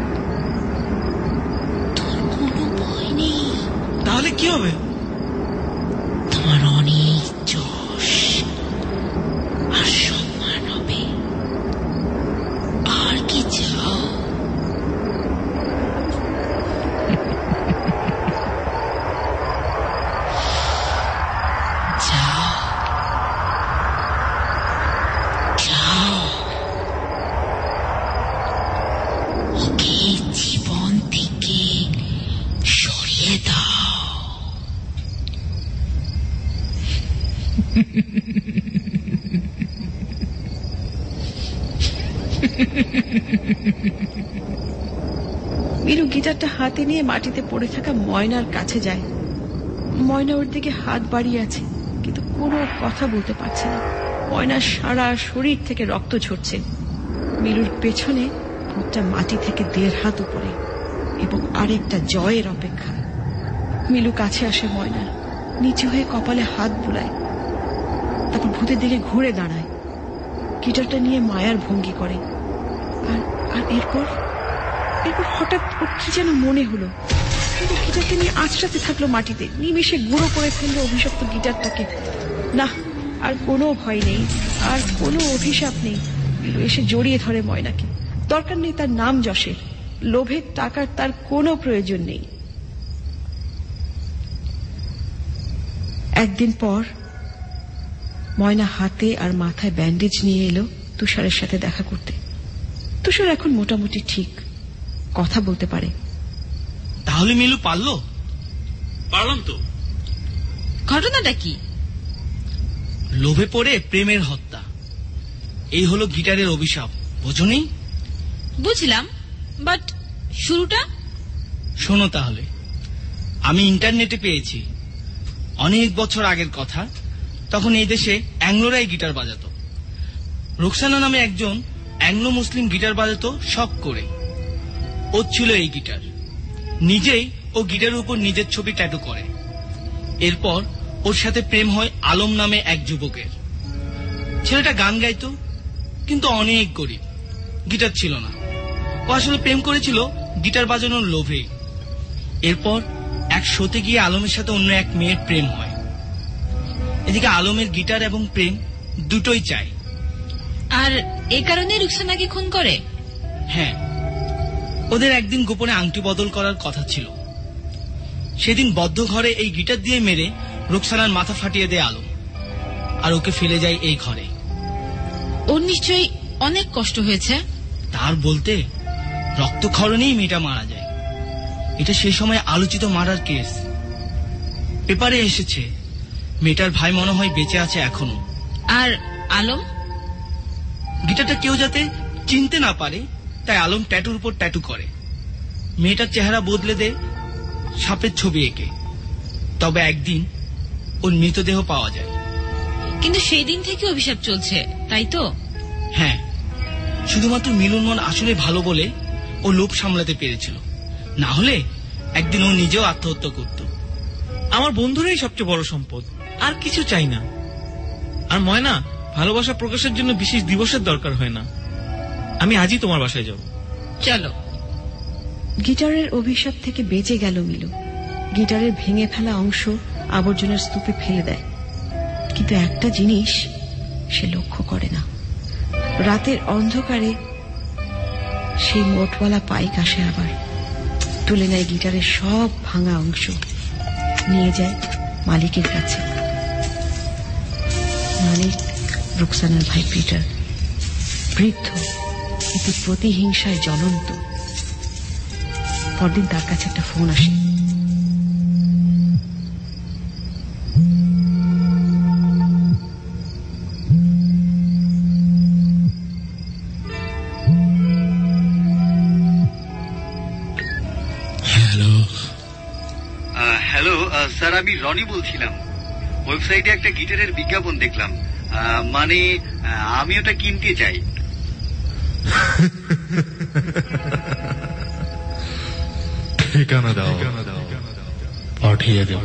[SPEAKER 11] তোর কোনো ভয় নেই।
[SPEAKER 6] তাহলে কি হবে?
[SPEAKER 11] তোমার অনেক যশ আর সম্মান হবে। আর কি চাও? জীবন থেকে সরিয়ে দাও।
[SPEAKER 3] মিলু গিটারটা হাতে নিয়ে মাটিতে পড়ে থাকা ময়নার কাছে যায়। ময়না ওর দিকে হাত বাড়িয়ে আছে, কিন্তু কোনো কথা বলতে পারছে না। ময়নার সারা শরীর থেকে রক্ত ঝরছে। মিলুর পেছনে ভূতটা মাটি থেকে দেড় হাত উপরে এবং আরেকটা জয়ের অপেক্ষা। মিলু কাছে আসে ময়নার, নিচু হয়ে কপালে হাত বুলায়, তারপর ভূতের দিকে ঘুরে দাঁড়ায়, গিটারটা নিয়ে মায়ার ভঙ্গি করে। আর আর এরপর এরপর হঠাৎ ওর কি যেন মনে হলো, কিন্তু গিটারটা নিয়ে আঁচড়াতে থাকলো মাটিতে। নিমেষে গুঁড়ো করে ফেললো অভিশপ্ত গিটারটাকে। না, আর কোনো ভয় নেই, আর কোনো অভিশাপ নেই। মিলু এসে জড়িয়ে ধরে ময়নাকে। দরকার নেই তার নাম যশের, লোভের টাকার তার কোনো প্রয়োজন নেই। একদিন পর ময়না হাতে আর মাথায় ব্যান্ডেজ নিয়ে এলো তুষারের সাথে দেখা করতে। তুষার এখন মোটামুটি ঠিক, কথা বলতে পারে।
[SPEAKER 6] তাহলে মিলু পারলো?
[SPEAKER 10] পারলাম তো।
[SPEAKER 9] ঘটনাটা কি?
[SPEAKER 6] লোভে পড়ে প্রেমের হত্যা, এই হলো গিটারের অভিশাপ। বোঝনি?
[SPEAKER 9] বুঝলাম, বাট শুরুটা?
[SPEAKER 6] শোনো তাহলে। আমি ইন্টারনেটে পেয়েছি অনেক বছর আগের কথা। তখন এই দেশে অ্যাংলোরাই গিটার বাজাতো। রোকসানা নামে একজন অ্যাংলো মুসলিম গিটার বাজাতো শখ করে। ওর ছিল এই গিটার। নিজেই ও গিটারের উপর নিজের ছবি ট্যাটু করে। এরপর ওর সাথে প্রেম হয় আলম নামে এক যুবকের। ছেলেটা গান গাইতো, কিন্তু অনেক গরিব, গিটার ছিল না। ও আসলে প্রেম করেছিল গিটার বাজানোর লোভে। এরপর এক শোতে গিয়ে আলমের সাথে অন্য এক মেয়ের প্রেম হয়। এদিকে আলমের গিটার এবং প্রেম দুটোই চাই।
[SPEAKER 9] আর এ কারণে রুকসানাকে খুন করে?
[SPEAKER 6] হ্যাঁ, ওদের একদিন গোপনে আংটি বদল করার কথা ছিল। সেদিন বদ্ধ ঘরে এই গিটার দিয়ে মেরে রুকসানার মাথা ফাটিয়ে দেয় আলম, আর ওকে ফেলে যায় এই ঘরে।
[SPEAKER 9] ওর নিশ্চয়ই অনেক কষ্ট হয়েছে।
[SPEAKER 6] তার বলতে রক্তক্ষরণেই মেয়েটা মারা যায়। এটা সেই সময় আলোচিত মার্ডার কেস। পেপারে এসেছে। মেয়েটার ভাই মনে হয় বেঁচে আছে এখনো।
[SPEAKER 9] আর আলম?
[SPEAKER 6] গিটারটা কেউ যাতে চিনতে না পারে তাই আলম ট্যাটুর উপর ট্যাটু করে। মেয়েটার চেহারা বদলে দেয় সাপের ছবি এঁকে। তবে একদিন ওর মৃতদেহ পাওয়া যায়।
[SPEAKER 9] কিন্তু সেই দিন থেকে অভিশাপ চলছে, তাই তো?
[SPEAKER 6] হ্যাঁ, শুধুমাত্র মিলন মন আসলে ভালো বলে ও লোভ সামলাতে পেরেছিল। না হলে একদিন ও নিজেও আত্মহত্যা করত।
[SPEAKER 4] আমার বন্ধুরাই সবচেয়ে বড় সম্পদ, আর কিছু চাই না। আর ময়না, ভালোবাসা প্রকাশের জন্য বিশেষ দিবসের দরকার হয় না। আমি আজই তোমার বাসায় যাব।
[SPEAKER 9] চলো।
[SPEAKER 3] গিটারের অভিশাপ থেকে বেঁচে গেল মিলু। গিটারের ভেঙে ফেলা অংশ আবর্জনার স্তূপে ফেলে দেয়, কিন্তু একটা জিনিস সে লক্ষ্য করে না। রাতের অন্ধকারে সেই মোটওয়ালা পাইক আসে, আবার তুলে নেয় গিটারের সব ভাঙা অংশ, নিয়ে যায় মালিকের কাছে। মালিক রুকসানার ভাই পিটার, বৃদ্ধ কিন্তু প্রতিহিংসায় জ্বলন্ত। পরদিন তার কাছে একটা ফোন আসে।
[SPEAKER 7] হ্যালো
[SPEAKER 8] হ্যালো স্যার, আমি রনি বলছিলাম। ওয়েবসাইটে একটা গিটারের বিজ্ঞাপন দেখলাম, মানে আমি ওটা কিনতে চাই।
[SPEAKER 7] ঠিকানা দাও, পাঠিয়ে দেব।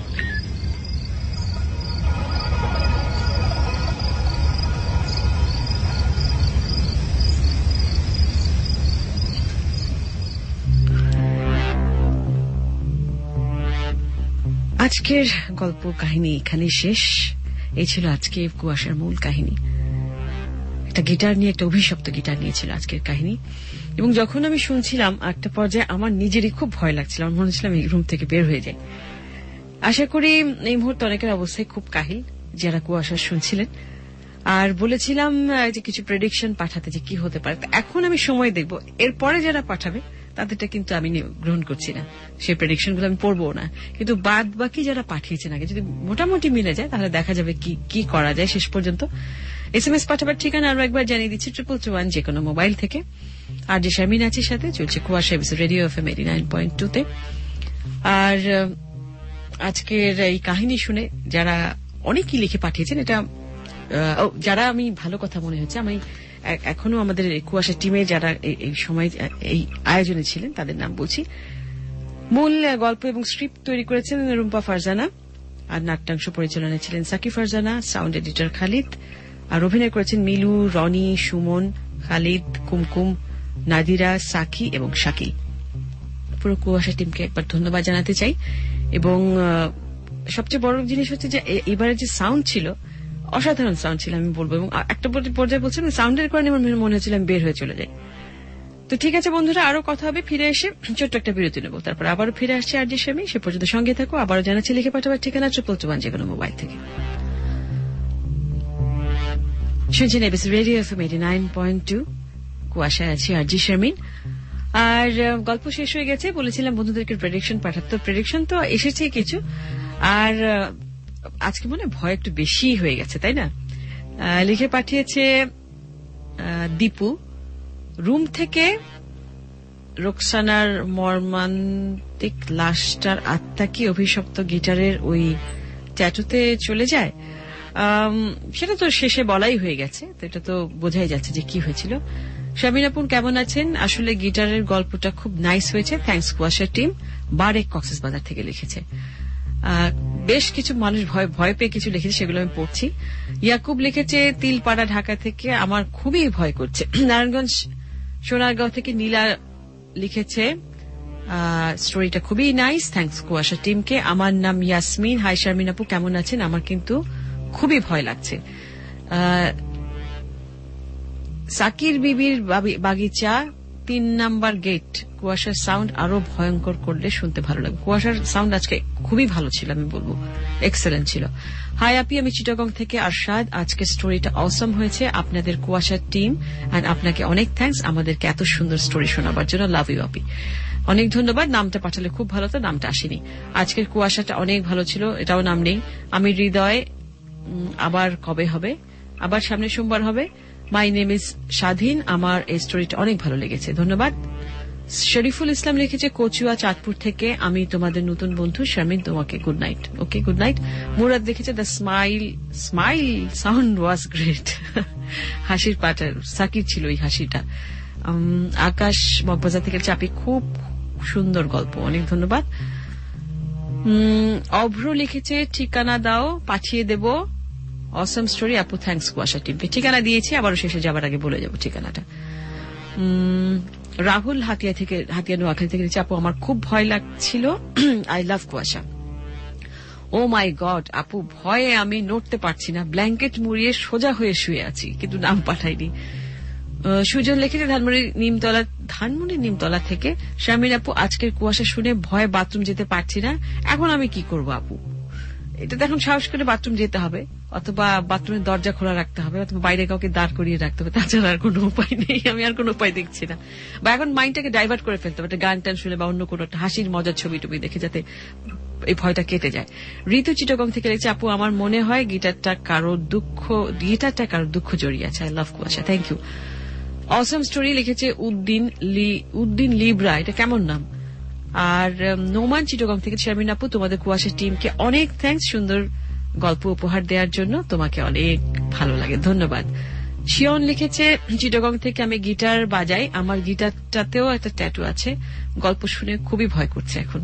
[SPEAKER 3] আজকের গল্প কাহিনী এখানে শেষ। এই ছিল আজকে কুয়াশার মূল কাহিনী। একটা গিটার নিয়ে, একটা অভিশপ্ত গিটার নিয়েছিল আজকের কাহিনী। এবং যখন আমি শুনছিলাম একটা পর্যায়ে আমার নিজেরই খুব ভয় লাগছিল, আমার মনে হচ্ছিলাম এই রুম থেকে বের হয়ে যায়। আশা করি এই মুহূর্তে অনেকের অবস্থায় খুব কাহিল যারা কুয়াশা শুনছিলেন। আর বলেছিলাম যে কিছু প্রেডিকশন পাঠাতে, যে কি হতে পারে। এখন আমি সময় দেখব, এরপরে যারা পাঠাবে তাদেরটা কিন্তু আমি গ্রহণ করছি না, সেই প্রেডিকশন গুলো আমি পড়বো না। কিন্তু বাদ বাকি যারা পাঠিয়েছেন আগে যদি মোটামুটি মিলে যায় তাহলে দেখা যাবে কি কি করা যায়। শেষ পর্যন্ত এস এম এস পাঠাবার ঠিকানা আরো একবার জানিয়ে দিচ্ছি, ট্রিপল টু ওয়ান যে কোনো মোবাইল থেকে। আর যে শারমিন আছে সাথে চলছে Kuasha episode radio F M eighty nine point two তে। আর আজকের এই কাহিনী শুনে যারা অনেকেই লিখে পাঠিয়েছেন, এটা যারা আমি ভালো কথা মনে হচ্ছে, আমি এখনো আমাদের কুয়াশা টিমে যারা এই সময় এই আয়োজনে ছিলেন তাদের নাম বলছি। মূল গল্প এবং স্ক্রিপ্ট তৈরি করেছেন রুম্পা ফারজানা, আর নাট্যাংশ পরিচালনায় ছিলেন সাকি ফারজানা, সাউন্ড এডিটর খালিদ, আর অভিনয় করেছেন মিলু, রনি, সুমন, খালিদ, কুমকুম, নাদিরা, সাকি এবং শাকিল। পুরো কুয়াশা টিমকে একবার ধন্যবাদ জানাতে চাই। এবং সবচেয়ে বড় জিনিস হচ্ছে যে এবারে যে সাউন্ড ছিল, অসাধারণ সাউন্ড ছিল আমি বলবো। এবং একটা পর্যায়ে বলছিলাম সাউন্ডের কারণে আমার মনে হচ্ছিল আমি বের হয়ে চলে যাই। তো ঠিক আছে বন্ধুরা, আরো কথা হবে ফিরে এসে। ছোট্ট একটা বিরতি নেবো, তারপর আবারও ফিরে আসছে আর জি শামি। সে পর্যন্ত সঙ্গে থাকো। আবারও জানাচ্ছি লিখে পাঠাবার ঠিকানা ট্রিপল টু ওয়ান যে কোনো মোবাইল থেকে। শুনছেন ABC radio F M eighty nine point two, কুয়াশায় আছি আর জি শারমিন। আর গল্প শেষ হয়ে গেছে, বলেছিলাম বন্ধুদেরকে প্রেডিকশন পাঠাতে। প্রেডিকশন তো এসেছে কিছু, আর আজকে মনে ভয় একটু বেশি হয়ে গেছে, তাই না? লিখে পাঠিয়েছে দীপু, রুম থেকে রোকসানার মর্মান্তিক লাশটার আত্মা কি অভিশপ্ত গিটারের ওই ট্যাটুতে চলে যায়? সেটা তো শেষে বলাই হয়ে গেছে, তো এটা তো বোঝাই যাচ্ছে যে কি হয়েছিল। শারমিন আপুন কেমন আছেন? আসলে গিটারের গল্পটা খুব নাইস হয়েছে, থ্যাঙ্কস কুয়াশা টিম। বারেক কক্সবাজার থেকে লিখেছে। বেশ কিছু মানুষ ভয় ভয় পেয়ে কিছু লিখেছে, সেগুলো আমি পড়ছি। ইয়াকুব লিখেছে তিলপাড়া ঢাকা থেকে, আমার খুবই ভয় করছে। নারায়ণগঞ্জ সোনারগাঁও থেকে নীলা লিখেছে স্টোরিটা খুবই নাইস, থ্যাঙ্কস কুয়াশা টিমকে। আমার নাম ইয়াসমিন, হাই শারমিন আপু কেমন আছেন? আমার কিন্তু খুবই ভয় লাগছে। সাকির বিবির বাগিচা তিন নাম্বার গেট, কুয়াশার সাউন্ড আরো ভয়ঙ্কর করলে শুনতে ভালো লাগবে। কুয়াশার সাউন্ড আজকে খুবই ভালো ছিল, আমি বলবো এক্সেলেন্ট ছিল। হাই আপি, আমি চিটাগং থেকে আরশাদ। আজকের স্টোরিটা অসম হয়েছে, আপনাদের কুয়াশার টিম এন্ড আপনাকে অনেক থ্যাঙ্কস আমাদেরকে এত সুন্দর স্টোরি শোনাবার জন্য। লাভ ইউ আপি, অনেক ধন্যবাদ। নামটা পাঠালে খুব ভালো, তো নামটা আসেনি। আজকের কুয়াশাটা অনেক ভালো ছিল, এটাও নাম নেই। আমি হৃদয়, আবার কবে হবে? আবার সামনে সোমবার হবে। মাই নেম ইজ স্বাধীন, আমার এই স্টোরিটা অনেক ভালো লেগেছে, ধন্যবাদ। শরীফুল ইসলাম লিখেছে কচুয়া চাঁদপুর থেকে, আমি তোমাদের নতুন বন্ধু শারমিন, তোমাকে good night. Okay, good night. Murad লিখেছে the smile smile sound was great, হাসির পাটার সাকির ছিল এই হাসিটা। আকাশ মগবাজার থেকে চাপি, খুব সুন্দর গল্প, অনেক ধন্যবাদ। অভ্র লিখেছে ঠিকানা দাও, পাঠিয়ে দেব। অসম স্টোরি আপু, থ্যাঙ্কস কুয়াশা টিমকে। ঠিকানা দিয়েছি, আবারও শেষে যাবার আগে বলে যাব ঠিকানাটা। রাহুল হাতিয়া থেকে হাতিয়া নোয়াখালী থেকে লিখেছে, আপু আমার খুব ভয় লাগছিল, আই লাভ কুয়াশা। ও মাই গড আপু, ভয়ে আমি নড়তে পারছি না, ব্ল্যাঙ্কেট মুড়িয়ে সোজা হয়ে শুয়ে আছি, কিন্তু নাম পাঠাইনি। সুজন লিখেছে ধানমন্ডি নিমতলা ধানমন্ডি নিমতলা থেকে, শারমিন আপু আজকের কুয়াশা শুনে ভয়ে বাথরুম যেতে পারছি না, এখন আমি কি করব আপু? এটা এখন সাহস করে বাথরুম যেতে হবে, অথবা বাথরুমের দরজা খোলা রাখতে হবে, অথবা বাইরে কাউকে দাঁড় করিয়ে রাখতে হবে, তাছাড়া আর কোনো উপায় নেই। আমি আর কোনো উপায় দেখছি না। বা এখন মাইন্ডটাকে ডাইভার্ট করে ফেলতে হবে, একটা গান টান শুনে বা অন্য কোনো একটা হাসির মজার ছবি টবি দেখে, যাতে এই ভয়টা কেটে যায়। ঋতু চিটাগং থেকে লিখছে, আপু আমার মনে হয় গিটারটা কারো দুঃখ গিটারটা কারো দুঃখ জড়িয়ে আছে। আই লাভ কুয়াশা, থ্যাংক ইউ। অসম স্টোরি লিখেছে উদ্দিন লি উদ্দিন লিব্রা, এটা কেমন নাম? আর নোমান চিটাগং থেকে, শারমিন আপু তোমাদের কুয়াশা টিমকে অনেক থ্যাঙ্কস সুন্দর গল্প উপহার দেওয়ার জন্য, তোমাকে অনেক ভালো লাগে, ধন্যবাদ। শিয়ন লিখেছে চিটাগং থেকে, আমি গিটার বাজাই, আমার গিটারটাতেও একটা ট্যাটু আছে, গল্প শুনে খুবই ভয় করছে এখন।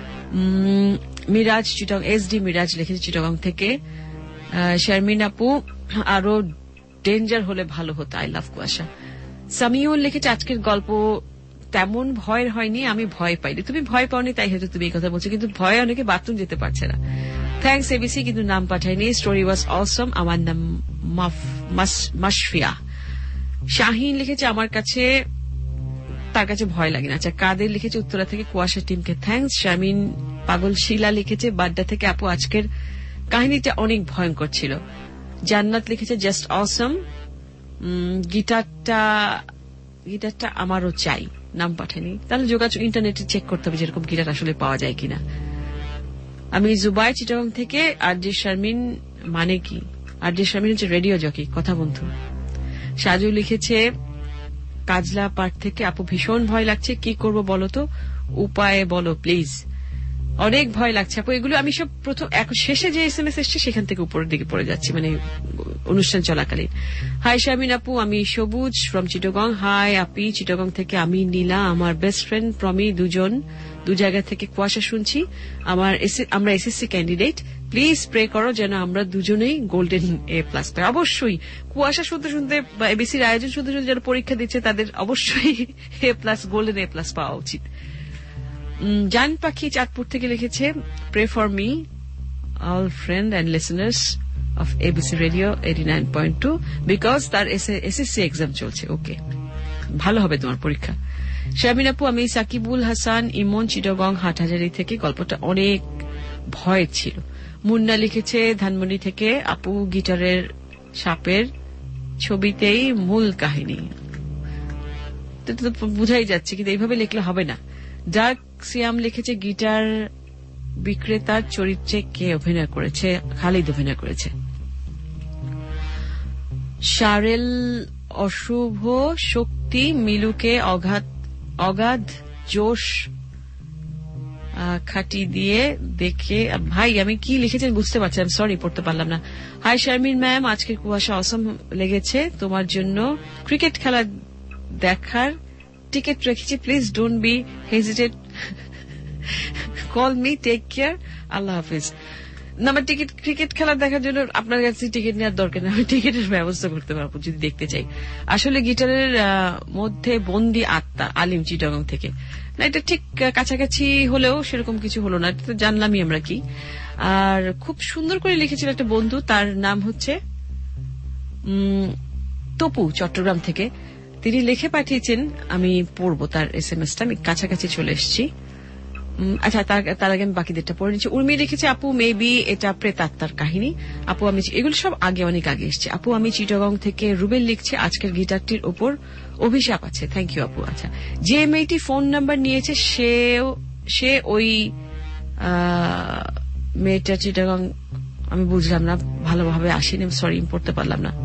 [SPEAKER 3] মিরাজ চিটাগং এস ডি মিরাজ লিখেছে চিটাগং থেকে, শারমিন আপু আরো ডেঞ্জার হলে ভালো হতো, আই লাভ কুয়াশা। সামিউল লিখেছে আজকের গল্প তেমন ভয়ের হয়নি, আমি ভয় পাইনি। তুমি ভয় পাওনি তাই হয়তো তুমি এই কথা বলছো, কিন্তু ভয়ে অনেকে বাথরুম যেতে পারছে না। থ্যাংকস এবিসি, কিন্তু নাম পাঠাইনি। স্টোরি ওয়াজ অসম, আমার নাম মাশফিয়া। শাহিন লিখেছে আমার কাছে তার কাছে ভয় লাগে না। আচ্ছা, কাদের লিখেছে উত্তরা থেকে, কুয়াশা টিমকে থ্যাংকস। শারমিন পাগল শিলা লিখেছে বাড্ডা থেকে, আপু আজকের কাহিনীটা অনেক ভয়ঙ্কর ছিল। জান্নাত লিখেছে জাস্ট অসম, গিটারটা গিটারটা আমারও চাই, নাম পাঠানি। তাহলে যোগাযোগ ইন্টারনেটে চেক করতে হবে যেরকম গিটার আসলে পাওয়া যায় কিনা। আমি জুবাই চিটাগং থেকে, আর জে শারমিন মানে কি? আর জে শারমিন হচ্ছে রেডিও জকি, কথা বন্ধু। সাজু লিখেছে কাজলা পার্ট থেকে, আপু ভীষণ ভয় লাগছে, কি করব বলো তো, উপায় বলো প্লিজ। অনেক ভয় লাগছে আপু, এগুলো আমি সব প্রথম শেষে যে এস এম এস এসছে সেখান থেকে উপরের দিকে পড়ে যাচ্ছি, মানে অনুষ্ঠান চলাকালীন। হাই শারমিন আপু, আমি সবুজ ফ্রম চিটাগং। হাই আপি চিটাগং থেকে, আমি নীলা, আমার বেস্ট ফ্রেন্ড প্রমি, দুজন দু জায়গা থেকে কুয়াশা শুনছি। আমার আমরা এসএসসি ক্যান্ডিডেট, প্লিজ প্রে করো যেন আমরা দুজনেই গোল্ডেন এ প্লাস পাই। অবশ্যই কুয়াশা শুনতে শুনতে বা এবিসির আয়োজন শুনতে শুনতে যারা পরীক্ষা দিচ্ছে তাদের অবশ্যই A plus golden A plus পাওয়া উচিত। জান পাখি চাঁদপুর থেকে লিখেছে, pray for me all friend and listeners of ABC radio eighty nine point two, because তার এসএসসি এক্সাম চলছে। ওকে, ভালো হবে তোমার পরীক্ষা। শারমিন আপু, আমি সাকিবুল হাসান ইমন চিটাগং হাটহাজারি থেকে, গল্পটা অনেক ভয় ছিল। মুন্না লিখেছে ধানমন্ডি থেকে, আপু গিটারের সাপের ছবিতেই মূল কাহিনী, বুঝাই যাচ্ছে, কিন্তু এইভাবে লিখলে হবে না। ডার্ক সিয়াম লিখেছে গিটার বিক্রেতার চরিত্রে কে অভিনয় করেছে? খালিদ অভিনয় করেছে। শারেল অশুভ শক্তি মিলুকে অগাধ অগাধ জোশ খাটি দিয়ে দেখে, ভাই আমি কি লিখেছেন বুঝতে পারছি, আমি সরি পড়তে পারলাম না। হাই শারমিন ম্যাম, আজকের কুয়াশা অসম লেগেছে, তোমার জন্য ক্রিকেট খেলা দেখার টিকিট রেখেছি, please don't be hesitate, call me, take care, আল্লাহ হাফিজ। না, আমার টিকিট ক্রিকেট খেলা দেখার জন্য আপনার কাছে টিকিট নেওয়ার দরকার নেই, আমি টিকিটের ব্যবস্থা করতে পারবো যদি দেখতে চাই। আসলে গিটারের মধ্যে বন্দি আত্মা, আলিম চিটাগং থেকে। না, এটা ঠিক কাছাকাছি হলেও সেরকম কিছু হলো না, তো জানলামই আমরা কি। আর খুব সুন্দর করে লিখেছিল একটা বন্ধু, তার নাম হচ্ছে তপু, চট্টগ্রাম থেকে। তিনি লিখে পাঠিয়েছেন, আমি পড়বো তার এস এম এসটা, আমি কাছাকাছি চলে এসেছি। আচ্ছা, তার আগে আমি বাকিদেরটা পড়ে নিচ্ছি। উর্মি লিখেছে, আপু মেবি এটা প্রেতাত্মার কাহিনী। আপু আমি, এগুলো সব আগে অনেক আগে এসছে। আপু আমি চিটাগং থেকে। রুবেল লিখছে, আজকের গিটারটির ওপর অভিশাপ আছে। থ্যাংক ইউ আপু। আচ্ছা, যে মেয়েটি ফোন নাম্বার নিয়েছে সেও সে ওই মেয়েটা চিটাগং, আমি বুঝলাম না, ভালোভাবে আসেনি, সরি পড়তে পারলাম না।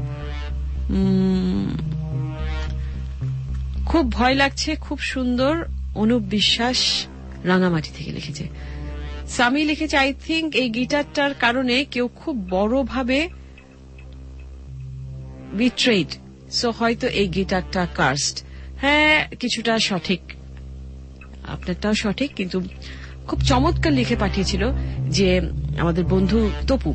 [SPEAKER 3] খুব ভয় লাগছে, খুব সুন্দর। অনুপ বিশ্বাস রাঙামাটি থেকে লিখেছে। সামি লিখেছে, আই থিঙ্ক এই গিটারটার কারণে কেউ খুব বড়ভাবে বিট্রেড, সো হয়তো এই গিটারটা কার্সড। হ্যাঁ, কিছুটা সঠিক, আপনারটাও সঠিক, কিন্তু খুব চমৎকার লিখে পাঠিয়েছিল যে আমাদের বন্ধু তপু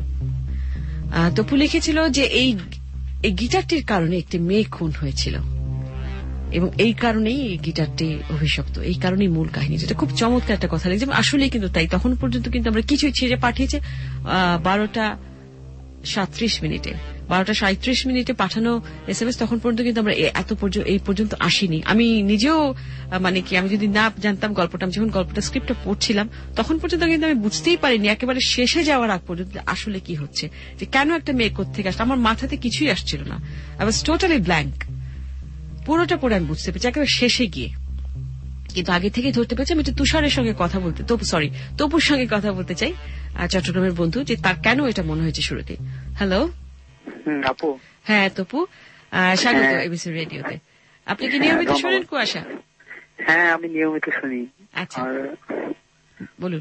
[SPEAKER 3] তপু লিখেছিল যে এই গিটারটির কারণে একটি মেয়ে খুন হয়েছিল। এবং এই কারণেই এই গিটারটি অভিশপ্ত, এই কারণেই মূল কাহিনী। যেটা খুব চমৎকার একটা কথা লিখছে, আসলেই কিন্তু তাই। তখন পর্যন্ত কিন্তু আমরা কিছুই ছেড়ে পাঠিয়েছে বারোটা সাতত্রিশ মিনিটে বারোটা সাঁত্রিশ মিনিটে পাঠানো এস এম এস, তখন পর্যন্ত কিন্তু আমরা এত এই পর্যন্ত আসিনি। আমি নিজেও মানে কি, আমি যদি না জানতাম গল্পটা, আমি যখন গল্পটা স্ক্রিপ্টটা পড়ছিলাম তখন পর্যন্ত কিন্তু আমি বুঝতেই পারিনি একেবারে শেষে যাওয়ার আগ পর্যন্ত আসলে কি হচ্ছে, যে কেন একটা মেয়ে কোত্থেকে আসছে। আমার মাথাতে কিছুই আসছিল না, আই ওয়াজ টোটালি ব্ল্যাঙ্ক। পুরোটা পড়ে আমি বুঝতে পেরেছি একেবারে শেষে গিয়ে, কিন্তু আগে থেকে ধরতে পেরেছি। আমি একটু তুষারের সঙ্গে কথা বলতে তপু সরি তপুর সঙ্গে কথা বলতে চাই, চট্টগ্রামের বন্ধু, যে তার কেন এটা মনে হয়েছে শুরুতে। হ্যালো
[SPEAKER 12] আপু।
[SPEAKER 3] হ্যাঁ তপু, স্বাগত এবিসি রেডিওতে। আপনি কি নিয়মিত শোনেন কুয়াশা?
[SPEAKER 12] হ্যাঁ আমি নিয়মিত শুনি।
[SPEAKER 3] আচ্ছা বলুন।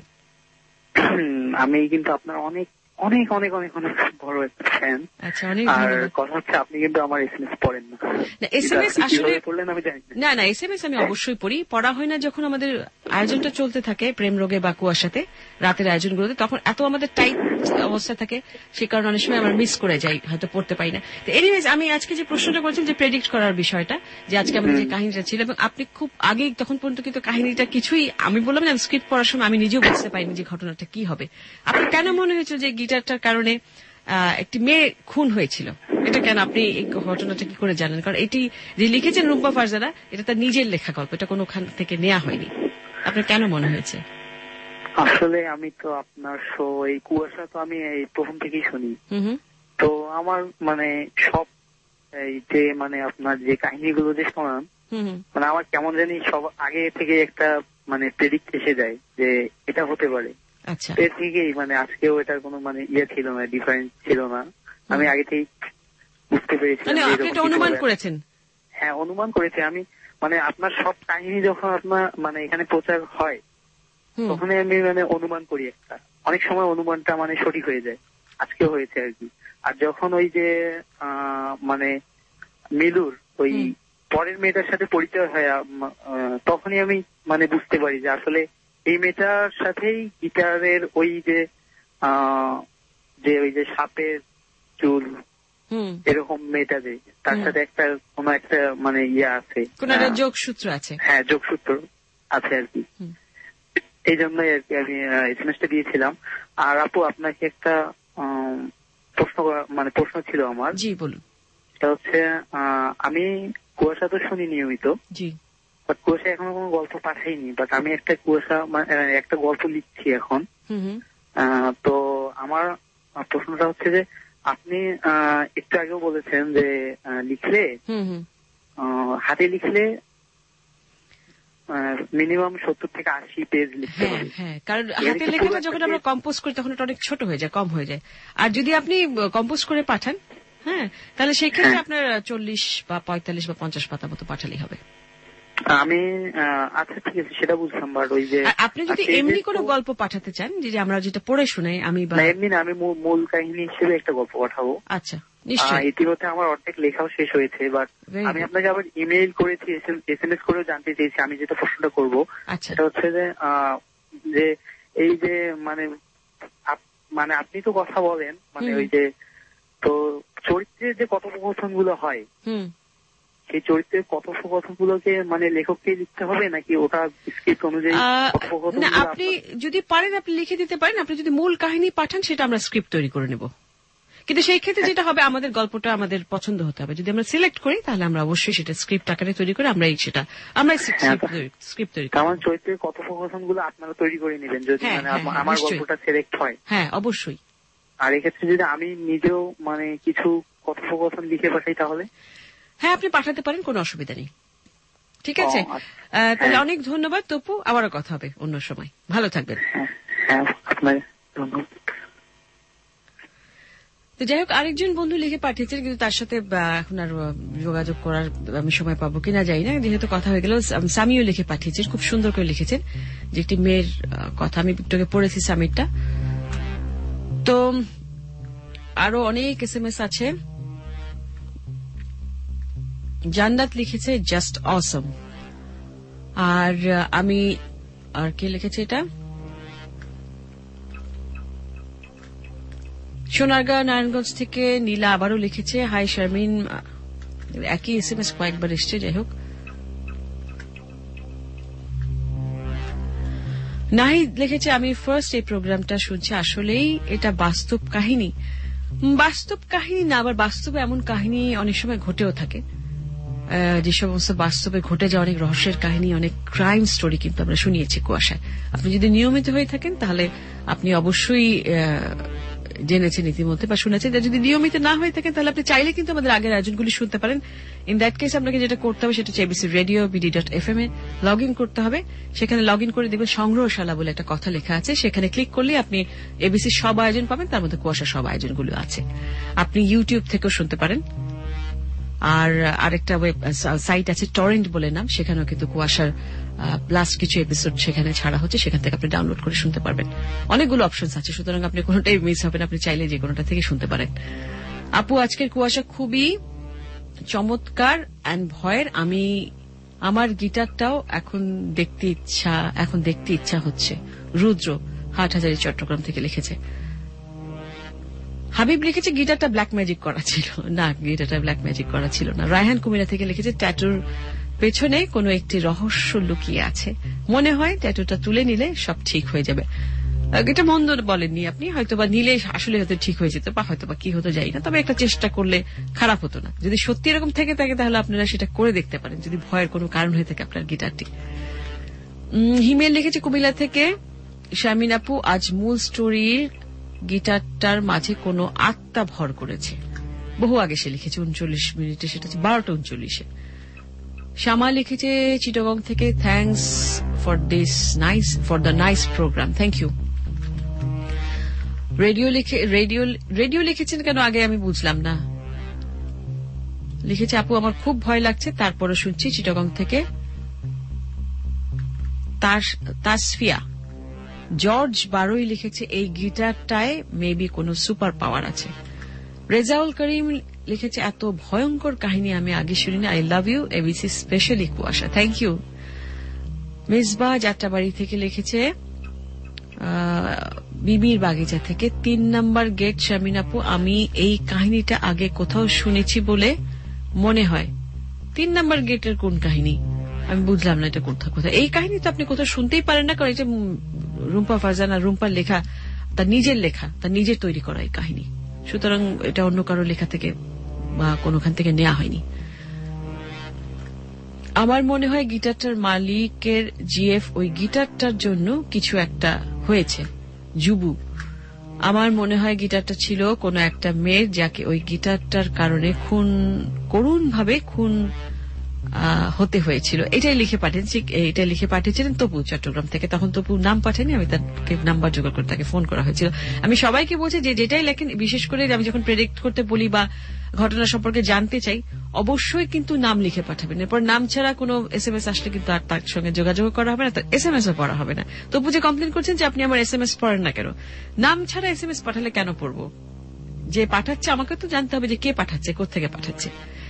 [SPEAKER 12] আমি কিন্তু আপনার অনেক অনেক অনেক অনেক অনেক বড় একটা ফ্যান।
[SPEAKER 3] আচ্ছা, অনেক
[SPEAKER 12] আর কথা হচ্ছে আপনি কিন্তু আমার এসএমএস পড়েন না।
[SPEAKER 3] এসএমএস আসলে
[SPEAKER 12] পড়লেন আমি জানি
[SPEAKER 3] না। না এসএমএস আমি অবশ্যই পড়ি, পড়া হয় না যখন আমাদের আয়োজনটা চলতে থাকে প্রেম রোগে বা কুয়াশাতে, রাতের আয়োজনগুলোতে, তখন এত আমাদের টাইট অবস্থা থাকে, সে কারণে অনেক সময় আমরা মিস করে যাই, হয়তো পড়তে পারি না। তো এনিওয়েজ, আমি আজকে যে প্রশ্নটা করেছেন যে প্রেডিক্ট করার বিষয়টা, যে আজকে আমাদের যে কাহিনীটা ছিল, এবং আপনি খুব আগে তখন পর্যন্ত কিন্তু কাহিনীটা কিছুই, আমি বললাম না স্ক্রিপ্ট পড়ার সময় আমি নিজেও বুঝতে পারিনি যে ঘটনাটা কি হবে। আপনার কেন মনে হয়েছিল যে গিটারটার কারণে একটি মেয়ে খুন হয়েছিল? এটা কেন, আপনি এই ঘটনাটা কি করে জানেন? কারণ এটি যে লিখেছেন রুম্পা ফারজানা, এটা তার নিজের লেখা গল্প, এটা কোনোখান থেকে নেওয়া হয়নি। আপনার কেন মনে হয়েছে?
[SPEAKER 12] আসলে আমি তো আপনার শো এই কুয়াশা তো আমি এই প্রথম থেকেই শুনি, তো আমার মানে সব এই যে মানে আপনার যে কাহিনীগুলো যে শোনান, মানে আমার কেমন জানি সব আগে থেকে একটা মানে প্রেডিক্ট এসে যায় যে এটা হতে পারে।
[SPEAKER 3] আচ্ছা,
[SPEAKER 12] এর থেকেই মানে আজকেও এটার কোনো মানে ইয়ে ছিল না, ডিফারেন্স ছিল না, আমি আগে থেকেই বুঝতে পেরেছি।
[SPEAKER 3] অনুমান করেছেন?
[SPEAKER 12] হ্যাঁ অনুমান করেছি আমি, মানে আপনার সব কাহিনী যখন আপনার মানে এখানে প্রচার হয় তখন আমি মানে অনুমান করি একটা, অনেক সময় অনুমানটা মানে সঠিক হয়ে যায়, আজকেও হয়েছে আর কি। আর যখন ওই যে মানে মিলুর ওই পরের মেয়েটার সাথে পরিচয় হয়, তখনই আমি মানে বুঝতে পারি যে আসলে এই মেয়েটার সাথেই গিটারের ওই যে যে ওই যে সাপের চুল এরকম মেয়েটা, যে তার সাথে একটা কোন একটা মানে ইয়ে আছে,
[SPEAKER 3] কোন একটা যোগসূত্র আছে।
[SPEAKER 12] হ্যাঁ যোগসূত্র আছে আর কি, এই জন্যই আর কি আমি এসএমএসটা দিয়েছিলাম। আর আপু আপনাকে একটা প্রশ্ন মানে প্রশ্ন ছিল আমার।
[SPEAKER 3] জি বলুন।
[SPEAKER 12] সেটা হচ্ছে আমি কুয়াশা তো শুনি নিয়মিত,
[SPEAKER 3] জি,
[SPEAKER 12] বাট কুয়াশা এখনো কোনো গল্প পাঠাইনি, বাট আমি একটা কুয়াশা একটা গল্প লিখছি এখন। তো আমার প্রশ্নটা হচ্ছে যে আপনি একটু আগেও বলেছেন যে লিখলে হাতে লিখলে মিনিমাম সত্তর থেকে আশি পেজ লিখতে হবে।
[SPEAKER 3] হ্যাঁ, কারণ হাতে লেখাটা যখন আমরা কম্পোজ করি তখন এটা অনেক ছোট হয়ে যায়, কম হয়ে যায়। আর যদি আপনি কম্পোজ করে পাঠান, হ্যাঁ, তাহলে সেই ক্ষেত্রে আপনার চল্লিশ বা পঁয়তাল্লিশ বা পঞ্চাশ পাতা মতো পাঠালেই হবে।
[SPEAKER 12] আমি আচ্ছা ঠিক আছে, সেটা বুঝলাম, বাট ওই যে
[SPEAKER 3] আপনি যদি এমনি কোনো গল্প পাঠাতে চান, যে আমরা যেটা পড়ে শুনাই, আমি
[SPEAKER 12] এমনি না, আমি মূল কাহিনী হিসেবে একটা গল্প পাঠাবো।
[SPEAKER 3] আচ্ছা নিশ্চয়ই।
[SPEAKER 12] ইতিমধ্যে আমার অর্ধেক লেখাও শেষ হয়েছে, বাট আমি আপনাকে আবার ইমেইল করেছি, এসএমএস করেও জানতে চেয়েছি। আমি যেটা প্রশ্নটা করবো সেটা হচ্ছে যে যে এই যে মানে মানে আপনি তো কথা বলেন, মানে ওই যে তো চরিত্রের যে কথোপকথন গুলো হয়, সেই চরিত্রের কথোপকথন গুলোকে মানে লেখককে লিখতে হবে নাকি ওটা স্ক্রিপ্ট অনুযায়ী?
[SPEAKER 3] না, আপনি যদি পারেন আপনি লিখে দিতে পারেন। আপনি যদি মূল কাহিনী পাঠান সেটা আমরা স্ক্রিপ্ট তৈরি করে নেব, কিন্তু সেই ক্ষেত্রে যেটা হবে আমাদের গল্পটা আমাদের পছন্দ হতে হবে। যদি আমরা সিলেক্ট করি তাহলে আমরা অবশ্যই সেটা স্ক্রিপ্ট আকারে তৈরি করে আমরা সেটা আমরা স্ক্রিপ্ট তৈরি করি।
[SPEAKER 12] আমার চরিত্রের কথোপকথন গুলো আপনারা তৈরি করে নেবেন যদি মানে আমার গল্পটা সিলেক্ট হয়?
[SPEAKER 3] হ্যাঁ অবশ্যই।
[SPEAKER 12] আর এক্ষেত্রে যদি আমি নিজেও মানে কিছু কথোপকথন লিখে পাঠাই তাহলে?
[SPEAKER 3] হ্যাঁ আপনি পাঠাতে পারেন, কোনো অসুবিধা নেই। ঠিক আছে, তাহলে অনেক ধন্যবাদ তপু, আবারও কথা হবে অন্য সময়। ভালো থাকবেন। তো যাই হোক, আরেকজন বন্ধু লিখে পাঠিয়েছেন, কিন্তু তার সাথে এখন আর যোগাযোগ করার আমি সময় পাবো কিনা জানি না, যেহেতু কথা হয়ে গেল। সামিও লিখে পাঠিয়েছেন, খুব সুন্দর করে লিখেছেন, যে একটি মেয়ের কথা আমি একটু পড়েছি সামিরটা। তো আরো অনেক এসএমএস আছে। জান্নাত লিখেছে জাস্ট অসম। আর আমি আর কে লিখেছে এটা, সোনারগাঁ নারায়ণগঞ্জ থেকে নীলা আবারও লিখেছে হাই শারমিন। একই এসএমএস কয়েকবার এসছে, যাই হোক নাহিদ লিখেছে, আমি ফার্স্ট এই প্রোগ্রামটা শুনছি, আসলেই এটা বাস্তব কাহিনী। বাস্তব কাহিনী না, আবার বাস্তবে এমন কাহিনী অনেক সময় ঘটেও থাকে, যে সমস্ত বাস্তবে ঘটে যাওয়া অনেক রহস্যের কাহিনী, অনেক ক্রাইম স্টোরি কিন্তু আমরা শুনিয়েছি কুয়াশায়। আপনি যদি নিয়মিত হয়ে থাকেন তাহলে আপনি অবশ্যই জেনেছেন ইতিমধ্যে বা শুনেছেন। যদি নিয়মিত না হয়ে থাকেন তাহলে আপনি চাইলে কিন্তু আমাদের আগের আয়োজনগুলি শুনতে পারেন। ইন দ্যাট কেস আপনাকে যেটা করতে হবে সেটা হচ্ছে ABC radio BD dot F M এ লগ ইন করতে হবে। সেখানে লগ ইন করে দেখবেন সংগ্রহশালা বলে একটা কথা লেখা আছে, সেখানে ক্লিক করলে আপনি এবিসির সব আয়োজন পাবেন, তার মধ্যে কুয়াশার সব আয়োজনগুলো আছে। আপনি ইউটিউব থেকেও শুনতে পারেন, আর আরেকটা ওয়েব সাইট আছে টরেন্ট বলে নাম, সেখানেও কিন্তু কুয়াশার প্লাস কিছু এপিসোড সেখানে ছাড়া হচ্ছে, সেখান থেকে আপনি ডাউনলোড করে শুনতে পারবেন। অনেকগুলো অপশন আছে, সুতরাং আপনি কোনোটাই মিস হবে না, আপনি চাইলে যে কোনোটা থেকে শুনতে পারেন। আপু, আজকের কুয়াশা খুবই চমৎকার অ্যান্ড ভয়ের। আমি আমার গিটারটাও এখন দেখতে ইচ্ছা এখন দেখতে ইচ্ছা হচ্ছে। রুদ্র হাটহাজারী চট্টগ্রাম থেকে লিখেছে। হাবিব লিখেছে, গিটারটা ব্ল্যাক ম্যাজিক করা ছিল। না, গিটারটা ব্ল্যাক ম্যাজিক করা ছিল না। রায়হান কুমিরা থেকে লিখেছে, ট্যাটুর পেছনে কোনো একটি রহস্য লুকিয়ে আছে, মনে হয় ট্যাটুটা তুলে নিলে সব ঠিক হয়ে যাবে। এটা মন্দ বলেননি আপনি, হয়তোবা নিলে আসলে হয়তো ঠিক হয়ে যেত, বা হয়তোবা কি হতো যাই না, তবে একটা চেষ্টা করলে খারাপ হতো না। যদি সত্যি এরকম থেকে থাকে তাহলে আপনারা সেটা করে দেখতে পারেন, যদি ভয়ের কোনো কারণ হয়ে থাকে আপনার গিটারটি। হিমেল লিখেছে কুমিল্লা থেকে, শামিন আপু, আজ মূল স্টোরির গিটারটার মাঝে কোনো আত্মা ভর করেছে। বহু আগে সে লিখেছে, উনচল্লিশ মিনিটে, সেটা হচ্ছে বারোটা উনচল্লিশে। শ্যামা লিখেছে চিটাগং থেকে, thanks for this nice for the nice program, thank you. Radio লিখে রেডিও রেডিও লিখেছেন কেন আগে আমি বুঝলাম না। লিখেছে, আপু আমার খুব ভয় লাগছে, তারপরে শুনছি চিটাগং থেকে। তাসফিয়া জর্জ বারোই লিখেছে, এই গিটারটায় মেবি কোনো সুপার পাওয়ার আছে। রেজাউল করিম লিখেছে, এত ভয়ঙ্কর কাহিনী আমি আগে শুনিনি, I love you ABC specially Kuasha, thank you. Misba Jatrabari থেকে লিখেছে, বিবির বাগিচা থেকে, তিন নাম্বার গেট শামিন আপু, আমি এই কাহিনীটা আগে কোথাও শুনেছি বলে মনে হয়। তিন নাম্বার গেটের কোন কাহিনী আমি বুঝলাম না, এটা কোথাও কোথায় এই কাহিনী তো আপনি কোথাও শুনতেই পারেন না, কারণ এটা রুম্পা ফারজানা রুম্পার লেখা, তার নিজের লেখা, তার নিজের তৈরি করা এই কাহিনী, সুতরাং এটা অন্য কারো লেখা থেকে বা কোনখান থেকে নেওয়া হয়নি। আমার মনে হয় গিটারটার মালিকের জিএফ ওই গিটারটার জন্য কিছু একটা হয়েছে। জুবু, আমার মনে হয় গিটারটা ছিল কোনো একটা মেয়ের, যাকে ওই গিটারটার কারণে খুন করুণ ভাবে খুন হতে হয়েছিল। এটাই লিখে পাঠিয়েছি, এটা লিখে পাঠিয়েছিলেন তপু চট্টগ্রাম থেকে। তখন তপু নাম পাঠায়নি, আমি তাকে নাম্বার জোগাড় করে তাকে ফোন করা হয়েছিল। আমি সবাইকে বলছি যে যেটাই লেখেন, বিশেষ করে আমি যখন প্রেডিক্ট করতে বলি বা ঘটনা সম্পর্কে জানতে চাই, অবশ্যই কিন্তু নাম লিখে পাঠাবেন। এরপর নাম ছাড়া কোনো এস এম এস আসলে কিন্তু আর তার সঙ্গে যোগাযোগ করা হবে না, তার এস এম এস ও পড়া হবে না। তপু যে কমপ্লেন করছেন যে আপনি আমার এস এম এস পড়েন না কেন, নাম ছাড়া এস এম এস পাঠালে কেন পড়বো? যে পাঠাচ্ছে আমাকে তো জানতে হবে যে কে পাঠাচ্ছে, কোথেকে পাঠাচ্ছে।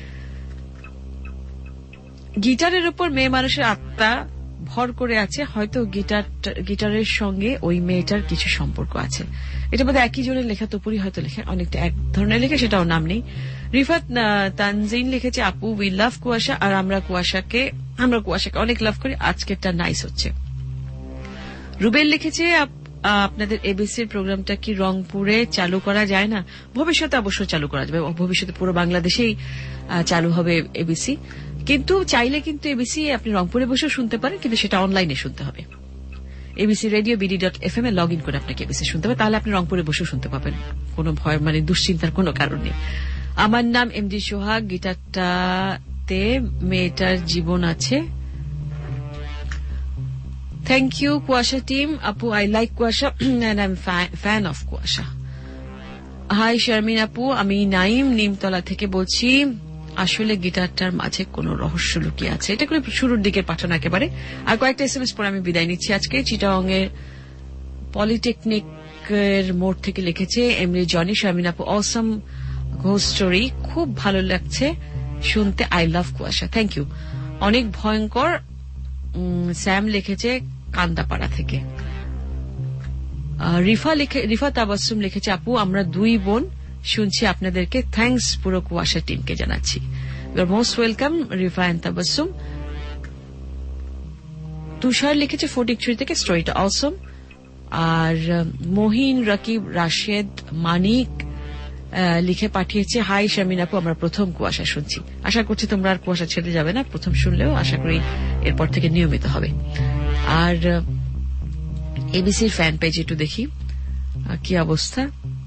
[SPEAKER 3] গিটারের উপর মেয়ে মানুষের আত্মা ভর করে আছে, হয়তো গিটার গিটারের সঙ্গে ওই মেয়েটার কিছু সম্পর্ক আছে। এটা বোধহয় একই জনের লেখা, তপুরি হয়তো লেখা, অনেকটা এক ধরনের লেখা, সেটাও নাম নেই। রিফাত তানজিন লিখেছে, আপু উই লাভ কুয়াশা, আর আমরা কুয়াশাকে আমরা কুয়াশাকে অনেক লাভ করি, আজকেরটা নাইস হচ্ছে। রুবেল লিখেছে, আপনাদের এবিসির প্রোগ্রামটা কি রংপুরে চালু করা যায় না? ভবিষ্যতে অবশ্যই চালু করা যাবে, ভবিষ্যতে পুরো বাংলাদেশেই চালু হবে এবিসি, কিন্তু চাইলে কিন্তু এবিসি আপনি রংপুরে বসেও শুনতে পারেন, কিন্তু সেটা অনলাইনে শুনতে হবে। ABC radio BD dot F M এ লগ ইন করে আপনাকে এবিসি শুনতে হবে, তাহলে আপনি রংপুরে বসেও শুনতে পাবেন, কোনো ভয় মানে দুশ্চিন্তার কোনো কারণ নেই। আমার নাম এমডি সোহাগ, গিটারটাতে মেয়েটার জীবন আছে। Thank you Kuasha team. আপু I like Kuasha and I am fan of Kuasha. Hi Sharmin আপু, আমি নাইম নিমতলা থেকে বলছি। আসলে গিটারটার মাঝে কোনো রহস্য লুকিয়ে আছে। এটা করে শুরুর দিকে পাঠানো একেবারে। আর কয়েকটা এস এম এস পরে আমি বিদায় নিচ্ছি আজকে। চিটাগং এর পলিটেকনিকের মোড় থেকে লিখেছে এমনি জনি, শারমিন আপু অসম ঘোষ স্টোরি, খুব ভালো লাগছে শুনতে, আই লাভ কুয়াশা, থ্যাংক ইউ। অনেক ভয়ঙ্কর স্যাম লিখেছে কান্দাপাড়া থেকে। রিফা লিখে রিফা তাবাসসুম লিখেছে, আপু আমরা দুই বোন শুনছি আপনাদেরকে, থ্যাংকস পুরো কুয়াশা টিমকে জানাচ্ছি। You are most welcome Rifa and Tabassum. Tushar লিখেছে ফটিকছড়ি থেকে, স্টোরিটা অসম। আর মহিন, রাকিব, রাশেদ, মানিক লিখে পাঠিয়েছে, হাই শারমিন আপু, আমরা প্রথম কুয়াশা শুনছি। আশা করছি তোমরা আর কুয়াশা ছেড়ে যাবে না, প্রথম শুনলেও আশা করি এরপর থেকে নিয়মিত হবে। আর এবিসির ফ্যান পেজ একটু দেখি কি অবস্থা।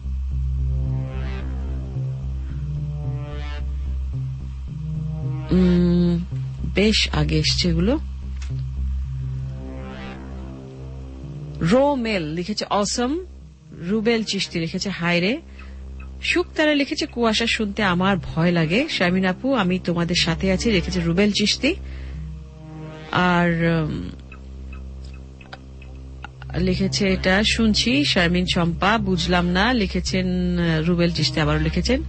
[SPEAKER 3] বেশ আগে এসছে এগুলো। রোমেল লিখেছে অসম। রুবেল চিশতি লিখেছে হায়রে। সুখ তারা লিখেছে কুয়াশা শুনতে আমার ভয় লাগে, শারমিন আপু আমি তোমাদের সাথে আছি, লিখেছে রুবেল চিশতি। আর লিখেছে এটা শুনছি শারমিন চম্পা, বুঝলাম না, লিখেছেন রুবেল চিশতি। আবারও লিখেছেন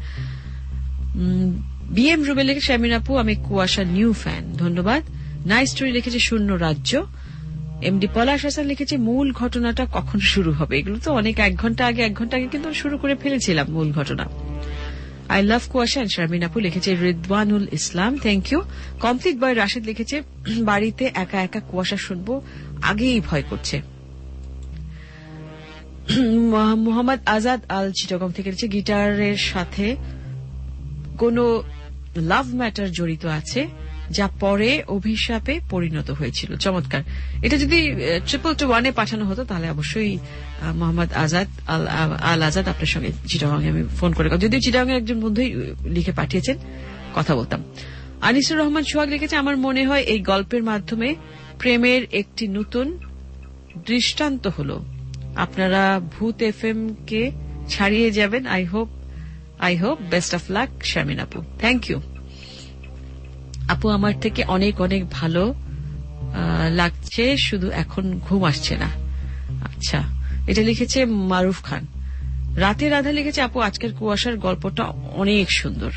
[SPEAKER 3] বি এম রুবেল, লিখে শারমিন আপু আমি কুয়াশা নিউ ফ্যান, ধন্যবাদ। নাইস স্টোরি লিখেছে শূন্য রাজ্য। এমডি পলাশ হাসান লিখেছে মূল ঘটনাটা কখন শুরু হবে? এগুলো তো অনেক এক ঘন্টা আগে এক ঘন্টা আগে কিন্তু শুরু করে ফেলেছিলাম মূল ঘটনা। আই লাভ কুয়াশা। শারমিন আপু লিখেছে Ridwanul Islam, thank you. Complete boy Rashed লিখেছে বাড়িতে একা একা কুয়াশা শুনবো, আগেই ভয় করছে। মোহাম্মদ আজাদ আল চিটাগং থেকে লিখেছে গিটারের সাথে কোনো লাভ ম্যাটার জড়িত আছে যা পরে অভিশাপে পরিণত হয়েছিল। চমৎকার। এটা যদি ট্রিপল টু ওয়ানে পাঠানো হতো তাহলে অবশ্যই মোহাম্মদ আজাদ আল আজাদ আপনার সঙ্গে চিটাগাং আমি ফোন করে, যদিও চিটাগাং একজন বন্ধুই লিখে পাঠিয়েছেন, কথা বলতাম। আনিসুর রহমান সোহাগ লিখেছে আমার মনে হয় এই গল্পের মাধ্যমে প্রেমের একটি নতুন দৃষ্টান্ত হলো। আপনারা ভূত এফ এম কে ছাড়িয়ে যাবেন। I hope I hope best of luck Sharmin আপু। থ্যাংক ইউ আপু, আমার থেকে অনেক অনেক ভালো লাগছে, শুধু এখন ঘুম আসছে না। আচ্ছা, এটা লিখেছে মারুফ খান। রাতের রাধা লিখেছে আপু আজকের কুয়াশার গল্পটা অনেক সুন্দর।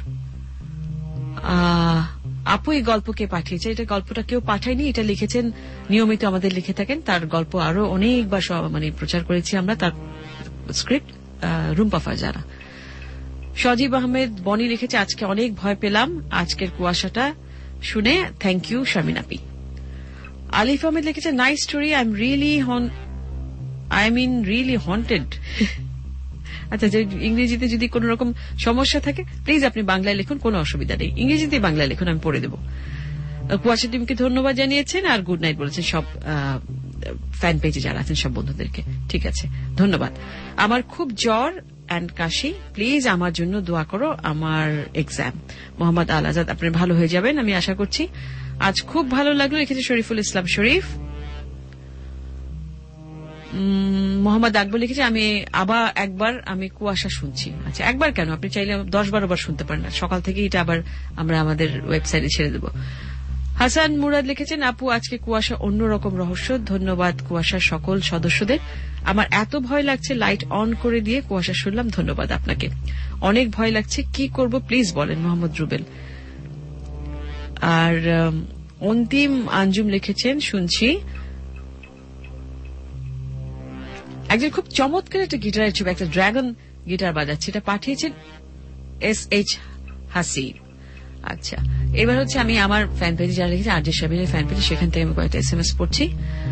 [SPEAKER 3] আপু এই গল্পকে পাঠিয়েছে, এটা গল্পটা কেউ পাঠায়নি, এটা লিখেছেন নিয়মিত আমাদের লিখে থাকেন, তার গল্প আরো অনেকবার মানে প্রচার করেছি আমরা, তার স্ক্রিপ্ট রুম্পা ফারজানা। সজীব আহমেদ বনি লিখেছে আজকে অনেক ভয় পেলাম আজকের কুয়াশাটা শুনে, থ্যাংক ইউ শারমিন আপি। আলিফ আহমেদ লিখেছে nice story, I am really haunt I mean really haunted. আচ্ছা, যে ইংরেজিতে যদি কোন রকম সমস্যা থাকে প্লিজ আপনি বাংলায় লিখুন, কোনো অসুবিধা নেই, ইংরেজিতে বাংলায় লিখুন, আমি পড়ে দেব। কুয়াশা টিমকে ধন্যবাদ জানিয়েছেন আর গুড নাইট বলেছেন সব ফ্যান পেজে যারা আছেন সব বন্ধুদেরকে। ঠিক আছে, ধন্যবাদ। আমার খুব জ্বর অ্যান্ড কাশি, প্লিজ আমার জন্য দোয়া করো, আমার এক্সাম। মোহাম্মদ আল আজাদ, আপনি ভালো হয়ে যাবেন আমি আশা করছি। আজ খুব ভালো লাগলো, লিখেছে শরীফুল ইসলাম শরীফ। মোহাম্মদ আকবর লিখেছে আমি আবার একবার আমি কুয়াশা শুনছি। আচ্ছা, একবার কেন, আপনি চাইলে দশ বারো বার শুনতে পারেন, সকাল থেকে এটা আবার আমরা আমাদের ওয়েবসাইটে ছেড়ে দেব। হাসান মুরাদ লিখেছেন আপু আজকে কুয়াশা অন্যরকম রহস্য, ধন্যবাদ কুয়াশার সকল সদস্যদের। আমার এত ভয় লাগছে লাইট অন করে দিয়ে কুয়াশা শুনলাম, ধন্যবাদ আপনাকে। অনেক ভয় লাগছে, কি করব প্লিজ বলেন, মোহাম্মদ রুবেল। আর অন্তিম আঞ্জুম লিখেছেন শুনছি। একজন খুব চমৎকার একটা গিটারের ছবি, একটা ড্রাগন গিটার বাজাচ্ছে, এটা পাঠিয়েছেন এস এইচ হাসিব। আচ্ছা, এবার হচ্ছে আমি আমার ফ্যান পেজে যারা লিখেছে আরজে শারমিনের ফ্যান পেজে, সেখান থেকে আমি কয়েকটা এস এম এস পড়ছি।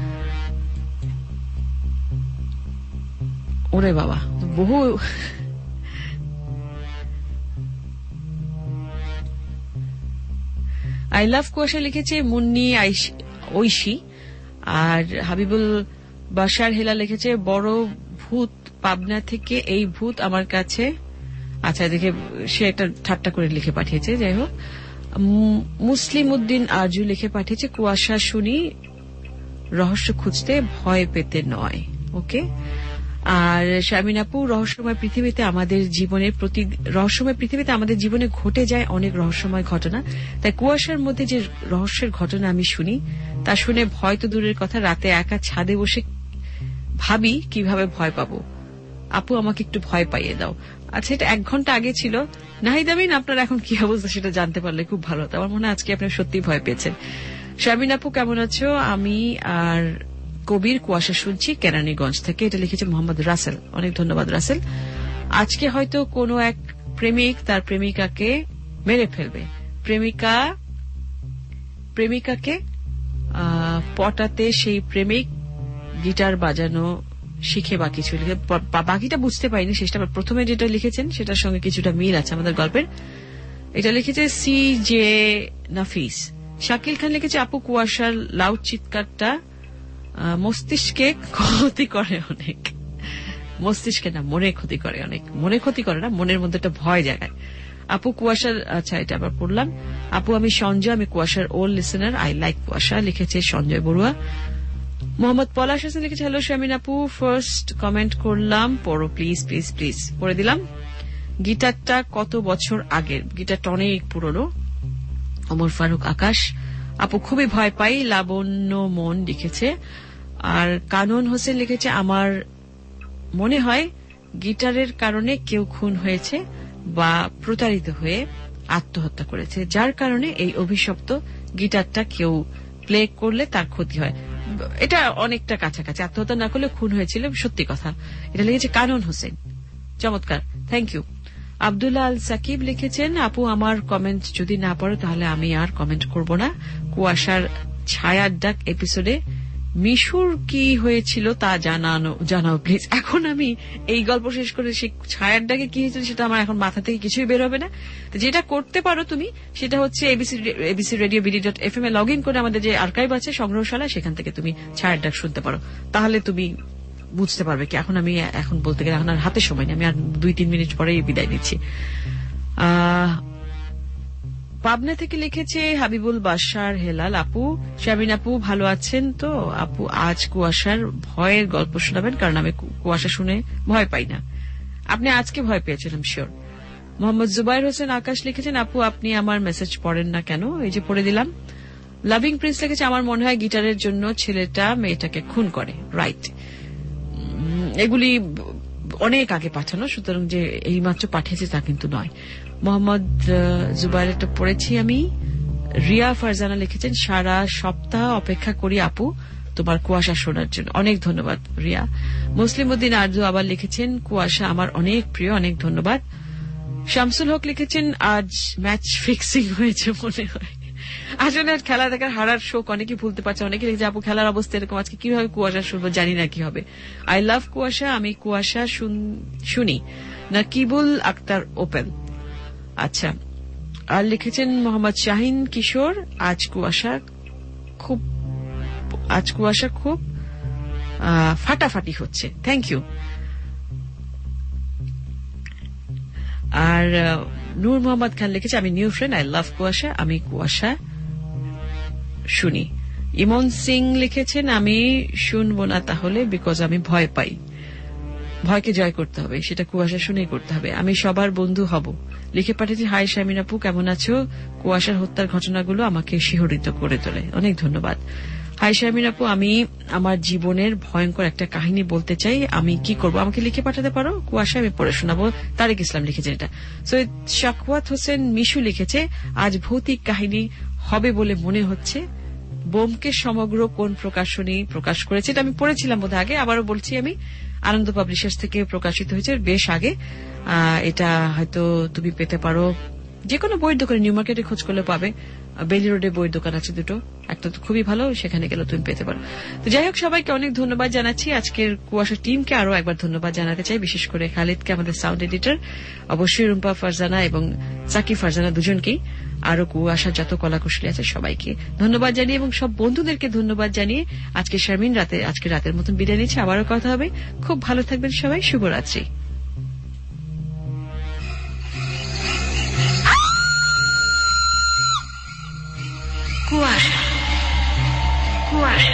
[SPEAKER 3] ওরে বাবা, বহু আই লাভ কুয়াশা লিখেছে মুন্নি ঐশী। আর হাবিবুল বাসার হেলা লিখেছে বড় ভূত পাবনা থেকে, এই ভূত আমার কাছে। আচ্ছা, দেখে সে একটা ঠাট্টা করে লিখে পাঠিয়েছে, যাই হোক। মুসলিম উদ্দিন আরজু লিখে পাঠিয়েছে কুয়াশা শুনি রহস্য খুঁজতে ভয় পেতে নয়। ওকে। আর শারমিন আপু, রহস্যময় পৃথিবীতে আমাদের জীবনের প্রতি রহস্যময় পৃথিবীতে আমাদের জীবনে ঘটে যায় অনেক রহস্যময় ঘটনা, তাই কুয়াশার মধ্যে যে রহস্যের ঘটনা আমি শুনি তা শুনে ভয় তো দূরের কথা, রাতে একা ছাদে বসে ভাবি কিভাবে ভয় পাবো। আপু আমাকে একটু ভয় পাইয়ে দাও। আচ্ছা, এটা এক ঘন্টা আগে ছিল। নাহিদ আমিন, আপনার এখন কি অবস্থা সেটা জানতে পারলে খুব ভালো হতো। আমার মনে হয় আজকে আপনি সত্যি ভয় পেয়েছেন। শারমিন আপু কেমন আছো? আমি আর কবির কুয়াশা শুনছি কেরানীগঞ্জ থেকে, এটা লিখেছে মোহাম্মদ রাসেল। অনেক ধন্যবাদ রাসেল। আজকে হয়তো কোনো এক প্রেমিক তার প্রেমিকাকে মেরে ফেলবে, প্রেমিকা প্রেমিকাকে পটাতে সেই প্রেমিক গিটার বাজানো শিখে বা কিছু লিখে, বাকিটা বুঝতে পারিনি শেষটা। প্রথমে যেটা লিখেছেন সেটার সঙ্গে কিছুটা মিল আছে আমাদের গল্পের। এটা লিখেছে সি জে নাফিস। শাকিল খান লিখেছে আপু কুয়াশার লাউড চিৎকারটা মস্তিষ্কে ক্ষতি করে অনেক। মস্তিষ্কে না, মনে ক্ষতি করে অনেক। মনে ক্ষতি করে না, মনের মধ্যে একটা ভয় জাগায়। আপু কুয়াশার, আচ্ছা এটা আবার পড়লাম। আপু আমি সঞ্জয়, আমি কুয়াশার ওল্ড লিসেনার, আই লাইক কুয়াশা, লিখেছে সঞ্জয় বড়ুয়া। মোহাম্মদ পলাশ হাসান লিখেছে হ্যালো শামিন আপু, ফার্স্ট কমেন্ট করলাম, পড়ো প্লিজ প্লিজ প্লিজ। পড়ে দিলাম। গিটারটা কত বছর আগের? গিটারটা অনেক পুরনো। ওমর ফারুক আকাশ। আপু খুবই ভয় পাই, লাবণ্য মন লিখেছে। আর কানন হোসেন লিখেছে আমার মনে হয় গিটারের কারণে কেউ খুন হয়েছে বা প্রতারিত হয়ে আত্মহত্যা করেছে, যার কারণে এই অভিশপ্ত গিটারটা কেউ প্লে করলে তার ক্ষতি হয়। এটা অনেকটা কাছাকাছি, আত্মহত্যা না করলে খুন হয়েছিল, সত্যি কথা। এটা লিখেছে কানন হোসেন, চমৎকার, থ্যাংক ইউ। আব্দুল্লাহ আল সাকিব লিখেছেন আপু আমার কমেন্ট যদি না পড়ো তাহলে আমি আর কমেন্ট করব না। কুয়াশার ছায়ার ডাক এপিসোডে মিশুর কি হয়েছিল তা জানানো জানাও প্লিজ। এখন আমি এই গল্প শেষ করে সেই ছায়ার ডাকে কি হয়েছিল সেটা আমার এখন মাথা থেকে কিছুই বের হবে না। তো যেটা করতে পারো তুমি সেটা হচ্ছে ABC ABC radio BD dot F M এ লগ ইন করে আমাদের যে আর্কাইভ আছে সংগ্রহশালা, সেখান থেকে তুমি ছায়ার ডাক শুনতে পারো, তাহলে তুমি বুঝতে পারবে কি। এখন আমি এখন বলতে গেলে এখন আর হাতে সময় নেই, আমি আর দুই তিন মিনিট পরে বিদায় নিচ্ছি। আহ পাবনা থেকে লিখেছে হাবিবুল বাশার হেলাল আপু, শামিন আপু ভালো আছেন তো? আপু আজ কুয়াশার ভয়ের গল্প শোনাবেন, কারণ আমি কুয়াশা শুনে ভয় পাই না। আপনি আজকে ভয় পেয়েছিলাম শিওর। মোহাম্মদ জুবাইর হোসেন আকাশ লিখেছেন আপু আপনি আমার মেসেজ পড়েন না কেন? এই যে পড়ে দিলাম। লাভিং প্রিন্স লিখেছে আমার মনে হয় গিটারের জন্য ছেলেটা মেয়েটাকে খুন করে, রাইট। এগুলি অনেক আগে পাঠানো, সুতরাং যে এইমাত্র পাঠিয়েছে তা কিন্তু নয়। মোহাম্মদ জুবাইরটা পড়েছি আমি। রিয়া ফারজানা লিখেছেন সারা সপ্তাহ অপেক্ষা করি আপু তোমার কুয়াশা শোনার জন্য, অনেক ধন্যবাদ রিয়া। মুসলিম উদ্দিন আরজু আবার লিখেছেন কুয়াশা আমার অনেক প্রিয়, অনেক ধন্যবাদ। শামসুল হক লিখেছেন আজ ম্যাচ ফিক্সিং হয়েছে মনে হয়। আসলে খেলা দেখার হারার শোক অনেকেই ভুলতে পারছে। অনেকে লিখেছে আপু খেলার অবস্থা এরকম, আজকে কিভাবে কুয়াশা শুনবো জানি না কি হবে। আই লাভ কুয়াশা, আমি কুয়াশা শুনি। নাকিবুল আক্তার ওপেন। আচ্ছা, আর লিখেছেন মোহাম্মদ শাহিন কিশোর আজ কুয়াশা খুব আজ কুয়াশা খুব ফাটাফাটি হচ্ছে, থ্যাংক ইউ। আর নূর মোহাম্মদ খান লিখেছে আমি নিউ ফ্রেন্ড, আই লাভ কুয়াশা, আমি কুয়াশা শুনি। ইমন সিং লিখেছেন আমি শুনবো না তাহলে, বিকজ আমি ভয় পাই। ভয়কে জয় করতে হবে, সেটা কুয়াশা শুনেই করতে হবে। আমি সবার বন্ধু হব লিখে পাঠিয়েছি। হাই শামিন আপু কেমন আছো? কুয়াশার হত্যার ঘটনাগুলো আমাকে শিহরিত করে তোলে, অনেক ধন্যবাদ। হাই শামিন আপু আমি আমার জীবনের ভয়ঙ্কর একটা কাহিনী বলতে চাই, আমি কি করব? আমাকে লিখে পাঠাতে পারো কুয়াশা, আমি পড়ে শোনাবো। তারেক ইসলাম লিখেছেন এটা। সৈয়দ শাকওয়াত হোসেন মিশু লিখেছে আজ ভৌতিক কাহিনী হবে বলে মনে হচ্ছে। বোমকেশ সমগ্র কোন প্রকাশনী প্রকাশ করেছে? এটা আমি পড়েছিলাম বোধ আগে, আবারও বলছি আমি, আনন্দ পাবলিশার্স থেকে প্রকাশিত হয়েছে বেশ আগে। এটা হয়তো তুমি পেতে পারো যে কোনো বইয়ের দোকানে, নিউ মার্কেটে খোঁজ করলে পাবে। বেলি রোডে বইয়ের দোকান আছে দুটো, একটা তো খুবই ভালো, সেখানে গেলে তুমি পেতে পারো। তো যাই হোক, সবাইকে অনেক ধন্যবাদ জানাচ্ছি। আজকের কুয়াশা টিমকে আরো একবার ধন্যবাদ জানাতে চাই, বিশেষ করে খালিদকে আমাদের সাউন্ড এডিটর, অবশ্যই রুম্পা ফারজানা এবং সাকি ফারজানা দুজনকেই, আরো কুয়াশার যত কলাকুশলী আছে সবাইকে ধন্যবাদ জানিয়ে এবং সব বন্ধুদেরকে ধন্যবাদ জানিয়ে আজকে শারমিন রাতে আজকে রাতের মতন বিদায় নিচ্ছে। আবারও কথা হবে, খুব ভালো থাকবেন সবাই, শুভরাত্রি।
[SPEAKER 9] কুয়াশা কুয়াশা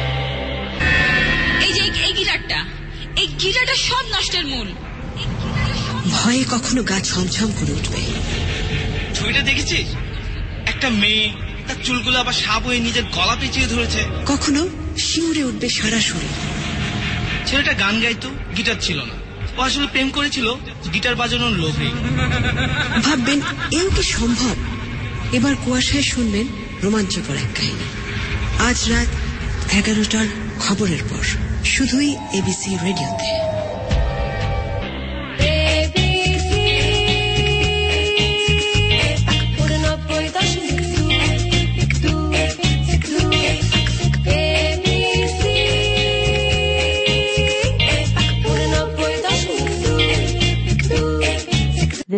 [SPEAKER 9] এই যে এই গিটারটা এই গিটারটা সব নষ্টের মূল।
[SPEAKER 11] ভয়ে কখনো গা ছমছম করে উঠবে।
[SPEAKER 6] ছবিটা দেখেছিস? একটা মেয়ে তার চুলগুলো আবার সাপ হয়ে নিজের গলা পেঁচিয়ে ধরেছে।
[SPEAKER 11] কখনো শিউরে উঠবে সারা শরীর।
[SPEAKER 6] ছেলেটা গান গাইতো, গিটার ছিল না। ও আসলে প্রেম করেছিল গিটার বাজানোর লোভে।
[SPEAKER 11] ভাববেন এও কি সম্ভব? এবার কুয়াশায় শুনবেন রোমাঞ্চকর এক কাহিনী। আজ রাত এগারোটার খবরের পর, শুধুই এবিসি রেডিওতে।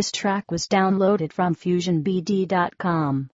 [SPEAKER 1] This track was downloaded from fusion b d dot com.